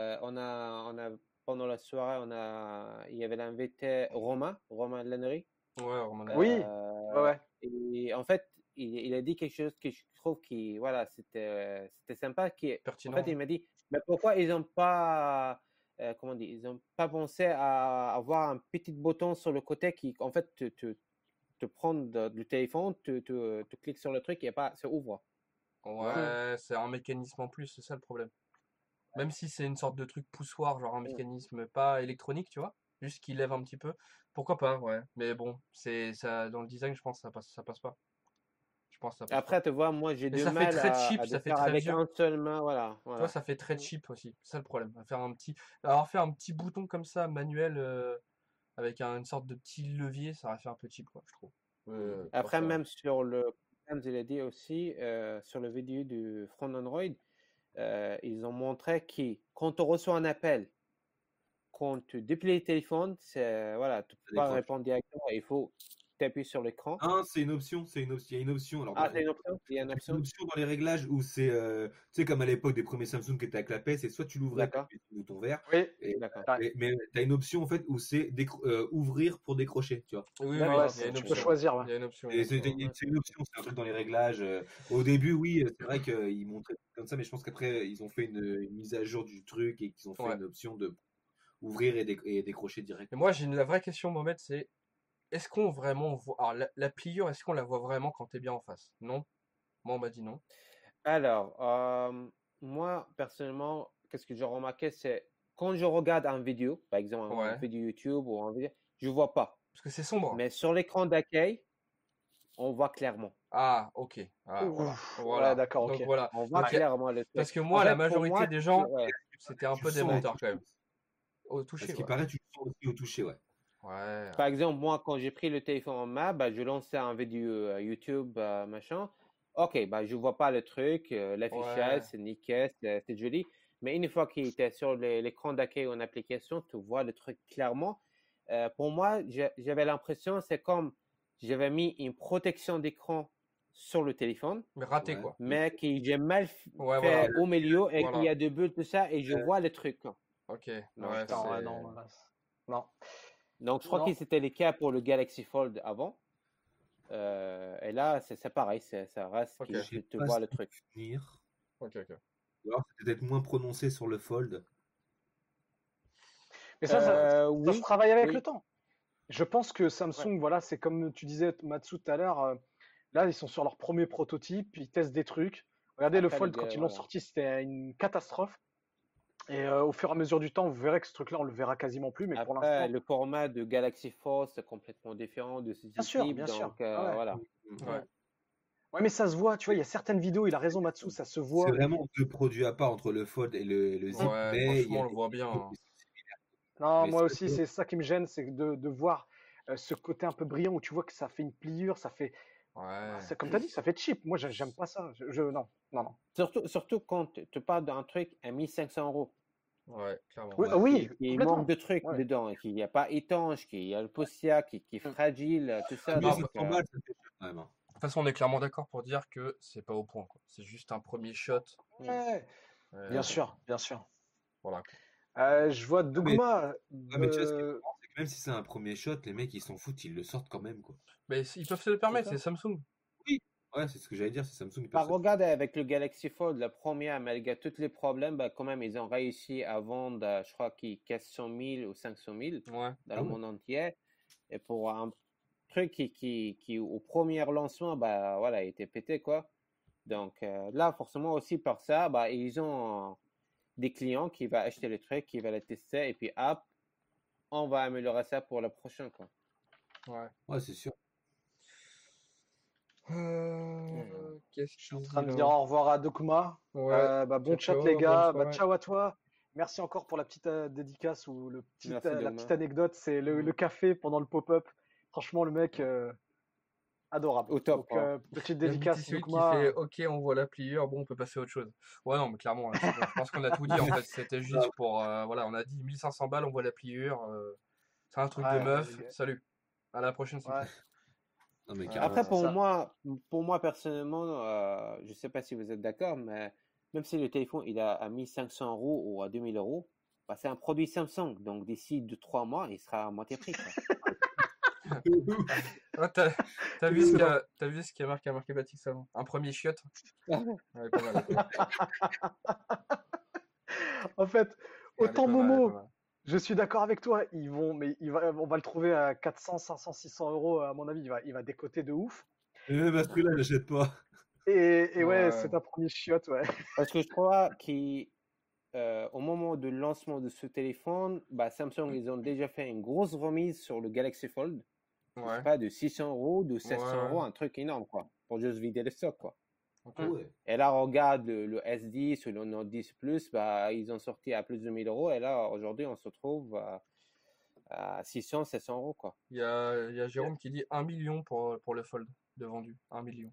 Speaker 10: pendant la soirée, il y avait l'invité Romain Lannery.
Speaker 7: Ouais, Romain.
Speaker 8: Oui,
Speaker 10: Euh,
Speaker 8: ouais.
Speaker 10: et en fait, il a dit quelque chose que je trouve qui, voilà, c'était sympa. En
Speaker 7: Pertinent.
Speaker 10: fait, il m'a dit, mais pourquoi ils n'ont pas, comment dire, ils ont pas pensé à avoir un petit bouton sur le côté qui, en fait, te prend du téléphone, tu cliques sur le truc et pas, ça ouvre.
Speaker 7: Ouais, c'est un mécanisme en plus, c'est ça le problème. Même si c'est une sorte de truc poussoir, genre un mécanisme pas électronique, tu vois, juste qui lève un petit peu. Pourquoi pas, ouais. Mais bon, c'est ça dans le design, je pense que ça passe pas. Je pense que ça passe
Speaker 10: Après,
Speaker 7: pas.
Speaker 10: tu vois, moi, j'ai
Speaker 7: Mais
Speaker 10: du
Speaker 7: ça fait
Speaker 10: mal
Speaker 7: très
Speaker 10: à
Speaker 7: cheap,
Speaker 10: le
Speaker 7: ça fait
Speaker 10: faire
Speaker 7: très
Speaker 10: avec
Speaker 7: vieux.
Speaker 10: un seul main, voilà.
Speaker 7: Tu vois, ça fait très cheap aussi. C'est ça le problème. Alors faire un petit bouton comme ça, manuel, avec une sorte de petit levier, ça aurait fait un peu cheap, quoi, je trouve.
Speaker 10: Après,
Speaker 7: ça-
Speaker 10: même sur le, comme je l'ai dit aussi, sur le vidéo du front Android, ils ont montré que quand tu reçois un appel, quand tu déplies le téléphone, voilà, tu peux pas
Speaker 9: décroche.
Speaker 10: répondre directement. Il faut t'appuyer sur l'écran.
Speaker 9: Ah, c'est une option, il y a une option. Alors,
Speaker 10: Ah, c'est une option? Il y a une
Speaker 9: c'est
Speaker 10: option?
Speaker 9: une option dans les réglages où c'est, tu sais, comme à l'époque des premiers Samsung qui étaient avec la paix, c'est soit tu l'ouvrais, tu
Speaker 10: D'accord.
Speaker 9: appuyais sur le bouton vert,
Speaker 8: Oui,
Speaker 10: D'accord.
Speaker 9: mais tu as une option en fait où c'est ouvrir pour décrocher, tu vois.
Speaker 7: Oui,
Speaker 10: D'accord.
Speaker 7: oui,
Speaker 8: ouais,
Speaker 7: il y a une
Speaker 8: tu peux
Speaker 7: option.
Speaker 8: choisir.
Speaker 7: Il y a une option.
Speaker 9: Et c'est une option, c'est un truc dans les réglages. Au début, oui, c'est vrai qu'ils montraient comme ça, mais je pense qu'après, ils ont fait une mise à jour du truc et qu'ils ont fait
Speaker 7: Ouais.
Speaker 9: une option de ouvrir et décrocher direct.
Speaker 7: Et moi, la vraie question, Mohamed, c'est est-ce qu'on vraiment voit. Alors, la pliure, est-ce qu'on la voit vraiment quand t'es bien en face? Non? Moi, on m'a dit non.
Speaker 10: Alors, moi, personnellement, qu'est-ce que j'ai remarqué, c'est quand je regarde une vidéo, par exemple,
Speaker 7: Ouais.
Speaker 10: une vidéo YouTube ou une vidéo, je vois pas.
Speaker 7: Parce que c'est sombre.
Speaker 10: Mais sur l'écran d'accueil, on voit clairement.
Speaker 7: Ah, ok. Ah, voilà.
Speaker 8: Ouf,
Speaker 7: Voilà.
Speaker 8: ouais, d'accord,
Speaker 7: Donc
Speaker 8: ok.
Speaker 7: voilà.
Speaker 10: On voit
Speaker 7: Donc,
Speaker 10: clairement le truc.
Speaker 7: parce que
Speaker 10: En
Speaker 7: moi,
Speaker 10: fait,
Speaker 7: la
Speaker 10: pour
Speaker 7: majorité
Speaker 10: moi,
Speaker 7: des gens,
Speaker 10: ouais.
Speaker 7: c'était un
Speaker 9: Tu
Speaker 7: peu
Speaker 9: sens
Speaker 7: des
Speaker 9: au
Speaker 7: menteurs
Speaker 9: toucher.
Speaker 7: quand même. Au
Speaker 9: À
Speaker 7: toucher,
Speaker 9: ce qui
Speaker 7: ouais.
Speaker 9: paraît, tu le sens aussi au toucher, ouais.
Speaker 7: Ouais.
Speaker 10: Par exemple, moi, quand j'ai pris le téléphone en main, bah, je lançais un vidéo YouTube, machin. Ok, bah, je vois pas le truc, l'affichage,
Speaker 7: Ouais.
Speaker 10: c'est nickel, c'est joli. Mais une fois qu'il était sur l'écran d'accueil en application, tu vois le truc clairement. Pour moi, j'avais l'impression, c'est comme j'avais mis une protection d'écran sur le téléphone,
Speaker 7: Mais raté,
Speaker 9: Ouais.
Speaker 7: quoi.
Speaker 10: mais que j'ai mal
Speaker 7: Ouais,
Speaker 10: fait
Speaker 7: voilà.
Speaker 10: au milieu et
Speaker 7: Voilà.
Speaker 10: qu'il y a des bulles, tout ça, et je vois le truc.
Speaker 7: Ok.
Speaker 10: Non,
Speaker 7: Ouais,
Speaker 8: Putain, ouais,
Speaker 7: c'est.
Speaker 8: non, là, non.
Speaker 10: Donc, je crois
Speaker 8: Non.
Speaker 10: que c'était le cas pour le Galaxy Fold avant. Et là, c'est pareil, ça reste
Speaker 7: Ok.
Speaker 10: que
Speaker 9: Je sais
Speaker 10: tu
Speaker 9: pas
Speaker 10: vois
Speaker 9: si
Speaker 10: le truc.
Speaker 9: souvenir.
Speaker 7: Ok, ok.
Speaker 9: Ou alors, c'est peut-être moins prononcé sur le Fold.
Speaker 8: Mais ça se
Speaker 10: Oui,
Speaker 8: travaille avec
Speaker 10: oui.
Speaker 8: le temps. Je pense que Samsung, voilà, c'est comme tu disais, Matsu, tout à l'heure. Là, ils sont sur leur premier prototype, ils testent des trucs. Regardez le
Speaker 10: Après,
Speaker 8: Fold, quand ils l'ont
Speaker 10: voilà.
Speaker 8: sorti, c'était une catastrophe. Et au fur et à mesure du temps, vous verrez que ce truc-là, on le verra quasiment plus. Mais pour
Speaker 10: Après,
Speaker 8: l'instant,
Speaker 10: le format de Galaxy Fold, c'est complètement différent de ce
Speaker 8: bien sûr,
Speaker 10: type.
Speaker 8: bien sûr.
Speaker 10: Donc,
Speaker 8: Ah ouais.
Speaker 10: voilà.
Speaker 7: Ouais.
Speaker 8: Ouais, mais ça se voit, tu vois, il y a certaines vidéos, il a raison, Matsu, ça se voit.
Speaker 9: C'est vraiment deux produits à part entre le Fold et le Zip.
Speaker 7: Ouais,
Speaker 9: mais il y
Speaker 7: franchement,
Speaker 9: a
Speaker 7: on le voit bien.
Speaker 9: vidéos qui sont similaires.
Speaker 8: Non,
Speaker 9: Mais
Speaker 8: moi
Speaker 9: ça,
Speaker 8: aussi, c'est ça qui me gêne, c'est de voir ce côté un peu brillant où tu vois que ça fait une pliure, ça fait,
Speaker 7: Ouais.
Speaker 8: comme tu as dit, ça fait cheap. Moi, j'aime pas ça. Non, non, non.
Speaker 10: Surtout quand tu parles d'un truc à 1500 €.
Speaker 7: Ouais, clairement.
Speaker 8: Oui,
Speaker 7: Ouais.
Speaker 8: oui,
Speaker 10: Il
Speaker 8: complètement.
Speaker 10: manque de trucs
Speaker 8: Ouais.
Speaker 10: dedans, qu'il n'y a pas étanche, qu'il y a le postia, qui est fragile, tout ça.
Speaker 9: Mais
Speaker 10: Donc,
Speaker 9: 500 balles, ça fait cher quand même. Hein.
Speaker 7: De toute façon, on est clairement d'accord pour dire que c'est pas au point, quoi. C'est juste un premier shot.
Speaker 8: Ouais, bien sûr, bien sûr.
Speaker 7: Voilà.
Speaker 8: Je vois Dougma.
Speaker 9: Ouais, mais tu vois, ce qui est marrant, c'est que même si c'est un premier shot, les mecs ils s'en foutent, ils le sortent quand même, quoi.
Speaker 7: Mais ils peuvent se le permettre,
Speaker 10: C'est
Speaker 7: c'est Samsung.
Speaker 9: Ouais, c'est ce que j'allais dire, c'est Samsung. Ils
Speaker 10: bah,
Speaker 9: peuvent se-
Speaker 10: regarde avec le Galaxy Fold, la première, malgré tous les problèmes, bah, quand même, ils ont réussi à vendre, je crois, 400 000 ou 500 000
Speaker 7: Ouais.
Speaker 10: dans
Speaker 9: Ah
Speaker 10: le
Speaker 9: ouais.
Speaker 10: monde entier. Et pour un truc qui au premier lancement, bah, voilà, il était pété, quoi. Donc là, forcément, aussi par ça, bah, ils ont des clients qui vont acheter le truc, qui vont le tester, et puis hop, on va améliorer ça pour le prochain, quoi.
Speaker 7: Ouais.
Speaker 9: Ouais, c'est sûr.
Speaker 7: Qu'est-ce
Speaker 8: Je suis en train de dire au revoir à Dougma.
Speaker 7: Ouais.
Speaker 8: Bon
Speaker 7: Ciao,
Speaker 8: chat, les
Speaker 7: bonne
Speaker 8: gars.
Speaker 7: soirée.
Speaker 8: Ciao à toi. Merci encore pour la petite dédicace ou
Speaker 10: Merci,
Speaker 8: la
Speaker 10: Dougma.
Speaker 8: petite anecdote. C'est le café pendant le pop-up. Franchement, le mec, adorable.
Speaker 10: Au top,
Speaker 8: Donc,
Speaker 10: quoi.
Speaker 8: petite
Speaker 7: Il y a
Speaker 8: dédicace,
Speaker 7: Petit Suite qui
Speaker 8: Dougma.
Speaker 7: fait OK, on voit la pliure, bon, on peut passer à autre chose. Ouais, non, mais clairement, là, c'est bon. Je pense qu'on a tout dit en fait. C'était juste pour. Voilà, on a dit 1500 balles, on voit la pliure. C'est un truc de
Speaker 8: Ouais,
Speaker 7: meuf.
Speaker 8: les gars.
Speaker 7: Salut. À la prochaine.
Speaker 8: Ouais.
Speaker 9: Non, mais
Speaker 7: Ouais,
Speaker 9: carrément.
Speaker 10: Après,
Speaker 8: c'est ça.
Speaker 10: pour moi personnellement, je sais pas si vous êtes d'accord, mais même si le téléphone il a à 1500 euros ou à 2000 euros, bah, c'est un produit Samsung. Donc d'ici 2-3 mois, il sera à moitié prix, quoi.
Speaker 7: Ah, t'as vu ce qu'il y a marqué Baptiste avant? Un premier chiotte? Ouais, pas mal, pas mal.
Speaker 8: En fait,
Speaker 7: Elle est
Speaker 8: autant
Speaker 7: pas mal, elle est
Speaker 8: Momo,
Speaker 7: pas mal.
Speaker 8: je suis d'accord avec toi. On va le trouver à 400, 500, 600 euros, à mon avis. Il va décoter de ouf.
Speaker 9: Et même à ce prix-là, j'achète pas.
Speaker 8: Et ouais,
Speaker 7: Ouais.
Speaker 8: c'est un premier chiotte, ouais.
Speaker 10: Parce que je crois qu'au moment du lancement de ce téléphone, bah, Samsung, ils ont déjà fait une grosse remise sur le Galaxy Fold. Je sais
Speaker 7: Ouais.
Speaker 10: pas, de 600 euros, de 700
Speaker 7: Ouais.
Speaker 10: euros, un truc énorme, quoi, pour juste vider le stock, quoi.
Speaker 7: Ok.
Speaker 9: Ouais.
Speaker 10: Et là, on regarde le S10 ou le Note 10 Plus, bah, ils ont sorti à plus de 1000 euros. Et là, aujourd'hui, on se retrouve à 600, 700 euros, quoi.
Speaker 7: Il y a Jérôme qui dit 1 million pour le Fold de vendu. 1 million.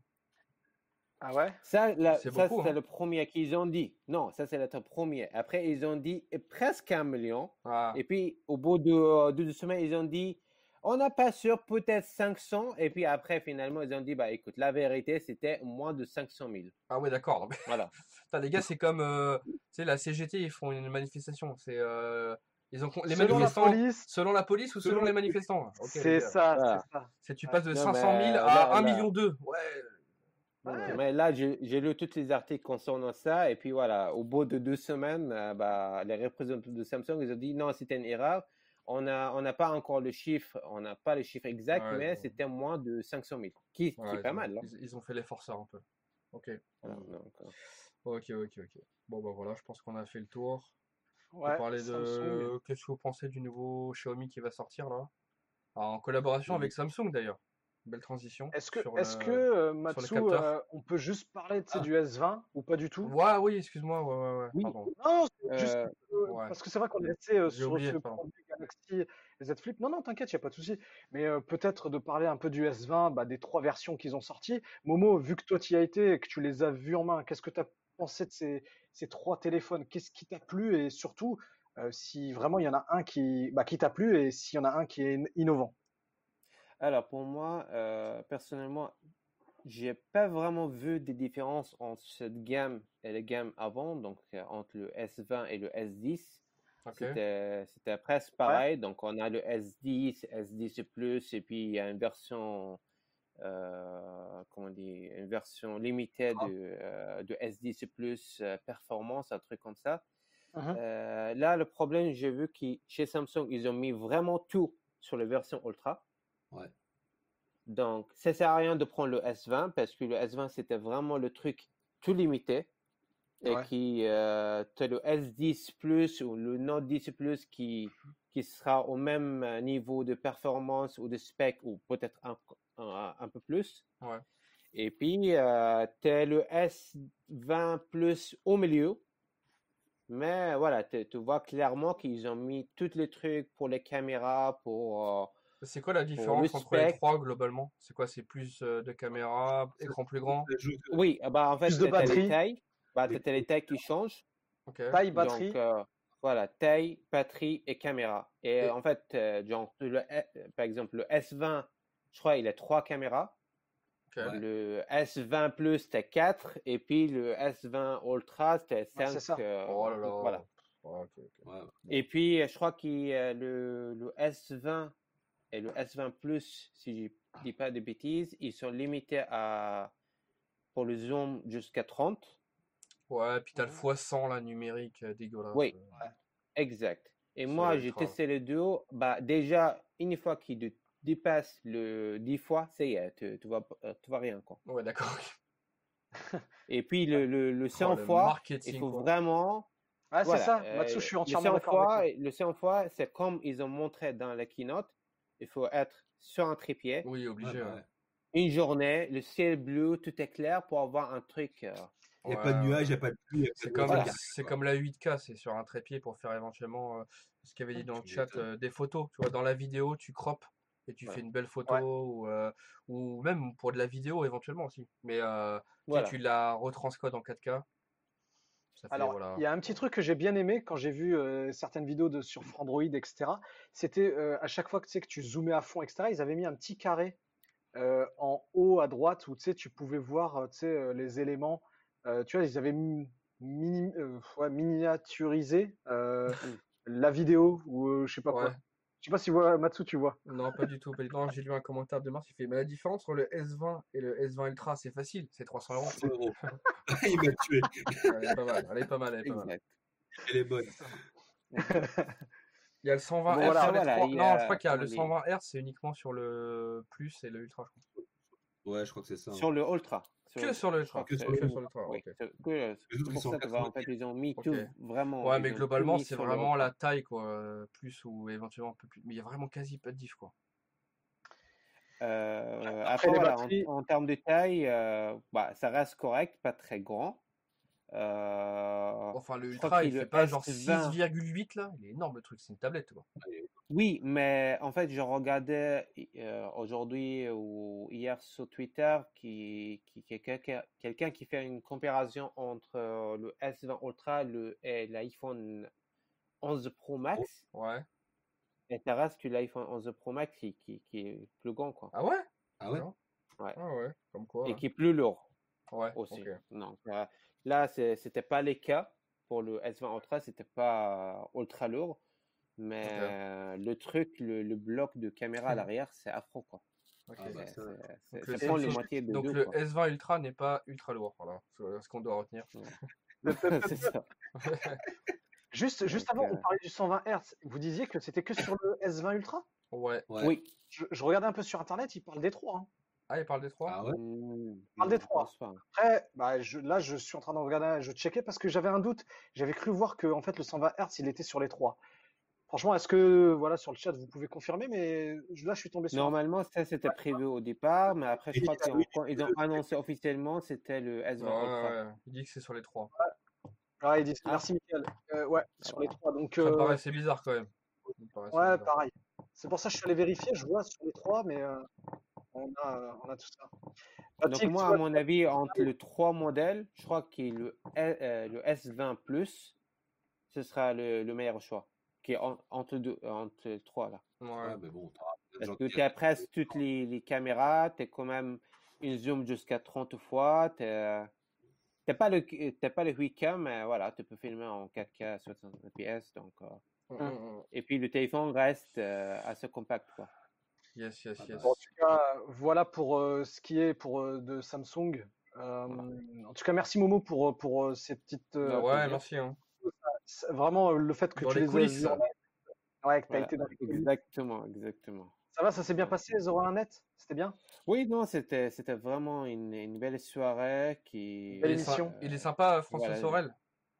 Speaker 8: Ah ouais?
Speaker 10: Ça,
Speaker 7: C'est
Speaker 10: ça
Speaker 7: beaucoup,
Speaker 10: c'est
Speaker 7: hein.
Speaker 10: le premier qu'ils ont dit. Non, ça, c'est le premier. Après, ils ont dit presque 1 million.
Speaker 7: Ah,
Speaker 10: Et puis, au bout de 2 semaines, ils ont dit, on n'a pas sûr, peut-être 500. Et puis après, finalement, ils ont dit, bah écoute, la vérité, c'était moins de 500 000.
Speaker 7: ah ouais, d'accord. Non, mais-
Speaker 10: Voilà.
Speaker 7: Putain, les gars, c'est comme tu sais, la CGT, ils font une manifestation. C'est les
Speaker 8: Selon la
Speaker 7: manifestants
Speaker 8: police,
Speaker 7: selon la police ou selon les manifestants? Ok, les
Speaker 8: c'est
Speaker 7: gars.
Speaker 8: ça,
Speaker 10: Voilà.
Speaker 8: c'est ça.
Speaker 7: C'est tu
Speaker 8: Ouais.
Speaker 7: passes de
Speaker 10: Non,
Speaker 7: 500 000
Speaker 10: mais
Speaker 7: à 1
Speaker 10: là,
Speaker 7: million 2. Ouais.
Speaker 8: Ouais.
Speaker 10: mais là, j'ai lu tous les articles concernant ça. Et puis voilà, au bout de 2 semaines, bah, les représentants de Samsung, ils ont dit, non, c'était une erreur. On n'a pas encore le chiffre, on n'a pas le chiffre exact,
Speaker 7: Ouais,
Speaker 10: mais
Speaker 7: ils ont-
Speaker 10: c'était moins de 500 000, qui
Speaker 7: Ouais,
Speaker 10: est pas mal, hein.
Speaker 7: ils ont fait les forceurs un peu. Ok.
Speaker 10: Voilà, donc,
Speaker 7: Ok. Bon, bah voilà, je pense qu'on a fait le tour. On peut
Speaker 8: Ouais,
Speaker 7: parler
Speaker 8: Samsung.
Speaker 7: de. Qu'est-ce que vous pensez du nouveau Xiaomi qui va sortir là? En collaboration avec Samsung d'ailleurs. Belle transition.
Speaker 8: Est-ce que,
Speaker 7: sur
Speaker 8: est-ce
Speaker 7: le-
Speaker 8: que
Speaker 7: sur
Speaker 8: Matsu,
Speaker 7: le capteur.
Speaker 8: on peut juste parler
Speaker 9: Ah.
Speaker 8: du S20 ou pas du tout?
Speaker 7: Ouais, oui, excuse-moi. Ouais,
Speaker 10: Oui.
Speaker 7: pardon.
Speaker 8: Non, c'est juste
Speaker 7: Ouais.
Speaker 8: parce que c'est vrai qu'on est resté
Speaker 7: J'ai
Speaker 8: sur
Speaker 7: oublié,
Speaker 8: ce
Speaker 7: pardon.
Speaker 8: produit Galaxy Z Flip. Non, t'inquiète, il n'y a pas de souci. Mais peut-être de parler un peu du S20, bah, des 3 versions qu'ils ont sorties. Momo, vu que toi tu y as été et que tu les as vus en main, qu'est-ce que tu as pensé de ces 3 téléphones? Qu'est-ce qui t'a plu? Et surtout, si vraiment il y en a un qui t'a plu et s'il y en a un qui est innovant.
Speaker 10: Alors pour moi, personnellement, j'ai pas vraiment vu des différences entre cette gamme et la gamme avant, donc entre le S20 et le S10.
Speaker 7: Ok.
Speaker 10: C'était presque pareil. Donc on a le S10, S10 Plus, et puis il y a une version, comment on dit, une version limitée de S10 Plus performance, un truc comme ça. Là, le problème, j'ai vu que chez Samsung, ils ont mis vraiment tout sur la version Ultra.
Speaker 9: Ouais.
Speaker 10: Donc, ça sert à rien de prendre le S20 parce que le S20, c'était vraiment le truc tout limité. Et
Speaker 8: Ouais.
Speaker 10: tu as le S10 Plus ou le Note 10 Plus qui sera au même niveau de performance ou de spec ou peut-être un peu plus.
Speaker 7: Ouais.
Speaker 10: Et puis, tu as le S20 Plus au milieu. Mais voilà, tu vois clairement qu'ils ont mis tous les trucs pour les caméras, pour
Speaker 7: C'est quoi la différence
Speaker 10: le
Speaker 7: entre les
Speaker 10: spec.
Speaker 7: trois globalement? C'est quoi? C'est plus de caméra, écran plus grand?
Speaker 10: Oui, bah en fait,
Speaker 8: Plus de
Speaker 10: tu as les
Speaker 8: batterie.
Speaker 10: tailles. Bah, t'as les tailles qui changent.
Speaker 7: Ok.
Speaker 8: Taille, batterie.
Speaker 10: Donc, voilà, taille, batterie et caméra. Et
Speaker 7: Et-
Speaker 10: en fait, genre, par exemple, le S20, je crois, il a 3 caméras.
Speaker 7: Ok.
Speaker 10: Le S20 Plus, t'as 4. Et puis le S20 Ultra, t'as 5.
Speaker 8: c'est ça.
Speaker 7: Oh là là.
Speaker 10: Voilà.
Speaker 7: Ouais, ok.
Speaker 9: Ouais.
Speaker 10: Et puis, je crois que le S20 et le S20 Plus, si je dis pas de bêtises, ils sont limités pour le zoom jusqu'à 30.
Speaker 7: Ouais, puis t'as le x100 là, numérique, dégueulasse.
Speaker 10: Oui, exact. Et
Speaker 7: Ça
Speaker 10: moi,
Speaker 7: va
Speaker 10: j'ai
Speaker 7: être
Speaker 10: testé les deux. Bah, déjà, une fois qu'il dépasse le 10 fois, ça y est, tu vois rien, quoi.
Speaker 7: Ouais, d'accord.
Speaker 10: Et puis, le 100
Speaker 7: le
Speaker 10: fois,
Speaker 7: marketing,
Speaker 10: il faut
Speaker 7: quoi.
Speaker 10: vraiment.
Speaker 8: Ouais, c'est
Speaker 10: Voilà,
Speaker 8: ça. Matsu, je suis
Speaker 10: le
Speaker 8: entièrement
Speaker 10: 100
Speaker 8: d'accord
Speaker 10: fois,
Speaker 8: avec toi.
Speaker 10: le 100 fois, c'est comme ils ont montré dans la keynote. Il faut être sur un trépied,
Speaker 7: Oui, obligé.
Speaker 9: Ouais,
Speaker 7: ouais.
Speaker 9: ouais.
Speaker 10: une journée, le ciel bleu, tout est clair pour avoir un truc.
Speaker 9: Il n'y a
Speaker 7: Ouais,
Speaker 9: pas de nuages, il n'y a
Speaker 7: ouais.
Speaker 9: pas de pluie.
Speaker 7: C'est comme,
Speaker 10: Voilà.
Speaker 7: c'est comme la 8K, c'est sur un trépied pour faire éventuellement ce qu'il y avait dit dans le
Speaker 9: Tu
Speaker 7: chat,
Speaker 9: m'étonnes.
Speaker 7: des photos. Tu vois, dans la vidéo, tu croppes et tu
Speaker 10: Ouais.
Speaker 7: fais une belle photo ou même pour de la vidéo éventuellement aussi. Mais tu sais,
Speaker 10: Voilà.
Speaker 7: tu la retranscodes en 4K. Ça fait,
Speaker 8: Alors,
Speaker 7: voilà.
Speaker 8: il y a un petit truc que j'ai bien aimé quand j'ai vu certaines vidéos sur Frandroid, etc. C'était à chaque fois que tu sais que tu zoomais à fond, etc. Ils avaient mis un petit carré en haut à droite où tu sais, tu pouvais voir tu sais, les éléments. Tu vois, ils avaient miniaturisé la vidéo ou je sais pas
Speaker 7: Ouais.
Speaker 8: quoi. Je sais pas si Matsu, tu vois.
Speaker 7: Non, pas du tout. Non, j'ai lu un commentaire de Mars, il fait, mais la différence entre le S20 et le S20 Ultra, c'est facile, c'est 300 euros.
Speaker 9: 100 euros. Il m'a tué.
Speaker 7: Elle est pas mal, elle est pas mal, elle est pas mal.
Speaker 10: Exact.
Speaker 9: Elle est bonne.
Speaker 7: Il y a le 120
Speaker 8: Bon,
Speaker 7: Hz
Speaker 8: voilà,
Speaker 7: sur les
Speaker 10: voilà,
Speaker 7: 3.
Speaker 10: il y
Speaker 7: Non,
Speaker 10: a-
Speaker 7: je crois qu'il y a
Speaker 10: comment
Speaker 7: le
Speaker 10: dire
Speaker 7: 120 Hz, c'est uniquement sur le Plus et le Ultra, je crois.
Speaker 9: Ouais, je crois que c'est ça.
Speaker 10: Sur le Ultra.
Speaker 7: Que sur le
Speaker 10: je crois
Speaker 7: Ultra.
Speaker 10: que
Speaker 7: Que sur le Ultra,
Speaker 10: oui,
Speaker 7: ok.
Speaker 10: c'est
Speaker 9: Les autres,
Speaker 10: pour
Speaker 9: ils sont
Speaker 10: ça que, en fait, ils ont mis
Speaker 7: Ok.
Speaker 10: tout vraiment.
Speaker 7: Ouais,
Speaker 10: ils
Speaker 7: mais
Speaker 10: ont tout
Speaker 7: globalement,
Speaker 10: mis
Speaker 7: c'est
Speaker 10: sur le
Speaker 7: vraiment
Speaker 10: Ultra.
Speaker 7: la taille, quoi. Plus ou éventuellement un peu plus. Mais il y a vraiment quasi pas de diff, quoi.
Speaker 10: Après,
Speaker 8: les
Speaker 10: voilà,
Speaker 8: batteries-
Speaker 10: en termes de taille, ça reste correct, pas très grand.
Speaker 7: Enfin, le
Speaker 10: je crois
Speaker 7: Ultra,
Speaker 10: que
Speaker 7: il
Speaker 10: le
Speaker 7: fait pas genre
Speaker 10: S20
Speaker 7: 6,8 là. Il est énorme le truc, c'est une tablette, quoi.
Speaker 10: Oui, mais en fait, je regardais aujourd'hui ou hier sur Twitter quelqu'un qui fait une comparaison entre le S20 Ultra et l'iPhone 11 Pro Max.
Speaker 7: Ouais.
Speaker 10: Et ça reste que l'iPhone 11 Pro Max qui est plus grand, quoi.
Speaker 7: Ah ouais?
Speaker 9: Ah ouais?
Speaker 7: Non.
Speaker 10: Ouais.
Speaker 7: Ah ouais, comme quoi.
Speaker 10: Et qui est plus lourd
Speaker 7: Ouais,
Speaker 10: aussi.
Speaker 7: ok.
Speaker 10: Donc là, c'était pas le cas pour le S20 Ultra, c'était pas ultra lourd. Mais le truc, le bloc de caméra à l'arrière, c'est affreux, quoi.
Speaker 7: Ok.
Speaker 9: Ah bah,
Speaker 10: C'est-
Speaker 9: ça.
Speaker 10: c'est-
Speaker 7: Donc
Speaker 10: ça
Speaker 7: le
Speaker 10: prend les
Speaker 7: Samsung-
Speaker 10: moitiés de
Speaker 7: Donc
Speaker 10: dos,
Speaker 7: le
Speaker 10: quoi.
Speaker 7: S20 Ultra n'est pas ultra lourd, voilà. C'est ce qu'on doit retenir.
Speaker 10: C'est ça.
Speaker 8: Juste
Speaker 10: Donc,
Speaker 8: avant, on parlait du 120 Hz. Vous disiez que c'était que sur le S20 Ultra?
Speaker 7: Ouais.
Speaker 9: Ouais.
Speaker 10: Oui.
Speaker 8: Je regardais un peu sur internet, ils parlent des 3. Hein.
Speaker 7: Ah, il parle des 3?
Speaker 9: Ah ouais?
Speaker 8: Parle des
Speaker 10: Je
Speaker 8: trois.
Speaker 10: pense pas.
Speaker 8: Après, là, je suis en train de regarder, je checkais parce que j'avais un doute. J'avais cru voir que en fait, le 120 Hz, il était sur les 3. Franchement, est-ce que, voilà, sur le chat, vous pouvez confirmer, mais là, je suis tombé sur.
Speaker 10: Normalement, ça c'était prévu au départ, mais après, je
Speaker 9: Et
Speaker 10: crois
Speaker 9: ça,
Speaker 10: quand ils ont annoncé officiellement, c'était le S20 Ultra.
Speaker 7: Ouais, il dit que c'est sur les 3.
Speaker 8: Ouais, ils disent,
Speaker 10: Ah.
Speaker 8: merci, Mickaël. Ouais, sur les 3. Donc,
Speaker 7: Ça me paraissait bizarre quand même. Ça me paraissait
Speaker 8: ouais,
Speaker 7: bizarre.
Speaker 8: pareil. C'est pour ça que je suis allé vérifier. Je vois sur les 3, mais on a tout ça.
Speaker 10: Donc moi, à mon avis, entre les trois modèles, je crois que le S20 Plus, ce sera le meilleur choix, qui est entre les trois là.
Speaker 7: Ouais.
Speaker 9: Ouais, mais bon, t'auras plein de
Speaker 10: Parce
Speaker 9: gens
Speaker 10: que
Speaker 9: qui-
Speaker 10: tu as presque toutes les caméras, tu as quand même une zoom jusqu'à 30 fois, tu n'as pas le 8K, mais voilà, tu peux filmer en 4K 60 fps. Donc, et puis le téléphone reste assez compact, quoi.
Speaker 7: Yes, yes, yes.
Speaker 8: En tout cas, voilà pour ce qui est pour de Samsung. En tout cas, merci Momo pour ces petites.
Speaker 7: Ouais, merci. Hein.
Speaker 8: Vraiment, le fait que
Speaker 7: Dans
Speaker 8: tu
Speaker 7: les
Speaker 8: les
Speaker 7: coulisses.
Speaker 8: as vus. Ouais, que tu as
Speaker 10: Voilà,
Speaker 8: été dans les coulisses.
Speaker 10: exactement.
Speaker 8: Ça va, ça s'est bien passé, 01net? C'était bien?
Speaker 10: Oui, non, c'était vraiment une belle soirée qui.
Speaker 8: Belle émission.
Speaker 7: Il est sympa, François
Speaker 10: voilà.
Speaker 7: Sorel.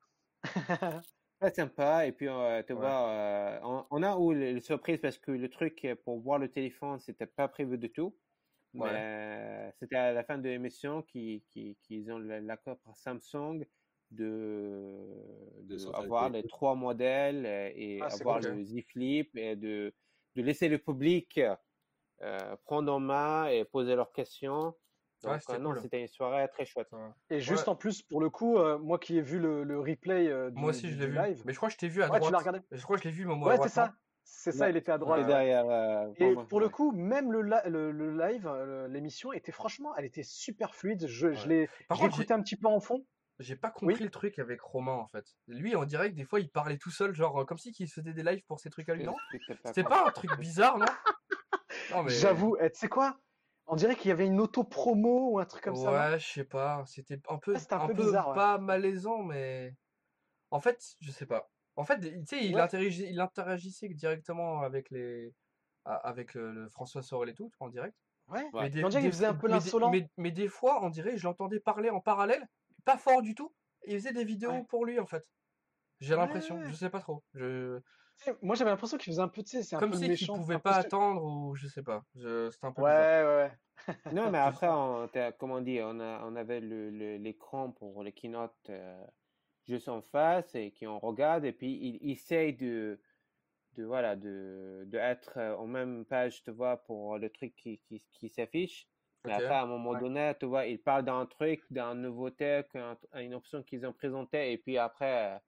Speaker 10: Très sympa. Et puis, tu vois, on a eu les surprises parce que le truc pour voir le téléphone, c'était pas prévu du tout. Mais c'était à la fin de l'émission qu'ils ont l'accord par Samsung de avoir les trois modèles et avoir le Z Flip et de laisser le public prendre en main et poser leurs questions. Donc, c'était une soirée très chouette.
Speaker 8: Et juste en plus, pour le coup, moi qui ai vu le replay
Speaker 7: moi aussi, je l'ai vu.
Speaker 8: live.
Speaker 7: Mais je crois que je t'ai vu à droite.
Speaker 8: Tu l'as regardé?
Speaker 7: Je crois que je l'ai vu, Momo.
Speaker 8: Ouais, c'est ça. C'est ça, il était à droite.
Speaker 10: Derrière.
Speaker 8: Et pour le coup, même le live, l'émission était franchement, elle était super fluide. Je l'ai écouté un petit peu en fond.
Speaker 7: J'ai pas compris le truc avec Romain en fait. Lui, on dirait que des fois il parlait tout seul, genre comme si qu'il faisait des lives pour ses trucs à lui. Non, c'était pas un truc bizarre, non? Non mais.
Speaker 8: J'avoue, tu sais quoi? On dirait qu'il y avait une auto-promo ou un truc comme ça.
Speaker 7: Ouais, je sais pas. C'était un peu,
Speaker 8: un peu bizarre,
Speaker 7: pas malaisant, mais en fait, je sais pas. En fait, tu sais, il interagissait directement avec le François Sorel et tout, en direct.
Speaker 8: Ouais.
Speaker 7: Mais
Speaker 8: on dirait qu'il faisait un peu l'insolent.
Speaker 7: Mais des fois, on dirait, je l'entendais parler en parallèle, pas fort du tout. Et il faisait des vidéos pour lui, en fait. J'ai l'impression, je sais pas trop.
Speaker 8: Moi, j'avais l'impression qu'il faisait un peu, tu sais, c'est un
Speaker 7: comme
Speaker 8: peu
Speaker 7: si
Speaker 8: méchant.
Speaker 7: Qu'il pouvait pas attendre ou je sais pas. C'était un peu bizarre.
Speaker 8: Ouais.
Speaker 10: Non, mais après, comme on dit, on avait l'écran pour les keynote juste en face et qu'on regarde et puis il essaye de être en même page, tu vois, pour le truc qui s'affiche. Mais après, à un moment donné, tu vois, il parle d'un truc, d'une nouveauté, une option qu'ils ont présentée et puis après,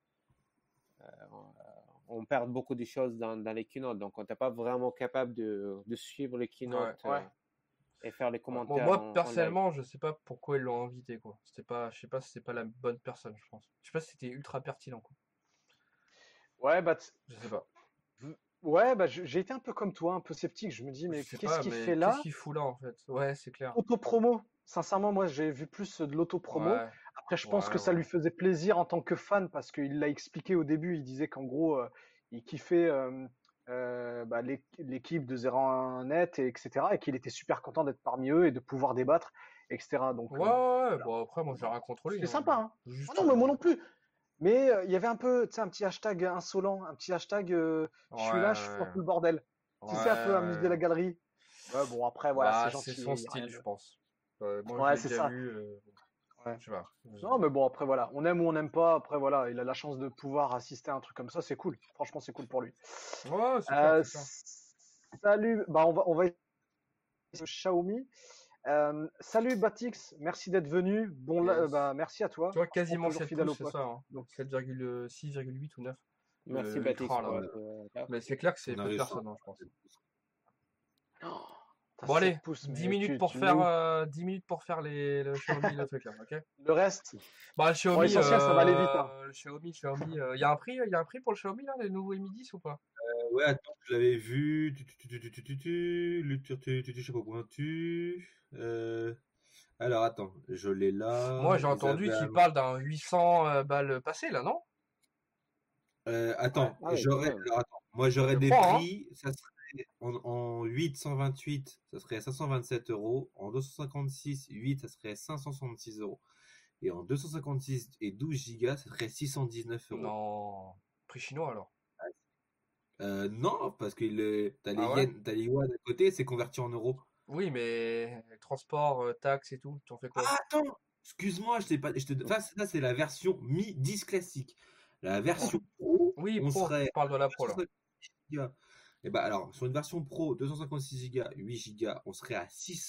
Speaker 10: on perd beaucoup de choses dans les keynotes. Donc, on n'est pas vraiment capable de suivre les keynotes. et faire les
Speaker 7: Moi,
Speaker 10: commentaires
Speaker 7: moi,
Speaker 10: en live.
Speaker 7: personnellement, je sais pas pourquoi ils l'ont invité, quoi. Je sais pas si c'est pas la bonne personne, je pense. Je sais pas si c'était ultra pertinent, quoi.
Speaker 8: Ouais,
Speaker 7: Je sais pas.
Speaker 8: ouais, j'ai été un peu comme toi, un peu sceptique. Je me dis,
Speaker 7: Je
Speaker 8: mais
Speaker 7: sais
Speaker 8: qu'est-ce
Speaker 7: pas,
Speaker 8: qu'il
Speaker 7: mais
Speaker 8: fait
Speaker 7: qu'est-ce
Speaker 8: là?
Speaker 7: qu'il fout là, en fait? Ouais, c'est clair.
Speaker 8: Auto-promo. Sincèrement, moi, j'ai vu plus de l'auto-promo.
Speaker 7: Ouais,
Speaker 8: Après, je pense
Speaker 7: ouais,
Speaker 8: que ça
Speaker 7: ouais.
Speaker 8: lui faisait plaisir en tant que fan parce qu'il l'a expliqué au début. Il disait qu'en gros, il kiffait l'équipe de 01net, et etc. Et qu'il était super content d'être parmi eux et de pouvoir débattre, etc. Donc,
Speaker 7: Ouais, ouais, ouais.
Speaker 8: voilà.
Speaker 7: Bon, après, moi, j'ai rien contrôlé,
Speaker 8: C'est
Speaker 7: hein.
Speaker 8: sympa, hein. Ah
Speaker 7: Juste,
Speaker 8: non, mais moi non plus. Mais il y avait un peu, tu sais, un petit hashtag insolent, un petit hashtag je suis là, je fous un
Speaker 7: ouais,
Speaker 8: peu le bordel. Tu sais, un peu amuser
Speaker 7: ouais.
Speaker 8: la galerie. Ouais, bon, après, voilà, c'est
Speaker 7: Bah, c'est
Speaker 8: gentil.
Speaker 7: son
Speaker 8: Y a rien
Speaker 7: style,
Speaker 8: de...
Speaker 7: je pense. Moi, je
Speaker 8: Ouais,
Speaker 7: l'ai
Speaker 8: c'est
Speaker 7: déjà
Speaker 8: ça.
Speaker 7: vu,
Speaker 8: Ouais.
Speaker 7: je sais pas.
Speaker 8: Non, mais bon, après, voilà. On aime ou on n'aime pas. Après, voilà, il a la chance de pouvoir assister à un truc comme ça. C'est cool. Franchement, c'est cool pour lui.
Speaker 7: Ouais, c'est clair, c'est clair.
Speaker 8: Salut. Bah, on va essayer Xiaomi. Salut Batix, merci d'être venu. Bon,
Speaker 7: Yes.
Speaker 8: merci à toi.
Speaker 7: Tu vois, quasiment
Speaker 8: toujours
Speaker 7: 7
Speaker 8: fidèle au
Speaker 7: pouces, c'est
Speaker 8: poste.
Speaker 7: ça, hein.
Speaker 8: Donc,
Speaker 7: 7,6,8 ou 9.
Speaker 10: Merci Baptiste
Speaker 7: Ultra, là.
Speaker 10: pour là.
Speaker 7: Mais c'est clair que c'est
Speaker 9: On
Speaker 7: peu de
Speaker 9: arrive
Speaker 7: personnes, hein, je pense.
Speaker 8: t'as
Speaker 7: Bon,
Speaker 8: 7
Speaker 7: allez,
Speaker 8: pouces,
Speaker 7: 10
Speaker 8: mais
Speaker 7: minutes pour
Speaker 8: tu mets où
Speaker 7: faire, 10 minutes pour faire le Xiaomi, le truc là, ok?
Speaker 8: Le reste?
Speaker 7: Bah, le
Speaker 8: Bon,
Speaker 7: Xiaomi,
Speaker 8: l'essentiel, ça va aller vite, hein.
Speaker 7: le Xiaomi, il y a un prix pour le Xiaomi là, les nouveaux Mi 10 ou pas?
Speaker 9: Ouais, attends, je l'avais vu. Le chapeau pointu. Alors, attends, je l'ai là.
Speaker 7: Moi, j'ai
Speaker 9: Ils
Speaker 7: entendu
Speaker 9: avaient
Speaker 7: qu'il parle d'un 800 balles passées là, non?
Speaker 9: Attends,
Speaker 10: Ah oui,
Speaker 9: j'aurais.
Speaker 10: quand même.
Speaker 9: Alors, attends, moi, j'aurais
Speaker 7: Je
Speaker 9: des
Speaker 7: crois, hein.
Speaker 9: prix. Ça serait en 828, ça serait 527 euros. En 256, 8, ça serait 566 euros. Et en 256 et 12 gigas, ça serait 619 euros.
Speaker 7: Non, prix chinois alors.
Speaker 9: Non, parce que t'as les
Speaker 7: Ah ouais?
Speaker 9: yens, t'as les yuan à côté, c'est converti en euros.
Speaker 7: Oui, mais transport, taxes et tout, tu en fais quoi?
Speaker 9: Ah, attends, excuse-moi, je t'ai pas. Enfin, ça, c'est la version Mi 10 classique. La version Pro,
Speaker 7: Oui,
Speaker 9: on
Speaker 7: pro,
Speaker 9: serait
Speaker 7: je parle de la pro là.
Speaker 9: 256 gigas. Et bah alors, sur une version Pro, 256 Go, 8 Go, on serait à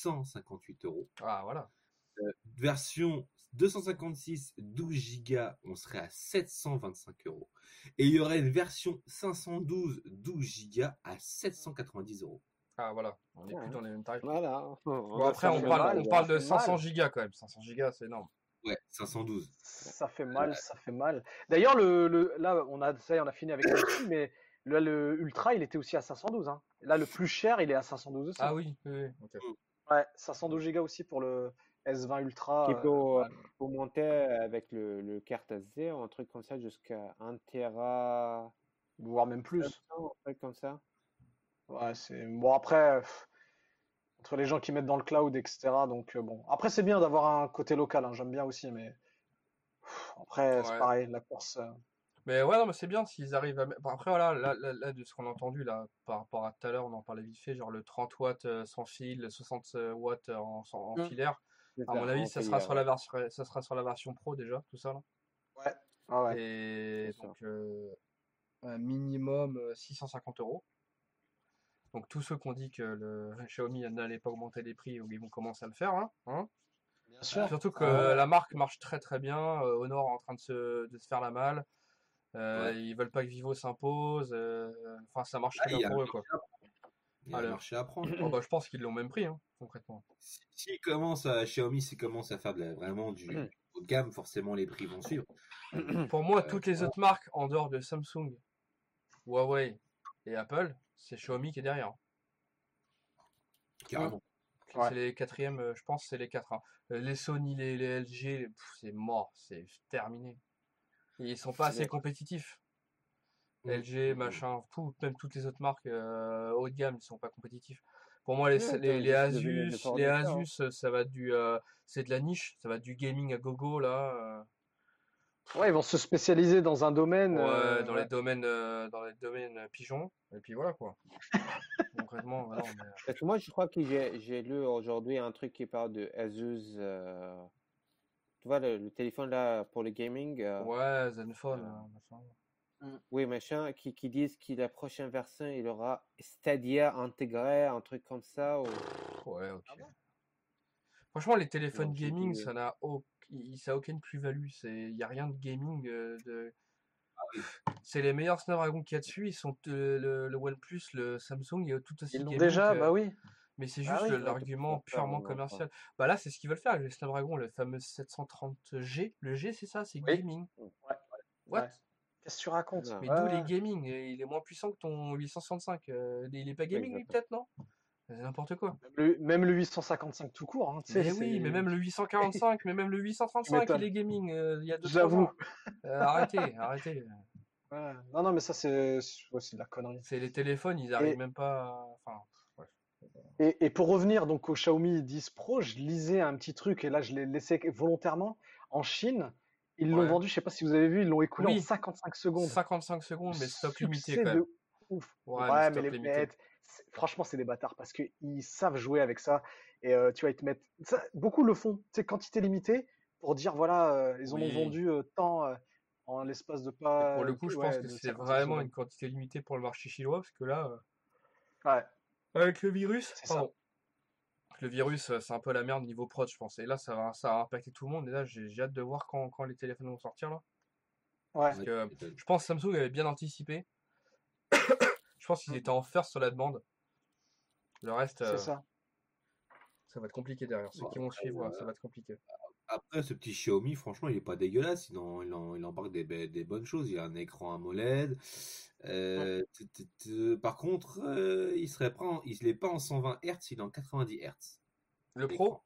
Speaker 9: 658 euros.
Speaker 7: Ah, voilà.
Speaker 9: Version 256, 12 Go, on serait à 725 euros. Et il y aurait une version 512, 12 Go à 790 euros.
Speaker 7: Ah, voilà, on est plus dans les mêmes tarifs.
Speaker 10: Voilà.
Speaker 7: Bon, après,
Speaker 8: ça
Speaker 7: on
Speaker 8: fait
Speaker 7: parle,
Speaker 8: mal,
Speaker 7: on parle
Speaker 8: ça
Speaker 7: de
Speaker 8: fait
Speaker 7: 500
Speaker 8: mal.
Speaker 7: gigas quand même. 500 gigas, c'est énorme.
Speaker 9: Ouais, 512.
Speaker 8: Ça fait mal, ça fait mal. D'ailleurs, là, on a fini avec le petit, mais le Ultra, il était aussi à 512, hein. Là, le plus cher, il est à 512 aussi.
Speaker 7: Ah oui, oui, oui, ok.
Speaker 8: Ouais, 512 Go aussi pour le S20 Ultra.
Speaker 10: Qui peut monter avec le carte SD, un truc comme ça, jusqu'à 1 Tera,
Speaker 8: voire même plus.
Speaker 10: 500, un truc comme ça.
Speaker 8: Ouais, c'est bon après entre les gens qui mettent dans le cloud, etc. Donc bon, après c'est bien d'avoir un côté local, hein, j'aime bien aussi, mais après c'est
Speaker 7: Ouais.
Speaker 8: pareil, la course.
Speaker 7: Mais ouais, non, mais c'est bien s'ils arrivent à. Bon, après, voilà, là, de ce qu'on a entendu là, par rapport à tout à l'heure, on en parlait vite fait, genre le 30 watts sans fil, le 60 watts en filaire.
Speaker 10: C'est
Speaker 7: À
Speaker 10: ça,
Speaker 7: mon avis,
Speaker 10: en
Speaker 7: ça
Speaker 10: filaire,
Speaker 7: sera sur la version, ça sera sur la version pro déjà, tout ça là.
Speaker 8: Ouais, ah ouais.
Speaker 7: Et
Speaker 10: C'est ça.
Speaker 7: donc, un minimum 650 euros. Donc, tous ceux qui ont dit que le Xiaomi n'allait pas augmenter les prix, ils vont commencer à le faire, hein.
Speaker 8: Bien sûr.
Speaker 7: Surtout que
Speaker 8: Ah ouais.
Speaker 7: la marque marche très très bien. Honor est en train de se faire la malle. Ils veulent pas que Vivo s'impose. Enfin, ça marche très
Speaker 9: Ah, il y
Speaker 7: bien
Speaker 9: a
Speaker 7: pour
Speaker 9: un
Speaker 7: eux, quoi.
Speaker 9: Il y a un marché à prendre.
Speaker 7: Oh, bah, je pense qu'ils l'ont même pris, hein, concrètement.
Speaker 9: Si Xiaomi commence à faire vraiment du haut de gamme, forcément les prix vont suivre.
Speaker 7: Pour moi, toutes les autres marques, en dehors de Samsung, Huawei et Apple, c'est Xiaomi qui est derrière.
Speaker 9: Carrément.
Speaker 8: Ouais.
Speaker 7: C'est les quatrièmes, je pense, c'est les 4. Hein. Les Sony, les LG, c'est mort, c'est terminé. Ils sont pas assez compétitifs. LG, machin, même toutes les autres marques haut de gamme, ils sont pas compétitifs. Pour moi, les Asus, ça va c'est de la niche, ça va du gaming à gogo là.
Speaker 8: Ouais, ils vont se spécialiser dans un domaine.
Speaker 7: Ouais, dans les domaines pigeons. Et puis voilà quoi. Concrètement, non, mais...
Speaker 10: Parce que moi, je crois que j'ai lu aujourd'hui un truc qui parle de Asus. Tu vois, le téléphone là pour le gaming.
Speaker 7: Ouais, Zenfone, machin.
Speaker 10: Oui, machin, qui disent que la prochaine version, il aura Stadia intégré, un truc comme ça.
Speaker 7: Ouais, ok. Franchement, les téléphones
Speaker 10: Donc,
Speaker 7: gaming, ça n'a aucune plus-value. Il n'y a rien de gaming. C'est les meilleurs Snapdragon qu'il y a dessus. Ils sont le OnePlus, le Samsung, et tout aussi
Speaker 8: Ils l'ont
Speaker 7: gaming
Speaker 8: déjà,
Speaker 7: que-
Speaker 8: bah oui.
Speaker 7: Mais c'est
Speaker 8: Ah
Speaker 7: juste
Speaker 8: oui.
Speaker 7: l'argument purement commercial. Bah là, c'est ce qu'ils veulent faire avec le Snapdragon, le fameux 730G. Le G, c'est ça, c'est
Speaker 8: Oui.
Speaker 7: gaming.
Speaker 8: Ouais.
Speaker 7: What?
Speaker 8: Ouais. Qu'est-ce que tu racontes?
Speaker 10: Non.
Speaker 7: Mais
Speaker 8: Ouais,
Speaker 7: d'où les
Speaker 8: ouais.
Speaker 7: gaming? Il est moins puissant que ton 865. Il est pas gaming, lui,
Speaker 10: Exactement.
Speaker 7: peut-être, non? C'est n'importe quoi.
Speaker 8: Même le 855 tout court, hein, tu sais,
Speaker 7: Mais oui, mais même le 845, mais même le
Speaker 8: Tu
Speaker 7: 835, il
Speaker 8: m'étonnes.
Speaker 7: est gaming il y a 2-3
Speaker 8: J'avoue.
Speaker 7: ans. Arrêtez.
Speaker 8: Ouais. Non, non, mais ça, c'est de la connerie.
Speaker 7: C'est les téléphones, ils arrivent même pas Enfin, ouais.
Speaker 8: Et pour revenir donc au Xiaomi 10 Pro, je lisais un petit truc, et là, je l'ai laissé volontairement. En Chine, ils l'ont
Speaker 7: Ouais.
Speaker 8: vendu, je sais pas si vous avez vu, ils l'ont écoulé en
Speaker 7: Oui.
Speaker 8: 55 secondes.
Speaker 7: 55 secondes, mais stock limité
Speaker 8: Succès
Speaker 7: quand même.
Speaker 8: de ouf.
Speaker 7: Ouais,
Speaker 8: Ouais,
Speaker 7: mais
Speaker 8: mais
Speaker 7: stock limité.
Speaker 8: franchement, c'est des bâtards parce qu'ils savent jouer avec ça. Et tu vas te mettre. Ça, beaucoup le font, tu sais, quantité limitée, pour dire voilà, ils en ont
Speaker 7: Oui.
Speaker 8: vendu tant en l'espace de
Speaker 7: Et
Speaker 8: pas.
Speaker 7: pour le coup, je pense que
Speaker 8: de
Speaker 7: c'est
Speaker 8: 55
Speaker 7: vraiment
Speaker 8: secondes.
Speaker 7: une quantité limitée pour le marché chinois, parce que là,
Speaker 8: Ouais,
Speaker 7: avec le virus,
Speaker 8: c'est ça.
Speaker 7: pardon, le virus, c'est un peu la merde niveau prod, je pense. Et là, ça va impacter tout le monde. Et là, j'ai hâte de voir quand les téléphones vont sortir, là.
Speaker 8: Ouais.
Speaker 7: Parce que je pense que Samsung avait bien anticipé. Je pense qu'ils étaient en first sur la demande. Le reste,
Speaker 8: C'est ça.
Speaker 7: ça va être compliqué derrière. Ceux qui vont suivre, ça va être compliqué.
Speaker 9: Après, ce petit Xiaomi, franchement, il est pas dégueulasse. Il embarque des bonnes choses. Il a un écran AMOLED. Par contre, il est pas en 120 Hz, il est en 90 Hz.
Speaker 7: Le Pro,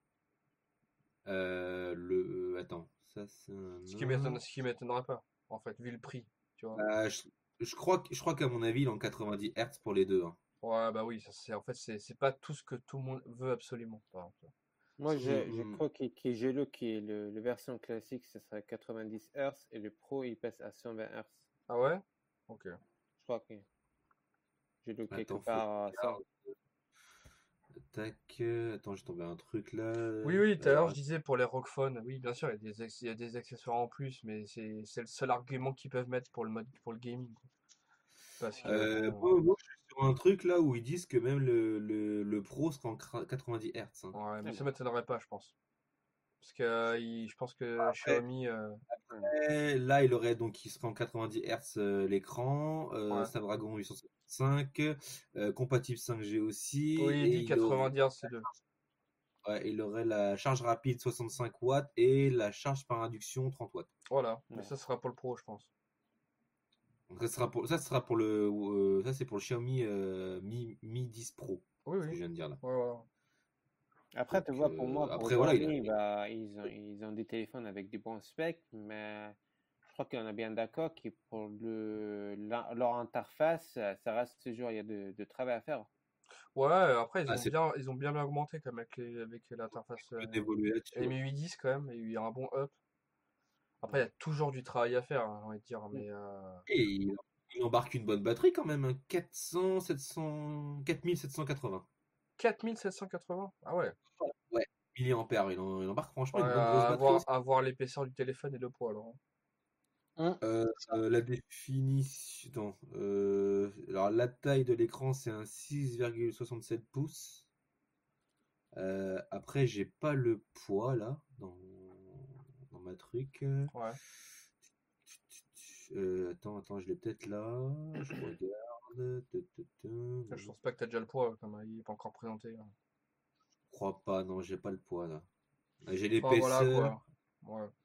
Speaker 9: Attends, ça c'est
Speaker 7: ce qui m'étonnerait pas, en fait, vu le prix, tu vois.
Speaker 9: je crois qu'à mon avis, il est en 90 Hz pour les deux. Hein.
Speaker 7: Ouais, bah oui, en fait, c'est pas tout ce que tout le monde veut absolument, par exemple.
Speaker 10: Moi, je crois que j'ai le version classique, ce serait 90 Hz et le Pro, il passe à 120 Hz.
Speaker 7: Ah ouais? Ok.
Speaker 10: Je crois que j'ai lu quelque
Speaker 9: Attends,
Speaker 10: part ça.
Speaker 9: Tac, attends, j'ai tombé un truc là.
Speaker 7: Oui, tout à l'heure je disais pour les ROG Phone, oui, bien sûr, il y a des accessoires en plus, mais c'est le seul argument qu'ils peuvent mettre pour le gaming, quoi. Parce que
Speaker 9: moi, je suis sur un truc là où ils disent que même le Pro sera en 90 Hz. Hein.
Speaker 7: ouais, mais ça m'étonnerait pas, je pense. Parce que je pense que
Speaker 9: Après,
Speaker 7: Xiaomi,
Speaker 9: là, il serait en 90 Hz l'écran,
Speaker 7: ouais.
Speaker 9: Snapdragon 865, compatible 5G aussi.
Speaker 7: Oui, il
Speaker 9: et
Speaker 7: dit 90 Hz, c'est deux.
Speaker 9: Ouais, il aurait la charge rapide 65 watts et la charge par induction 30 watts.
Speaker 7: Voilà, mais ça sera pour le Pro, je pense.
Speaker 9: Donc ça sera pour ça c'est pour le Xiaomi Mi 10 Pro.
Speaker 7: Oui,
Speaker 9: Ce que je viens de dire là.
Speaker 7: Ouais, voilà.
Speaker 10: Après,
Speaker 9: Donc,
Speaker 10: tu vois, pour moi, pour
Speaker 9: après, voilà,
Speaker 10: Xiaomi, ils ont des téléphones avec des bons specs, mais je crois qu'on est bien d'accord que pour leur interface, ça reste toujours, il y a de travail à faire.
Speaker 7: Ouais, après, ils ont bien augmenté quand même avec l'interface
Speaker 9: d'évoluer là-dessus.
Speaker 7: MI 810 quand même, il y a un bon up. Après, il y a toujours du travail à faire, hein, j'ai envie de dire, mais
Speaker 9: Et il embarque une bonne batterie quand même, hein, 4780.
Speaker 7: 4780? Ah ouais.
Speaker 9: Ouais, milliampères, il embarque franchement
Speaker 7: Ouais,
Speaker 9: une bonne grosse batterie.
Speaker 7: à voir l'épaisseur du téléphone et le poids alors.
Speaker 9: La définition. Alors la taille de l'écran c'est un 6,67 pouces. Après j'ai pas le poids là dans ma truc.
Speaker 7: Ouais.
Speaker 9: Attends, je l'ai peut-être là. Je regarde.
Speaker 7: Je pense pas que t'as déjà le poids, comme il est pas encore présenté. Hein.
Speaker 9: Je crois pas, non, j'ai pas le poids là. J'ai
Speaker 7: Enfin,
Speaker 9: l'épaisseur.
Speaker 7: voilà, quoi. Ouais.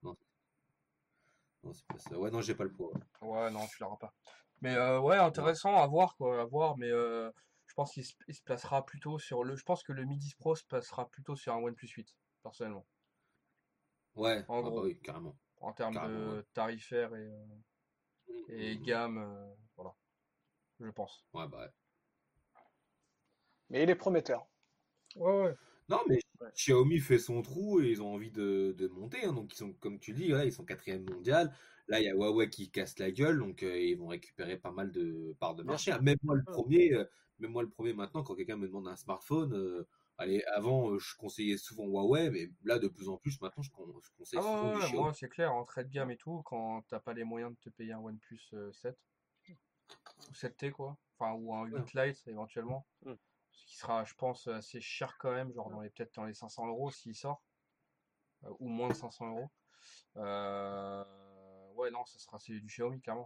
Speaker 9: Non, c'est pas ça. Ouais, non, j'ai pas le poids.
Speaker 7: Ouais, non, tu l'auras pas. Mais ouais, intéressant à voir, quoi, à voir, mais je pense qu'il se placera plutôt sur je pense que le Mi 10 Pro se placera plutôt sur un OnePlus 8, personnellement.
Speaker 9: Ouais,
Speaker 7: En gros,
Speaker 9: bah oui, carrément.
Speaker 7: En termes
Speaker 9: Carrément,
Speaker 7: de tarifaire et gamme, voilà, je pense.
Speaker 9: Ouais, bah ouais.
Speaker 8: Mais il est prometteur.
Speaker 7: Ouais.
Speaker 9: Non, mais Xiaomi fait son trou et ils ont envie de monter. Hein, donc, ils sont, comme tu dis, ils sont 4e mondial. Là, il y a Huawei qui casse la gueule. Donc, ils vont récupérer pas mal de parts de marché. Même moi, le premier maintenant, quand quelqu'un me demande un smartphone, avant, je conseillais souvent Huawei. Mais là, de plus en plus, maintenant, je conseille souvent du Xiaomi.
Speaker 7: Moi, c'est clair, en trait de gamme et tout, quand t'as pas les moyens de te payer un OnePlus 7 ou 7T, quoi. Enfin, ou un 8 Lite, éventuellement. Ce qui sera, je pense, assez cher quand même, genre peut-être dans les 500 € s'il sort, ou moins de 500 €. Ouais, non, c'est du Xiaomi, clairement.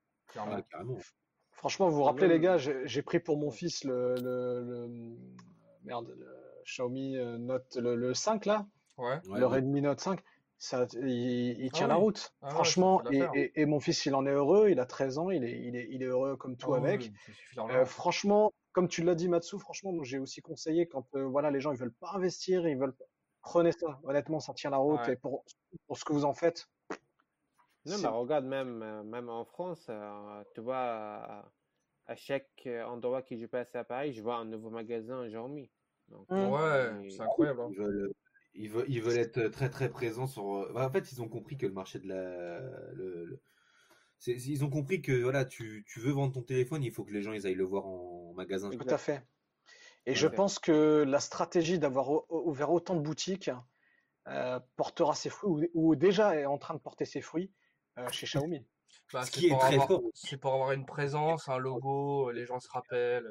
Speaker 9: Carrément.
Speaker 8: Franchement, vous vous rappelez, les gars, j'ai pris pour mon fils le merde, le Xiaomi Note, le 5 là,
Speaker 7: Ouais.
Speaker 9: Ouais,
Speaker 8: le
Speaker 9: ouais.
Speaker 8: Redmi Note 5, il
Speaker 7: Ah
Speaker 8: tient la
Speaker 7: oui.
Speaker 8: route.
Speaker 7: Ah ouais, ça
Speaker 8: Franchement,
Speaker 7: fait l'affaire.
Speaker 8: et mon fils, il en est heureux, il a 13 ans, il est heureux comme
Speaker 7: Ah
Speaker 8: tout
Speaker 7: oui,
Speaker 8: avec.
Speaker 7: oui, ça suffit largement.
Speaker 8: Franchement, comme tu l'as dit, Matsu, franchement, moi, j'ai aussi conseillé quand voilà, les gens ils veulent pas investir, ils veulent prenez ça. Honnêtement, ça tient la route
Speaker 7: Ouais.
Speaker 8: et pour ce que vous en faites,
Speaker 10: Non, mais
Speaker 8: c'est
Speaker 10: regarde, même en France, tu vois, à chaque endroit que je passe à Paris, je vois un nouveau magasin Xiaomi. Donc,
Speaker 7: Ouais, c'est incroyable. Hein.
Speaker 9: Ils veulent être très très présents sur. Bah, en fait, ils ont compris que le marché de ils ont compris que voilà, tu veux vendre ton téléphone, il faut que les gens ils aillent le voir en magasin.
Speaker 8: tout à fait. Et
Speaker 10: Tout
Speaker 8: je
Speaker 10: à fait.
Speaker 8: pense que la stratégie d'avoir ouvert autant de boutiques portera ses fruits ou déjà est en train de porter ses fruits chez Xiaomi.
Speaker 7: Bah,
Speaker 9: Ce qui est très fort.
Speaker 7: c'est pour avoir une présence, un logo, les gens se rappellent.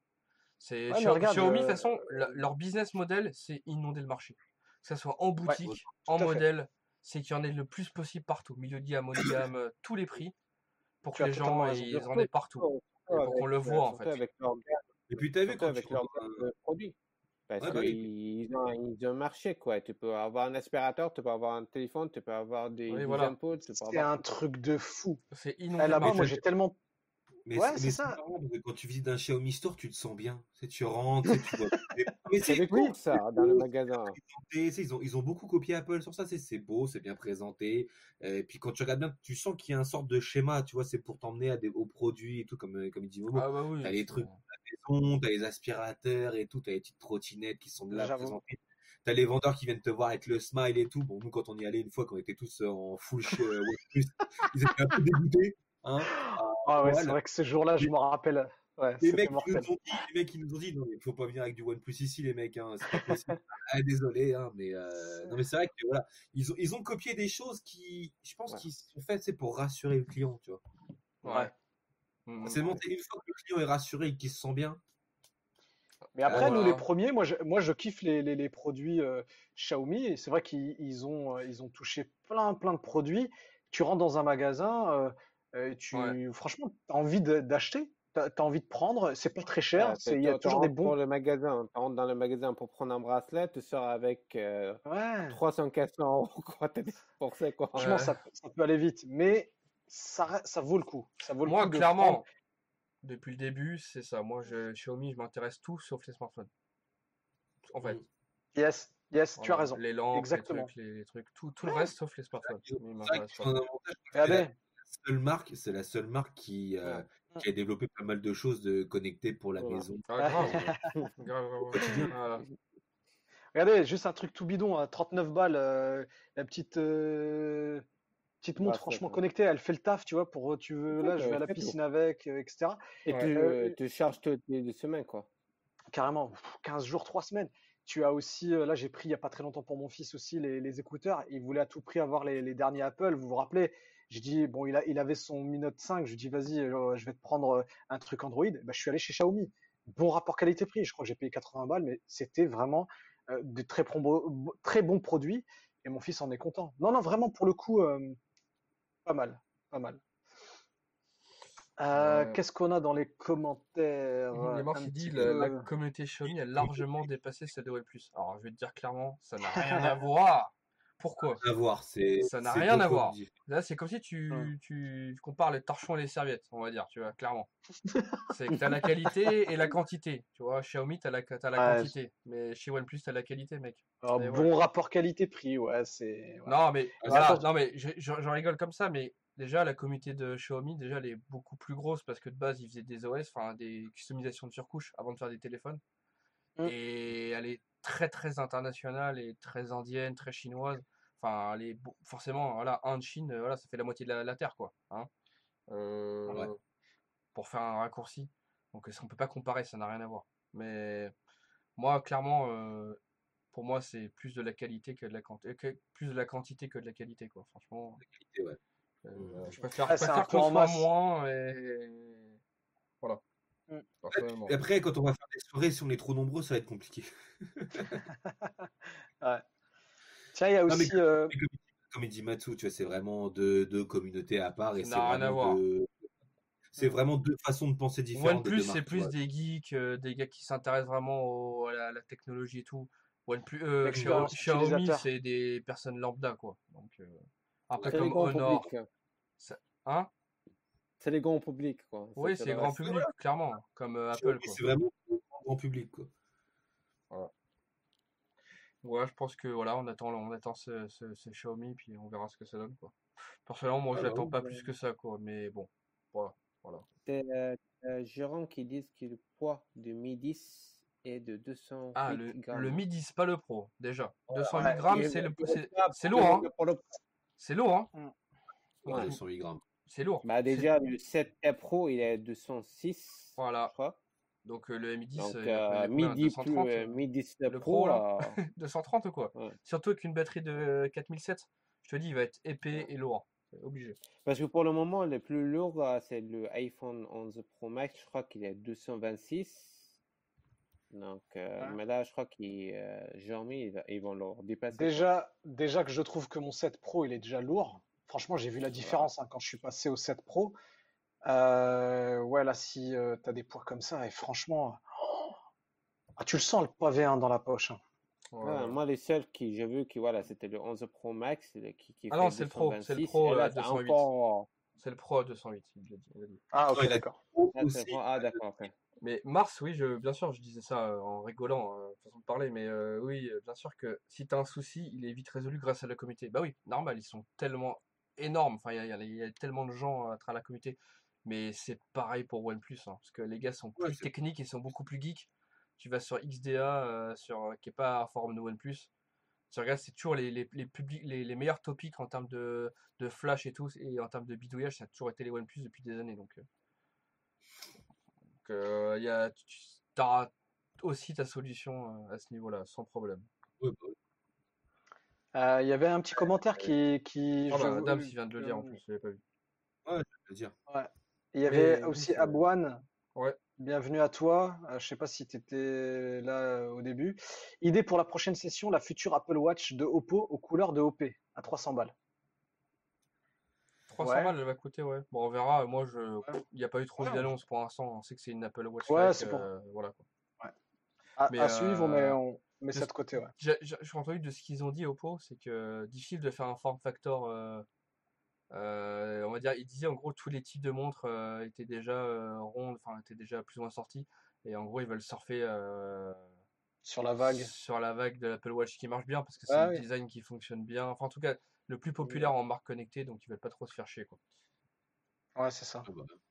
Speaker 7: C'est
Speaker 8: Ouais, mais regarde,
Speaker 7: Xiaomi, de toute façon, leur business model, c'est inonder le marché. Que ce soit en
Speaker 8: ouais,
Speaker 7: boutique,
Speaker 8: tout
Speaker 7: en
Speaker 8: à fait.
Speaker 7: modèle, c'est qu'il y en ait le plus possible partout. Milieu de gamme, haut de gamme, tous les prix, pour
Speaker 8: Tu
Speaker 7: que
Speaker 8: as
Speaker 7: les
Speaker 8: totalement
Speaker 7: gens
Speaker 8: raison.
Speaker 7: ils en aient partout. Et pour qu'on le voit, en
Speaker 10: surtout
Speaker 7: fait.
Speaker 10: avec leur
Speaker 9: Et puis t'as vu
Speaker 10: surtout
Speaker 9: quand
Speaker 10: avec
Speaker 9: tu
Speaker 10: leur
Speaker 9: regardes
Speaker 10: gamme de produits. Parce
Speaker 9: Ouais, bah oui.
Speaker 10: qu'ils ont un marché, quoi. Tu peux avoir un aspirateur, tu peux avoir un téléphone, tu peux avoir
Speaker 7: Oui,
Speaker 10: des
Speaker 7: voilà.
Speaker 10: impôts, tu peux
Speaker 8: C'est
Speaker 10: avoir
Speaker 8: un
Speaker 10: tout.
Speaker 8: truc de fou.
Speaker 7: C'est
Speaker 8: Eh,
Speaker 7: inonder le
Speaker 8: là-bas, moi,
Speaker 7: marché.
Speaker 8: j'ai tellement.
Speaker 9: Mais
Speaker 8: Ouais,
Speaker 9: c'est
Speaker 8: c'est ça.
Speaker 9: marrant, parce que quand tu visites un Xiaomi Store, tu te sens bien. Tu sais, tu rentres, tu vois. Mais
Speaker 10: C'est des
Speaker 8: Oui,
Speaker 10: courses, ça, dans le magasin.
Speaker 9: tu sais, ils ont beaucoup copié Apple sur ça. C'est beau, c'est bien présenté. Et puis quand tu regardes bien, tu sens qu'il y a une sorte de schéma. Tu vois, c'est pour t'emmener aux produits et tout, comme il dit Momo.
Speaker 7: Ah bah oui.
Speaker 9: T'as les trucs à la maison, t'as les aspirateurs et tout, t'as les petites trottinettes qui sont là
Speaker 8: j'avoue.
Speaker 9: présentées. T'as les vendeurs qui viennent te voir avec le smile et tout. Bon, nous, quand on y allait une fois, quand on était tous en full OnePlus, ils étaient un peu dégoûtés. Hein.
Speaker 8: Ah ouais, c'est
Speaker 9: Voilà.
Speaker 8: vrai que ce jour-là, je me rappelle. Ouais,
Speaker 9: Les
Speaker 8: c'était
Speaker 9: mecs,
Speaker 8: mortel.
Speaker 9: qui nous ont dit, non, il faut pas venir avec du OnePlus ici, les mecs, hein, c'est pas possible. Ah, désolé, hein, mais non, mais c'est vrai que voilà, ils ont copié des choses qui, je pense,
Speaker 10: Ouais.
Speaker 9: qui sont faites, c'est pour rassurer le client, tu vois.
Speaker 7: Ouais.
Speaker 9: C'est monté une fois que le client est rassuré et qu'il se sent bien.
Speaker 8: Mais après, nous,
Speaker 7: voilà.
Speaker 8: les premiers, moi, je kiffe les produits Xiaomi. Et c'est vrai qu'ils ont touché plein de produits. Tu rentres dans un magasin, franchement, tu as envie d'acheter. Tu as envie de prendre. C'est pas très cher.
Speaker 10: Ouais,
Speaker 8: Il y a
Speaker 10: tu
Speaker 8: toujours des
Speaker 10: rentres
Speaker 8: bons.
Speaker 10: pour le magasin, tu rentres dans le magasin pour prendre un bracelet, tu sors avec
Speaker 8: Ouais.
Speaker 10: 300-400 € quoi, t'as dépensé, quoi.
Speaker 8: Franchement,
Speaker 7: Ouais.
Speaker 8: ça peut aller vite. Mais ça vaut le coup. Ça vaut le
Speaker 7: Moi,
Speaker 8: coup de
Speaker 7: clairement,
Speaker 8: prendre.
Speaker 7: depuis le début, c'est ça. Moi, Xiaomi, je m'intéresse tout sauf les smartphones. En fait.
Speaker 8: Yes, tu as
Speaker 7: Voilà.
Speaker 8: raison.
Speaker 7: Les lampes,
Speaker 8: Exactement.
Speaker 7: les trucs, tout le reste sauf les smartphones.
Speaker 9: C'est
Speaker 7: Mais ils
Speaker 9: vrai
Speaker 7: m'intéressent
Speaker 9: qu'ils
Speaker 7: pas.
Speaker 9: ont un avantage.
Speaker 8: Regardez.
Speaker 9: C'est la seule marque qui a développé pas mal de choses de connectées pour la
Speaker 10: Voilà.
Speaker 9: maison.
Speaker 7: Ah, grave. Grave. Voilà.
Speaker 8: Regardez, juste un truc tout bidon, à 39 balles, la petite montre
Speaker 10: Bracelet,
Speaker 8: franchement
Speaker 10: ouais.
Speaker 8: connectée, elle fait le taf, tu vois, pour tu veux, là, je vais à la
Speaker 10: fait tout.
Speaker 8: piscine avec, etc.
Speaker 10: Et
Speaker 7: Ouais.
Speaker 10: tu charges toutes les 2 semaines, quoi.
Speaker 8: Carrément, 15 jours, 3 semaines. Tu as aussi, là, j'ai pris il n'y a pas très longtemps pour mon fils aussi les écouteurs. Il voulait à tout prix avoir les derniers Apple, vous vous rappelez? J'ai dit, bon, il avait son Mi Note 5, je lui ai dit, vas-y, je vais te prendre un truc Android. Bah, je suis allé chez Xiaomi. Bon rapport qualité-prix, je crois que j'ai payé 80 balles, mais c'était vraiment de très bons produits. Et mon fils en est content. Non, vraiment, pour le coup, pas mal. Qu'est-ce qu'on a dans les commentaires?
Speaker 7: Lemar
Speaker 8: Un
Speaker 7: qui dit
Speaker 8: petit
Speaker 7: la
Speaker 8: peu.
Speaker 7: communauté Xiaomi a largement dépassé celle de OnePlus. Alors, je vais te dire clairement, ça n'a rien à voir. Pourquoi?
Speaker 9: À voir,
Speaker 7: Ça n'a
Speaker 9: c'est
Speaker 7: rien
Speaker 9: deux
Speaker 7: à
Speaker 9: fois
Speaker 7: voir.
Speaker 9: différent.
Speaker 7: Là, c'est comme si tu compares les torchons et les serviettes, on va dire, tu vois, clairement. C'est que t'as la qualité et la quantité. Tu vois, Xiaomi, t'as la
Speaker 8: Ouais,
Speaker 7: quantité. Mais chez OnePlus, t'as la qualité, mec.
Speaker 8: Alors,
Speaker 7: Et
Speaker 8: bon rapport qualité-prix, ouais, c'est. Voilà.
Speaker 7: Non, mais
Speaker 9: Ah,
Speaker 7: voilà,
Speaker 8: attends.
Speaker 7: non, mais j'en rigole comme ça, mais déjà, la communauté de Xiaomi, déjà, elle est beaucoup plus grosse parce que de base, ils faisaient des OS, enfin, des customisations de surcouche avant de faire des téléphones. Et elle est très, très internationale et très indienne, très chinoise. Enfin, elle est forcément, voilà, Inde, Chine, voilà, ça fait la moitié de la Terre, quoi. Hein.
Speaker 9: Ouais.
Speaker 7: Pour faire un raccourci. Donc, on peut pas comparer, ça n'a rien à voir. Mais moi, clairement, pour moi, c'est plus de la qualité que de la quantité, plus de la quantité que de la qualité, quoi. Franchement,
Speaker 9: Qualité, ouais.
Speaker 7: je préfère
Speaker 8: Ouais, c'est un peu
Speaker 7: qu'on
Speaker 8: en
Speaker 7: soit
Speaker 8: masse.
Speaker 7: moins et voilà. Personnellement.
Speaker 9: Après, quand on va faire des soirées, si on est trop nombreux, ça va être compliqué.
Speaker 8: Ouais. Tiens, il y a
Speaker 9: Non, mais
Speaker 8: aussi.
Speaker 9: comme il dit Matsu, tu vois, c'est vraiment deux communautés à part et
Speaker 7: Ça
Speaker 9: c'est
Speaker 7: n'a rien à
Speaker 9: vraiment
Speaker 7: voir.
Speaker 9: c'est vraiment deux façons de penser différentes des
Speaker 7: OnePlus,
Speaker 9: deux
Speaker 7: c'est
Speaker 9: marques.
Speaker 7: plus des geeks, des gars qui s'intéressent vraiment à la technologie et tout.
Speaker 8: L'expérience
Speaker 7: Xiaomi,
Speaker 8: utilisateur.
Speaker 7: c'est des personnes lambda, quoi. Donc, un peu
Speaker 10: C'est les
Speaker 7: comme
Speaker 10: grands
Speaker 7: Honor.
Speaker 10: publics.
Speaker 7: Hein?
Speaker 10: C'est les grands publics, quoi.
Speaker 7: Oui,
Speaker 10: C'est
Speaker 7: c'est
Speaker 10: le
Speaker 7: grand
Speaker 10: reste.
Speaker 7: public, clairement, comme Apple, quoi.
Speaker 9: C'est vraiment grand public, quoi.
Speaker 7: Voilà. Ouais, je pense que voilà, on attend ce Xiaomi, puis on verra ce que ça donne, quoi. Personnellement, moi, je l'attends pas plus que ça, quoi. Mais bon, voilà.
Speaker 10: C'est Jérôme qui dit que le poids du Mi 10 est de 208
Speaker 7: Ah, le
Speaker 10: grammes.
Speaker 7: Mi 10, pas le Pro, déjà. 208
Speaker 10: Ouais,
Speaker 7: grammes,
Speaker 10: et
Speaker 7: c'est
Speaker 10: pour
Speaker 7: lourd, hein.
Speaker 10: pour le-
Speaker 7: C'est lourd, hein.
Speaker 9: Ouais, 208 grammes.
Speaker 7: C'est lourd.
Speaker 10: Bah déjà, le 7 Pro, il est à 206,
Speaker 7: Voilà.
Speaker 10: je crois.
Speaker 7: Donc le Mi 10,
Speaker 10: Donc,
Speaker 7: il a
Speaker 10: Mi
Speaker 7: combien?
Speaker 10: 10
Speaker 7: 230,
Speaker 10: Mi 10
Speaker 7: le
Speaker 10: Pro,
Speaker 7: Pro, là. 230 ou quoi?
Speaker 10: ouais.
Speaker 7: Surtout qu'une batterie de 4007, je te dis, il va être épais et lourd. C'est obligé.
Speaker 10: Parce que pour le moment, le plus lourd, c'est le iPhone 11 Pro Max. Je crois qu'il est à 226. Donc, mais là, je crois qu'ils Xiaomi, ils vont le dépasser.
Speaker 8: Déjà que je trouve que mon 7 Pro, il est déjà lourd. Franchement, j'ai vu la différence quand je suis passé au 7 Pro. Ouais, là, si tu as des poids comme ça, et franchement, tu le sens le pavé dans la poche.
Speaker 10: Ouais, moi, les seuls qui j'ai vu, voilà, c'était le 11 Pro Max qui
Speaker 7: Ah
Speaker 10: fait
Speaker 7: non, c'est le Pro. C'est le Pro
Speaker 10: et là,
Speaker 7: à 208.
Speaker 10: encore...
Speaker 7: C'est le Pro à 208, il a dit.
Speaker 8: Ah, ok, d'accord.
Speaker 10: D'accord, ok.
Speaker 7: Mais Mars, oui, bien sûr, je disais ça en rigolant, façon de parler, mais oui, bien sûr que si tu as un souci, il est vite résolu grâce à la communauté. Bah oui, normal, ils sont tellement énormes, enfin, il y a tellement de gens à travers la communauté, mais c'est pareil pour OnePlus, hein, parce que les gars sont plus techniques et sont beaucoup plus geeks. Tu vas sur XDA, qui est pas un forum de OnePlus, tu regardes, c'est toujours les meilleurs topics en termes de flash et tout, et en termes de bidouillage, ça a toujours été les OnePlus depuis des années, donc tu auras aussi ta solution à ce niveau-là, sans problème.
Speaker 8: Il y avait un petit commentaire qui
Speaker 7: Dams, il vient de le dire en plus, je l'avais pas vu.
Speaker 9: Ouais, je vais le dire.
Speaker 8: Ouais. Il y avait aussi Abouane.
Speaker 7: Ouais.
Speaker 8: Bienvenue à toi. Je sais pas si tu étais là au début. Idée pour la prochaine session, la future Apple Watch de Oppo aux couleurs de OP à 300 balles.
Speaker 7: 300 balles, elle va coûter, ouais. Bon, on verra. Moi, il n'y a pas eu trop d'annonces pour l'instant. On sait que c'est une Apple Watch.
Speaker 8: Ouais, c'est
Speaker 7: voilà, quoi.
Speaker 8: Ouais. À suivre, on met ça de côté, ouais.
Speaker 7: J'ai entendu de ce qu'ils ont dit Oppo, c'est que difficile de faire un form factor. On va dire, ils disaient en gros tous les types de montres étaient déjà rondes, enfin étaient déjà plus ou moins sortis, et en gros ils veulent surfer
Speaker 8: sur la vague
Speaker 7: de l'Apple Watch qui marche bien parce que c'est un design qui fonctionne bien. Enfin en tout cas le plus populaire en marque connectée, donc ils veulent pas trop se faire chier, quoi.
Speaker 8: Ouais, c'est ça.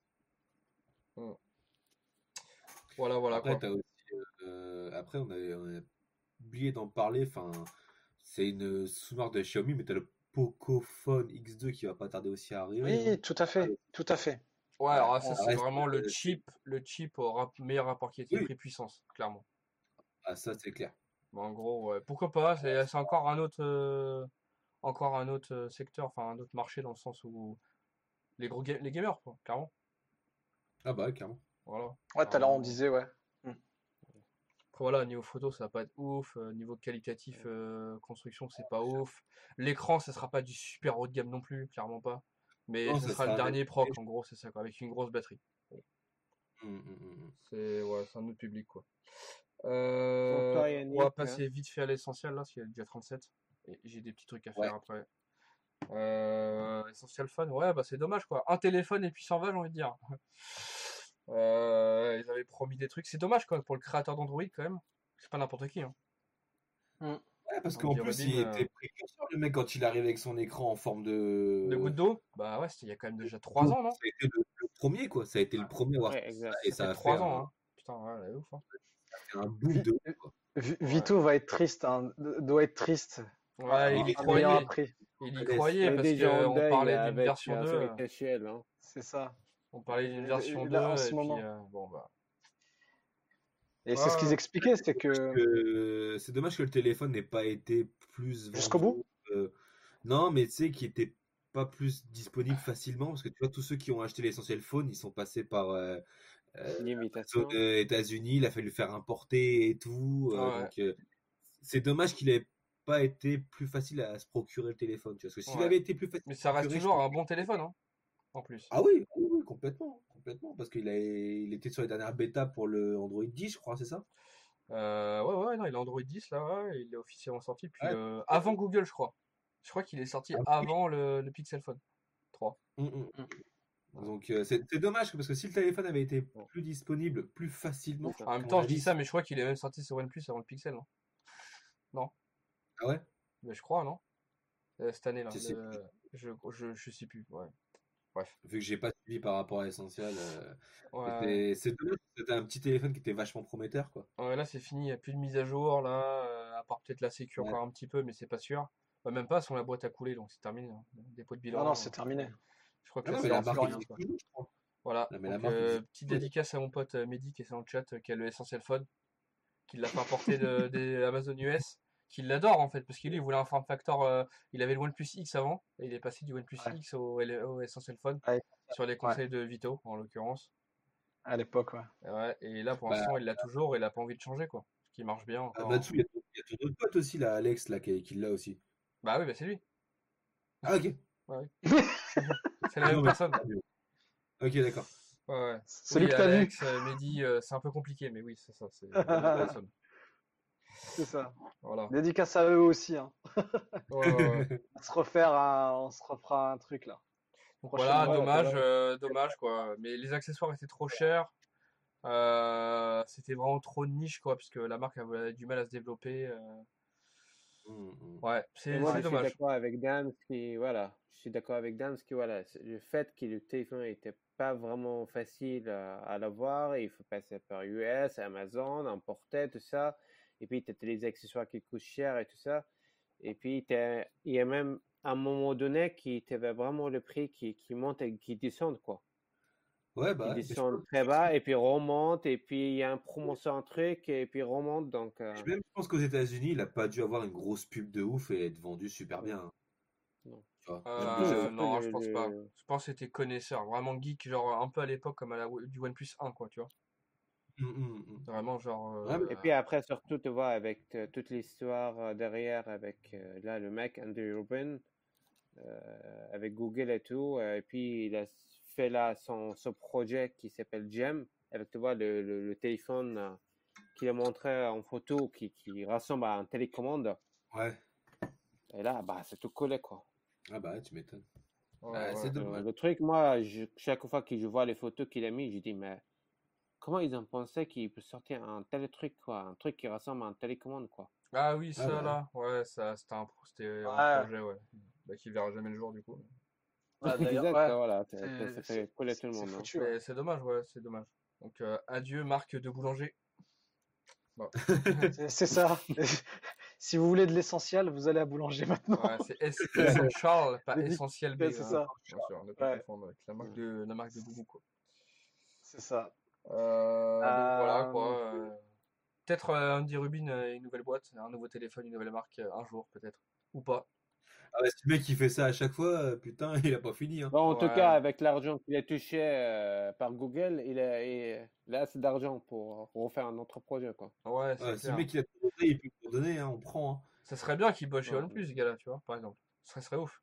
Speaker 7: Voilà.
Speaker 9: Après,
Speaker 7: quoi.
Speaker 9: après on a oublié d'en parler. Enfin, c'est une sous-marque de Xiaomi, mais t'as le Pocophone X2 qui va pas tarder aussi à arriver.
Speaker 8: Oui, tout à fait.
Speaker 7: Ouais, alors ça c'est vraiment le chip au meilleur rapport qualité-prix puissance, clairement.
Speaker 9: Ah, ça c'est clair.
Speaker 7: Bon, en gros, ouais. Pourquoi pas, c'est encore un autre secteur, enfin un autre marché dans le sens où les gamers, quoi, clairement.
Speaker 9: Ah bah clairement.
Speaker 7: Voilà.
Speaker 8: Ouais, tout à l'heure on disait, ouais.
Speaker 7: Après voilà, niveau photo ça va pas être ouf, niveau qualitatif construction c'est pas ouf. L'écran ça sera pas du super haut de gamme non plus, clairement pas. Mais ce sera le dernier proc, en gros, c'est ça, quoi, avec une grosse batterie. C'est un autre public, quoi. On va passer vite fait à l'essentiel, là, parce qu'il y a déjà 37. Et j'ai des petits trucs à faire après. Essentiel Fun, ouais, bah c'est dommage, quoi. Un téléphone et puis s'en va, j'ai envie de dire. Ils avaient promis des trucs. C'est dommage, quoi, pour le créateur d'Android, quand même. C'est pas n'importe qui, hein.
Speaker 9: Ouais, parce qu'en plus, il était précurseur, le mec, quand il arrive avec son écran en forme de
Speaker 7: goutte d'eau. Bah ouais, c'était il y a quand même déjà 3 ans, non?
Speaker 9: Ça a été le premier, quoi. Ça a été le premier à voir ça. Et ça a
Speaker 7: 3 ans, hein. Putain, ouais, c'est ouf, hein.
Speaker 9: C'est un bout de ouf, quoi.
Speaker 8: Vito va être triste, doit être triste.
Speaker 7: Ouais, il y croyait. Il y croyait parce qu'on parlait d'une version 2.
Speaker 8: C'est ça.
Speaker 7: On parlait d'une version 2
Speaker 8: en ce
Speaker 7: et
Speaker 8: moment.
Speaker 7: puis bon bah.
Speaker 8: Et c'est ce qu'ils expliquaient, c'est que
Speaker 9: c'est dommage que le téléphone n'ait pas été plus
Speaker 8: jusqu'au bout.
Speaker 9: Non, mais tu sais qu'il était pas plus disponible facilement parce que tu vois tous ceux qui ont acheté l'Essentiel Phone, ils sont passés par États-Unis, il a fallu le faire importer et tout. Donc c'est dommage qu'il ait pas été plus facile à se procurer le téléphone. Tu vois, parce que s'il avait été plus facile.
Speaker 7: Mais ça reste toujours un bon téléphone, hein, en plus.
Speaker 9: Ah oui, complètement. complètement, parce il était sur les dernières bêtas pour le Android 10, je crois, c'est ça?
Speaker 7: Ouais, non, il est Android 10 là, ouais, il est officiellement sorti. Puis
Speaker 9: Ouais.
Speaker 7: avant Google, je crois. Je crois qu'il est sorti avant le Pixel Phone 3.
Speaker 9: Donc c'est dommage parce que si le téléphone avait été plus disponible plus facilement.
Speaker 7: En même temps, je dis ça, mais je crois qu'il est même sorti sur OnePlus avant le Pixel, non? Non.
Speaker 9: Ah ouais?
Speaker 7: Mais je crois, non? Cette année là.
Speaker 9: Je
Speaker 7: sais plus, ouais. Bref.
Speaker 9: Vu que j'ai pas suivi par rapport à l'essentiel,
Speaker 7: Ouais.
Speaker 9: c'est dommage, c'était un petit téléphone qui était vachement prometteur, quoi.
Speaker 7: Ouais, là c'est fini, il n'y a plus de mise à jour, là, à part peut-être la sécu
Speaker 9: Ouais.
Speaker 7: encore un petit peu, mais c'est pas sûr. Bah, même pas, sur la boîte à couler, donc c'est terminé, hein. Dépôt de bilan.
Speaker 8: Non, c'est terminé.
Speaker 7: Je crois que
Speaker 9: Ah non,
Speaker 7: là,
Speaker 9: mais
Speaker 7: c'est
Speaker 9: la marque
Speaker 7: plus rien,
Speaker 9: existe
Speaker 7: quoi.
Speaker 9: toujours, je crois.
Speaker 7: Voilà,
Speaker 9: Non, mais la
Speaker 7: donc
Speaker 9: marque existe
Speaker 7: petite
Speaker 9: toujours.
Speaker 7: dédicace à mon pote Mehdi qui est dans le chat, qui a le Essentiel Phone, qui l'a fait importer des Amazon US, qui l'adore en fait, parce qu'il lui il voulait un form factor, il avait le OnePlus X avant, et il est passé du OnePlus
Speaker 8: Ouais.
Speaker 7: X au Essentiel Phone,
Speaker 8: Ouais.
Speaker 7: sur les conseils de Vito en l'occurrence.
Speaker 8: À l'époque, ouais.
Speaker 7: Ouais, et là pour
Speaker 9: Bah,
Speaker 7: l'instant il l'a toujours, et il a pas envie de changer quoi, parce qu'il marche bien
Speaker 9: Ah,
Speaker 7: encore.
Speaker 9: Matsu, il y a ton autre pote aussi, là, Alex, là, qui l'a aussi.
Speaker 7: Bah oui, bah c'est lui.
Speaker 9: Ah, ok.
Speaker 7: Ouais. C'est la
Speaker 9: Ah,
Speaker 7: même
Speaker 9: non, mais
Speaker 7: personne.
Speaker 9: Ok, d'accord.
Speaker 7: Ouais.
Speaker 8: Celui
Speaker 7: Oui,
Speaker 8: que t'as vu.
Speaker 7: Alex, Mehdi, c'est un peu compliqué, mais oui, c'est ça, c'est la même personne.
Speaker 8: C'est ça.
Speaker 7: Voilà.
Speaker 8: Dédicace à eux aussi. Hein.
Speaker 7: Ouais.
Speaker 8: On se refera un truc là.
Speaker 7: Donc
Speaker 8: Prochainement.
Speaker 7: voilà, dommage quoi. Mais les accessoires étaient trop chers. C'était vraiment trop de niche quoi, parce que la marque avait du mal à se développer. Ouais, c'est
Speaker 10: Moi, je suis
Speaker 7: dommage.
Speaker 10: d'accord avec Dan voilà, je suis d'accord avec Dan voilà, le fait que le téléphone n'était pas vraiment facile à l'avoir, il faut passer par US, Amazon, importer, tout ça, et puis tu as les accessoires qui coûtent cher et tout ça, et puis il y a même un moment donné qui t'avait vraiment le prix qui monte et qui descend quoi.
Speaker 9: Ouais, bah.
Speaker 10: Qui descend très bas et puis remonte, et puis il y a un promotion, un truc, et puis remonte, donc.
Speaker 9: Je pense qu'aux États-Unis, il a pas dû avoir une grosse pub de ouf et être vendu super bien. Hein.
Speaker 10: Non.
Speaker 9: Tu vois,
Speaker 7: Non, je pense pas. Je pense que c'était connaisseur, vraiment geek, genre un peu à l'époque comme du OnePlus 1, quoi, tu vois. Vraiment, genre.
Speaker 10: Et puis après, surtout, tu vois, avec toute l'histoire derrière, avec là, le mec, Andy Rubin, avec Google et tout, et puis il a fait là son projet qui s'appelle Gem, avec, tu vois, le téléphone qu'il a montré en photo qui ressemble à un télécommande.
Speaker 9: Ouais.
Speaker 10: Et là, bah, c'est tout collé, quoi.
Speaker 9: Ah bah, tu m'étonnes.
Speaker 7: Ouais,
Speaker 9: c'est dommage.
Speaker 10: Le truc, moi, chaque fois que je vois les photos qu'il a mis, je dis, mais comment ils ont pensé qu'il peut sortir un tel truc, quoi, un truc qui ressemble à un télécommande, quoi.
Speaker 7: Ah oui, ça
Speaker 9: bah.
Speaker 7: là, ouais, ça c'était un projet, ouais, bah, qui verra jamais le jour du coup.
Speaker 8: D'ailleurs,
Speaker 10: voilà, ça fait coller tout le monde.
Speaker 8: Foutu,
Speaker 7: hein. C'est dommage, ouais, c'est dommage. Donc adieu marque de boulanger. Bon.
Speaker 8: C'est ça. Si vous voulez de l'essentiel, vous allez à boulanger maintenant.
Speaker 7: Ouais, c'est Essential, pas
Speaker 8: Le
Speaker 7: Essentiel B.
Speaker 8: ouais, c'est ça.
Speaker 7: Bien sûr, ne pas confondre avec la marque de Boubou, quoi.
Speaker 8: C'est ça.
Speaker 7: Donc voilà, quoi. Peut-être Andy Rubin, une nouvelle boîte, un nouveau téléphone, une nouvelle marque, un jour peut-être. Ou pas.
Speaker 9: Ah bah, si le mec qui fait ça à chaque fois, putain, il a pas fini. Hein.
Speaker 10: Bon, en tout cas, avec l'argent qu'il a touché par Google, il a assez d'argent pour refaire un autre projet, quoi.
Speaker 7: Ouais,
Speaker 9: si le mec il a tout donné, il peut tout donner, hein, on prend. Hein.
Speaker 7: Ça serait bien qu'il bosse chez OnePlus, ce gars-là, tu vois, par exemple. Ça serait ouf.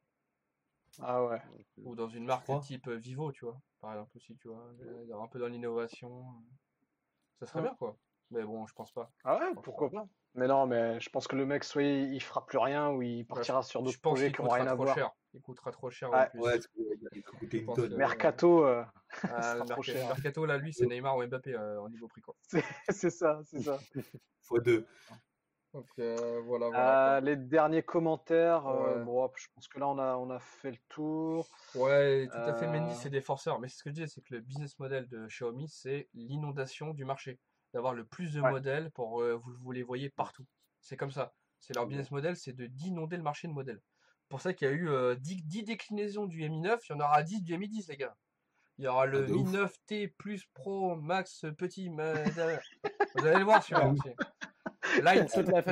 Speaker 8: Ah ouais.
Speaker 7: Ou dans une marque type Vivo, tu vois, par exemple aussi, tu vois. Un peu dans l'innovation. Ça serait bien, quoi. Mais bon, je pense pas.
Speaker 8: Ah ouais, pourquoi pas. Mais non, mais je pense que le mec, soit il fera plus rien, ou il partira sur d'autres projets qui n'ont rien à voir.
Speaker 7: Cher. Il coûtera trop cher.
Speaker 9: Ouais, il coûtait une tonne.
Speaker 8: Mercato, ça trop cher.
Speaker 7: Mercato, là, lui, c'est Neymar ou Mbappé en niveau prix, quoi.
Speaker 8: C'est ça, c'est ça.
Speaker 9: x2.
Speaker 7: Donc voilà.
Speaker 8: Les derniers commentaires, bon, je pense que là on a fait le tour.
Speaker 7: Ouais, tout à fait. Mendy, c'est des forceurs, mais c'est ce que je disais, c'est que le business model de Xiaomi, c'est l'inondation du marché, d'avoir le plus de modèles pour vous les voyez partout. C'est comme ça. C'est leur business model, c'est d'inonder le marché de modèles. Pour ça qu'il y a eu 10 déclinaisons du Mi 9, il y en aura 10 du Mi 10, les gars. Il y aura le Mi 9T plus Pro Max petit. Vous allez le voir celui-là aussi. Light,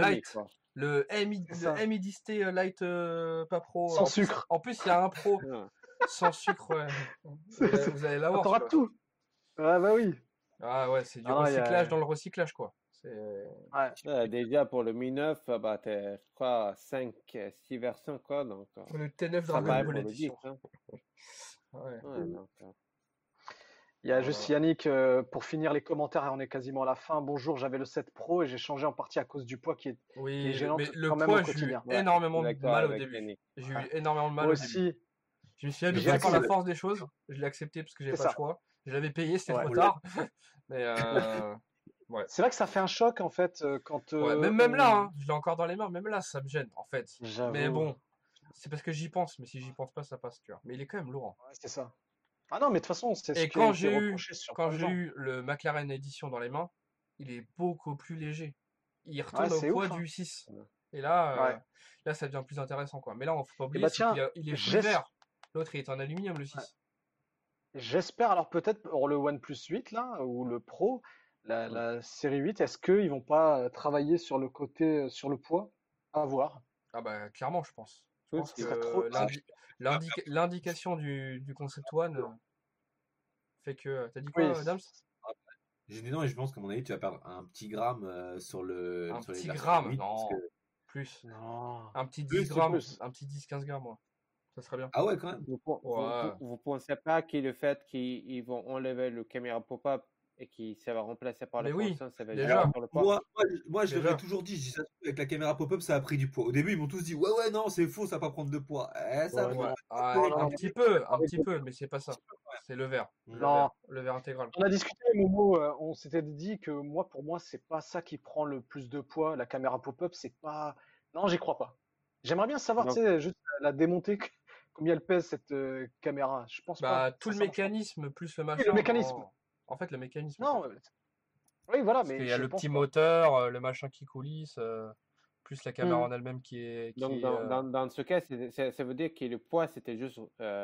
Speaker 7: le Mi 10T Light pas Pro.
Speaker 8: Sans sucre.
Speaker 7: En plus, il y a un Pro sans sucre. Ouais. Vous allez l'avoir.
Speaker 8: T'auras tout. Ah bah oui.
Speaker 7: Ah ouais, c'est du recyclage dans le recyclage, quoi.
Speaker 10: Déjà pour le Mi 9, bah, t'as 5-6 versions, quoi. Donc,
Speaker 7: le T9 dans le
Speaker 10: l'édition.
Speaker 8: Il y a juste Yannick, pour finir les commentaires, et on est quasiment à la fin. Bonjour, j'avais le 7 Pro et j'ai changé en partie à cause du poids qui est
Speaker 7: Oui,
Speaker 8: gênant
Speaker 7: mais le
Speaker 8: quand même
Speaker 7: poids,
Speaker 8: au
Speaker 7: j'ai eu
Speaker 8: quotidien.
Speaker 7: énormément de
Speaker 10: D'accord
Speaker 7: mal au
Speaker 10: avec
Speaker 7: début.
Speaker 10: Yannick.
Speaker 7: J'ai eu
Speaker 8: Ouais.
Speaker 7: énormément de mal
Speaker 8: Moi
Speaker 7: au début.
Speaker 8: aussi,
Speaker 7: Je me suis
Speaker 8: j'ai
Speaker 7: habitué par la
Speaker 8: accepté.
Speaker 7: force des choses. Je l'ai accepté parce que j'avais
Speaker 8: C'est
Speaker 7: pas le
Speaker 8: ça.
Speaker 7: choix. Je l'avais payé, c'était
Speaker 8: Ouais.
Speaker 7: trop tard. Mais ouais.
Speaker 8: C'est vrai que ça fait un choc en fait quand
Speaker 7: Ouais, même là, hein, je l'ai encore dans les mains. Même là, ça me gêne en fait. Mais
Speaker 8: J'avoue.
Speaker 7: bon, c'est parce que j'y pense. Mais si j'y pense pas, ça passe, tu vois. Mais il est quand même lourd, hein.
Speaker 8: Ouais, c'est ça. Ah non, mais de toute façon, c'est ce
Speaker 7: Et
Speaker 8: qui a
Speaker 7: quand
Speaker 8: été
Speaker 7: j'ai eu,
Speaker 8: reproché sur
Speaker 7: quand
Speaker 8: plein de
Speaker 7: j'ai
Speaker 8: gens.
Speaker 7: eu le McLaren Edition dans les mains, il est beaucoup plus léger. Il
Speaker 8: Ouais,
Speaker 7: retourne au
Speaker 8: c'est
Speaker 7: poids
Speaker 8: ouf, hein.
Speaker 7: du 6. Et là,
Speaker 8: Ouais.
Speaker 7: là, ça devient plus intéressant, quoi. Mais là, faut pas
Speaker 8: Et
Speaker 7: oublier,
Speaker 8: bah
Speaker 7: c'est
Speaker 8: tiens,
Speaker 7: qu'il est full
Speaker 8: j'es-
Speaker 7: vert. L'autre, il est en aluminium, le 6.
Speaker 8: ouais. J'espère alors peut-être pour le OnePlus 8 là, ou le Pro, la série 8, est-ce qu'ils vont pas travailler sur le côté, sur le poids? À voir.
Speaker 7: Ah bah, clairement, je pense. Je pense
Speaker 8: Ce serait trop.
Speaker 7: que l'indication du Concept One fait que... T'as dit
Speaker 8: Oui,
Speaker 7: quoi, Dams?
Speaker 9: J'ai dit non, et je pense qu'à mon avis, tu vas perdre un petit gramme sur les
Speaker 7: Un petit
Speaker 9: versions
Speaker 7: gramme?
Speaker 9: 8, parce
Speaker 7: Non,
Speaker 9: que
Speaker 7: plus.
Speaker 8: non.
Speaker 7: Un petit 10
Speaker 9: plus,
Speaker 7: grammes,
Speaker 8: plus.
Speaker 7: un petit 10-15 grammes, moi. Ça serait bien.
Speaker 9: ah ouais, quand même.
Speaker 7: Ouais.
Speaker 10: Vous pensez pas que le fait qu'ils vont enlever le caméra pop-up et que ça va remplacer par
Speaker 7: Mais
Speaker 10: le
Speaker 7: oui,
Speaker 10: function, ça va
Speaker 7: déjà.
Speaker 10: jouer sur le poids?
Speaker 9: Moi, je
Speaker 7: Déjà.
Speaker 9: l'aurais toujours dit. Je dis ça avec la caméra pop-up, ça a pris du poids. Au début, ils m'ont tous dit ouais, non, c'est faux, ça va pas prendre de poids. Ça
Speaker 8: Ouais,
Speaker 9: prend
Speaker 7: Ouais.
Speaker 8: non.
Speaker 7: Ah,
Speaker 8: Non, non,
Speaker 7: un
Speaker 8: non.
Speaker 7: petit peu, mais c'est pas ça. C'est le vert.
Speaker 9: Mm.
Speaker 8: Non.
Speaker 7: Le vert intégral.
Speaker 8: On a discuté, Momo, on s'était dit que pour moi, c'est pas ça qui prend le plus de poids. La caméra pop-up, c'est pas. Non, j'y crois pas. J'aimerais bien savoir, tu
Speaker 10: Donc,
Speaker 8: sais, juste la démonter, combien elle pèse cette caméra. Je pense pas.
Speaker 7: Bah, tout le
Speaker 8: Sincèrement, je pense
Speaker 7: mécanisme plus le
Speaker 8: pas. Oui,
Speaker 7: machin.
Speaker 8: le mécanisme.
Speaker 7: Non. En fait, le mécanisme.
Speaker 8: Non.
Speaker 7: en fait.
Speaker 8: Oui, voilà,
Speaker 7: Parce qu'il
Speaker 8: mais
Speaker 7: y a
Speaker 8: je
Speaker 7: le
Speaker 8: pense
Speaker 7: petit
Speaker 8: pas.
Speaker 7: moteur, le machin qui coulisse, plus la caméra
Speaker 8: Hmm.
Speaker 7: en elle-même qui est.
Speaker 10: donc dans ce cas, ça veut dire que le poids, c'était juste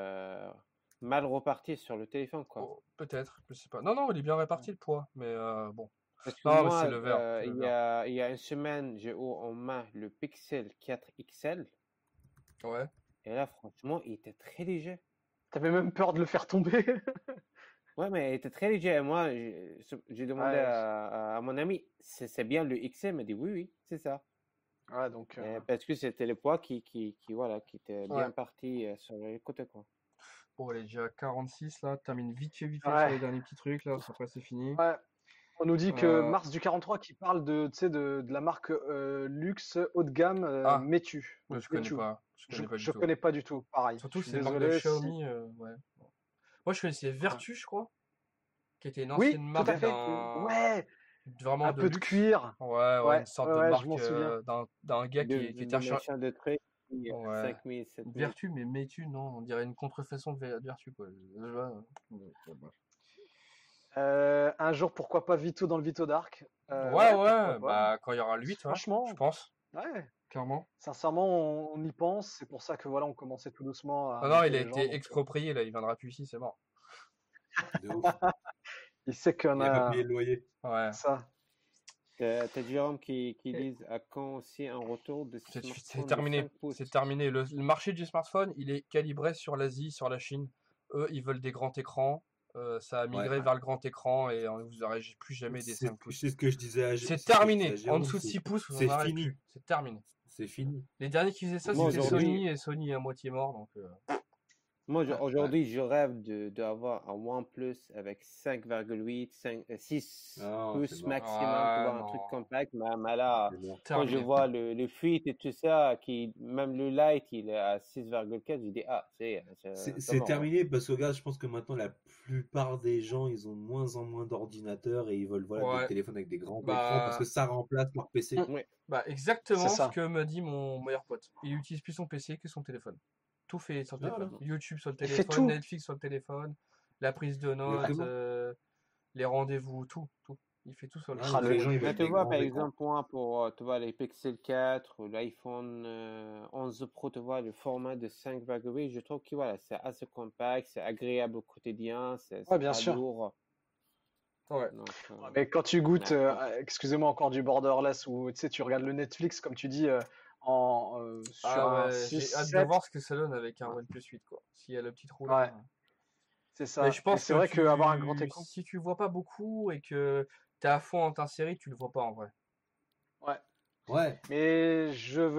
Speaker 10: mal reparti sur le téléphone, quoi.
Speaker 7: Oh, peut-être, je sais pas. Non, il est bien réparti le poids, mais bon.
Speaker 10: Parce que
Speaker 7: Non, mais
Speaker 10: moi,
Speaker 7: c'est le vert. c'est le vert.
Speaker 10: il y a une semaine, j'ai eu en main le Pixel 4 XL.
Speaker 7: Ouais.
Speaker 10: Et là, franchement, il était très léger.
Speaker 8: T'avais même peur de le faire tomber.
Speaker 10: Ouais, mais il était très léger. Et moi, j'ai demandé
Speaker 8: Ouais.
Speaker 10: à mon ami, c'est bien le XL? Il m'a dit oui, c'est ça.
Speaker 8: Ouais, donc.
Speaker 10: Parce que c'était le poids qui était bien
Speaker 7: Ouais.
Speaker 10: parti sur le côté, quoi.
Speaker 7: Bon, elle est déjà à 46 là. Termine vite fait
Speaker 8: Ouais.
Speaker 7: sur les derniers petits trucs là. Après, c'est fini.
Speaker 8: Ouais. On nous dit que
Speaker 7: Euh,
Speaker 8: Mars du 43 qui parle tu sais, de la marque luxe haut de gamme
Speaker 7: Ah.
Speaker 8: Meitu.
Speaker 7: Ouais, je connais
Speaker 8: Meitu.
Speaker 7: pas. Je connais pas du
Speaker 8: Je
Speaker 7: tout.
Speaker 8: connais pas du tout. Pareil.
Speaker 7: Surtout
Speaker 8: Je
Speaker 7: que
Speaker 8: suis
Speaker 7: c'est une marque de
Speaker 8: désolé.
Speaker 7: Xiaomi. Ouais. Moi, je connaissais Vertu, je crois, qui était une
Speaker 8: Oui,
Speaker 7: ancienne
Speaker 8: tout
Speaker 7: marque
Speaker 8: à fait.
Speaker 7: d'un.
Speaker 8: Ouais,
Speaker 7: Vraiment
Speaker 8: un
Speaker 7: de
Speaker 8: peu de
Speaker 7: luxe.
Speaker 8: cuir.
Speaker 7: Ouais,
Speaker 8: Ouais,
Speaker 7: une sorte
Speaker 8: ouais,
Speaker 7: de
Speaker 8: ouais,
Speaker 7: marque
Speaker 8: je m'en souviens.
Speaker 7: d'un gars qui était un
Speaker 10: machin de trucs,
Speaker 7: Ouais.
Speaker 10: 5000, 7000.
Speaker 7: Vertu, mais Meitu, non, on dirait une contrefaçon de Vertu, quoi.
Speaker 8: Un jour, pourquoi pas Vito dans le Vito Dark.
Speaker 7: Ouais,
Speaker 8: Pourquoi pas.
Speaker 7: bah quand il y aura le 8, ouais,
Speaker 8: Franchement,
Speaker 7: je pense,
Speaker 8: ouais.
Speaker 7: clairement.
Speaker 8: Sincèrement, on y pense. C'est pour ça que voilà, on commençait tout doucement à
Speaker 7: Non,
Speaker 8: inviter
Speaker 7: il a
Speaker 8: les gens,
Speaker 7: été
Speaker 8: donc,
Speaker 7: exproprié, là, il viendra plus ici, c'est mort.
Speaker 9: De ouf.
Speaker 8: il sait qu'on
Speaker 9: Il a pas
Speaker 8: a
Speaker 9: payé le loyer.
Speaker 7: Ouais,
Speaker 8: ça.
Speaker 10: T'as Jérôme qui disent à quand aussi un retour de
Speaker 7: c'est
Speaker 10: smartphone de
Speaker 7: terminé,
Speaker 10: 5 pouces.
Speaker 7: c'est terminé. Le marché du smartphone, il est calibré sur l'Asie, sur la Chine. Eux, ils veulent des grands écrans. Ça a migré
Speaker 9: Ouais.
Speaker 7: vers le grand écran et vous n'aurez plus jamais des
Speaker 9: C'est
Speaker 7: 5 pouces.
Speaker 9: ce que je disais à
Speaker 7: C'est
Speaker 9: ce que je disais
Speaker 7: terminé.
Speaker 9: à
Speaker 7: En
Speaker 9: Jérôme,
Speaker 7: dessous de 6 pouces, vous
Speaker 9: c'est
Speaker 7: en aurez
Speaker 9: fini.
Speaker 7: plus. C'est terminé.
Speaker 9: C'est fini.
Speaker 7: Les derniers qui faisaient ça,
Speaker 10: Moi,
Speaker 7: c'était
Speaker 10: aujourd'hui-
Speaker 7: Sony, et Sony est à moitié mort. Donc,
Speaker 10: Moi, aujourd'hui, je rêve d'avoir un OnePlus avec 5,8, 6
Speaker 9: Non,
Speaker 10: pouces
Speaker 9: c'est mort.
Speaker 10: maximum,
Speaker 7: Ouais,
Speaker 10: tu vois, un
Speaker 7: non.
Speaker 10: truc compact. Mais là,
Speaker 9: C'est mort.
Speaker 10: quand je
Speaker 7: terminé.
Speaker 10: vois le Fit et tout ça, même le Lite, il est à 6,4, je dis, ah,
Speaker 9: C'est
Speaker 10: mort,
Speaker 9: terminé parce que regarde, je pense que maintenant la plupart des gens ils ont de moins en moins d'ordinateurs et ils veulent
Speaker 7: Ouais.
Speaker 9: des téléphones avec des grands
Speaker 7: Bah-
Speaker 9: écrans parce que ça remplace leur PC.
Speaker 10: Ouais.
Speaker 7: Bah, exactement
Speaker 8: C'est ça.
Speaker 7: ce que me dit mon meilleur pote. Il utilise plus son PC que son téléphone. Tout fait sur le
Speaker 9: Ah,
Speaker 7: téléphone. YouTube sur le
Speaker 8: Il fait
Speaker 7: téléphone,
Speaker 8: tout.
Speaker 7: Netflix sur le téléphone, la prise de notes,
Speaker 9: Exactement.
Speaker 7: les rendez-vous, tout. Il fait tout sur le
Speaker 9: Ah,
Speaker 7: téléphone.
Speaker 9: les gens, ils
Speaker 10: Mais
Speaker 9: veulent
Speaker 10: tu
Speaker 9: des
Speaker 10: vois,
Speaker 9: grands
Speaker 10: par
Speaker 9: écrans.
Speaker 10: exemple, moi, pour tu vois, les Pixel 4 ou l'iPhone 11 Pro, tu vois, le format de 5,8, je trouve que voilà, c'est assez compact, c'est agréable au quotidien, c'est
Speaker 8: Ouais, bien
Speaker 10: pas
Speaker 8: sûr.
Speaker 10: lourd.
Speaker 7: Ouais.
Speaker 10: Donc,
Speaker 8: Mais quand tu goûtes,
Speaker 10: Ouais.
Speaker 8: excusez-moi encore du borderless, ou tu sais, tu regardes le Netflix, comme tu dis, sur
Speaker 7: Ah
Speaker 8: un
Speaker 7: ouais,
Speaker 8: 6,
Speaker 7: j'ai hâte de
Speaker 8: 7,
Speaker 7: voir ce que ça donne avec un OnePlus 8, quoi. S'il y a le petit trou là.
Speaker 8: Ouais. c'est ça.
Speaker 7: Mais je pense
Speaker 8: c'est
Speaker 7: que
Speaker 8: vrai qu'avoir un grand écran.
Speaker 7: si tu le vois pas beaucoup et que t'es à fond dans ta série, tu le vois pas en vrai.
Speaker 8: Ouais.
Speaker 9: Ouais.
Speaker 8: Mais je veux voir.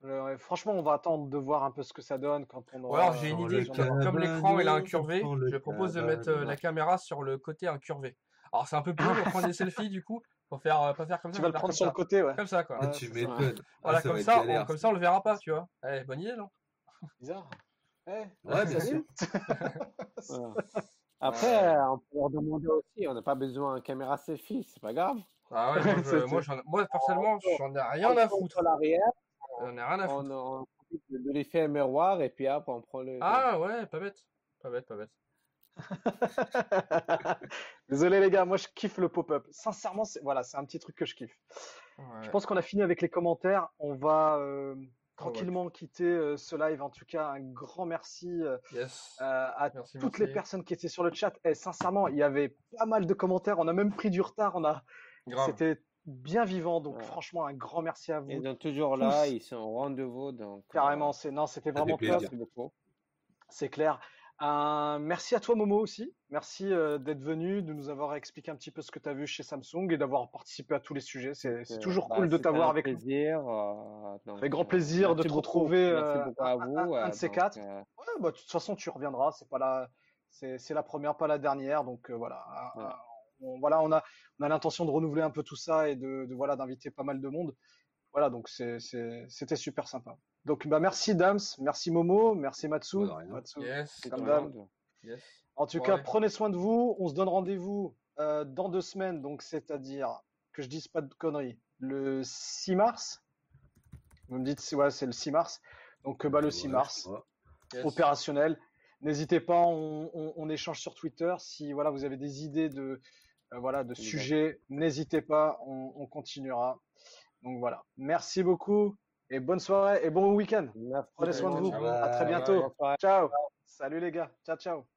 Speaker 8: Franchement, on va attendre de voir un peu ce que ça donne quand on
Speaker 7: Ou alors
Speaker 8: aura.
Speaker 7: j'ai une
Speaker 9: Sans
Speaker 7: idée,
Speaker 9: le
Speaker 7: comme l'écran il est
Speaker 9: cabanon,
Speaker 7: incurvé,
Speaker 9: sans le
Speaker 7: je propose de mettre
Speaker 9: cabanon.
Speaker 7: la caméra sur le côté incurvé. Alors c'est un peu pénible pour prendre des selfies du coup, faut faire pas faire comme ça,
Speaker 8: Tu vas
Speaker 7: faut
Speaker 8: le
Speaker 7: faire
Speaker 8: prendre
Speaker 7: comme
Speaker 8: sur le
Speaker 7: ça.
Speaker 8: côté, ouais.
Speaker 7: Comme ça quoi.
Speaker 9: Ah,
Speaker 8: Ouais,
Speaker 9: tu
Speaker 8: c'est ça.
Speaker 9: m'étonnes. Ah,
Speaker 7: Voilà,
Speaker 9: ça
Speaker 7: comme
Speaker 9: va être
Speaker 7: ça,
Speaker 9: galère,
Speaker 7: comme
Speaker 9: ça.
Speaker 7: ça on le verra pas, tu vois. Eh, bonne idée, non?
Speaker 8: Bizarre. Ouais,
Speaker 9: Ouais, bien sûr.
Speaker 10: Voilà. Après, on peut leur demander aussi, on n'a pas besoin de caméra selfie, c'est pas grave.
Speaker 7: Ah ouais, moi personnellement, j'en ai rien à foutre.
Speaker 10: Sur l'arrière,
Speaker 7: J'en ai rien à foutre.
Speaker 10: on profite de l'effet miroir et puis hop, on prend le.
Speaker 7: Ah ouais, pas bête. Pas bête, pas bête.
Speaker 8: Désolé les gars, moi je kiffe le pop-up. Sincèrement, voilà, c'est un petit truc que je kiffe.
Speaker 7: Ouais.
Speaker 8: Je pense qu'on a fini avec les commentaires. On va
Speaker 7: Oh, ouais.
Speaker 8: tranquillement quitter ce live. En tout cas, un grand merci
Speaker 7: Yes.
Speaker 8: à
Speaker 7: Merci,
Speaker 8: toutes
Speaker 7: merci.
Speaker 8: les personnes qui étaient sur le chat. Et sincèrement, il y avait pas mal de commentaires. On a même pris du retard.
Speaker 7: Grave.
Speaker 8: C'était bien vivant. Donc
Speaker 10: Ouais.
Speaker 8: franchement, un grand merci à vous.
Speaker 10: Ils sont toujours là, ils sont au rendez-vous. Donc,
Speaker 8: Carrément, c'était vraiment
Speaker 9: fait
Speaker 8: top.
Speaker 9: plaisir.
Speaker 10: merci beaucoup.
Speaker 8: C'est clair. Merci à toi Momo aussi. Merci d'être venu, de nous avoir expliqué un petit peu ce que tu as vu chez Samsung et d'avoir participé à tous les sujets. C'est toujours cool de
Speaker 10: C'était
Speaker 8: t'avoir
Speaker 10: un
Speaker 8: avec nous.
Speaker 10: plaisir.
Speaker 8: Avec grand plaisir de
Speaker 10: merci
Speaker 8: te
Speaker 10: beaucoup.
Speaker 8: retrouver
Speaker 10: Merci beaucoup à vous.
Speaker 8: un de ces
Speaker 10: donc,
Speaker 8: quatre. Ouais, bah, de toute façon, tu reviendras. C'est la première, pas la dernière. Donc voilà. On a l'intention de renouveler un peu tout ça et voilà d'inviter pas mal de monde. Voilà, donc c'était super sympa. Donc bah merci Dams, merci Momo, merci Matsu.
Speaker 9: Bah, de rien.
Speaker 8: Matsu,
Speaker 7: Yes.
Speaker 10: c'est
Speaker 8: comme
Speaker 10: tout
Speaker 8: d'hab.
Speaker 10: le monde.
Speaker 7: Yes.
Speaker 8: En tout
Speaker 7: Bon,
Speaker 8: cas,
Speaker 7: allez.
Speaker 8: prenez soin de vous. On se donne rendez-vous dans 2 semaines, donc c'est-à-dire que je dise pas de conneries. Le 6 mars. Vous me dites si ouais, c'est le 6 mars. Donc le 6
Speaker 9: Ouais,
Speaker 8: mars,
Speaker 9: je crois.
Speaker 7: Yes.
Speaker 8: opérationnel. N'hésitez pas, on échange sur Twitter. Si voilà, vous avez des idées de sujets, n'hésitez pas, on continuera. Donc voilà. Merci beaucoup et bonne soirée et bon week-end.
Speaker 10: Merci.
Speaker 8: Prenez soin de vous.
Speaker 7: Ciao.
Speaker 8: À très
Speaker 9: Bye.
Speaker 8: bientôt.
Speaker 10: Bonne soirée.
Speaker 8: Ciao. Salut les gars. Ciao, ciao.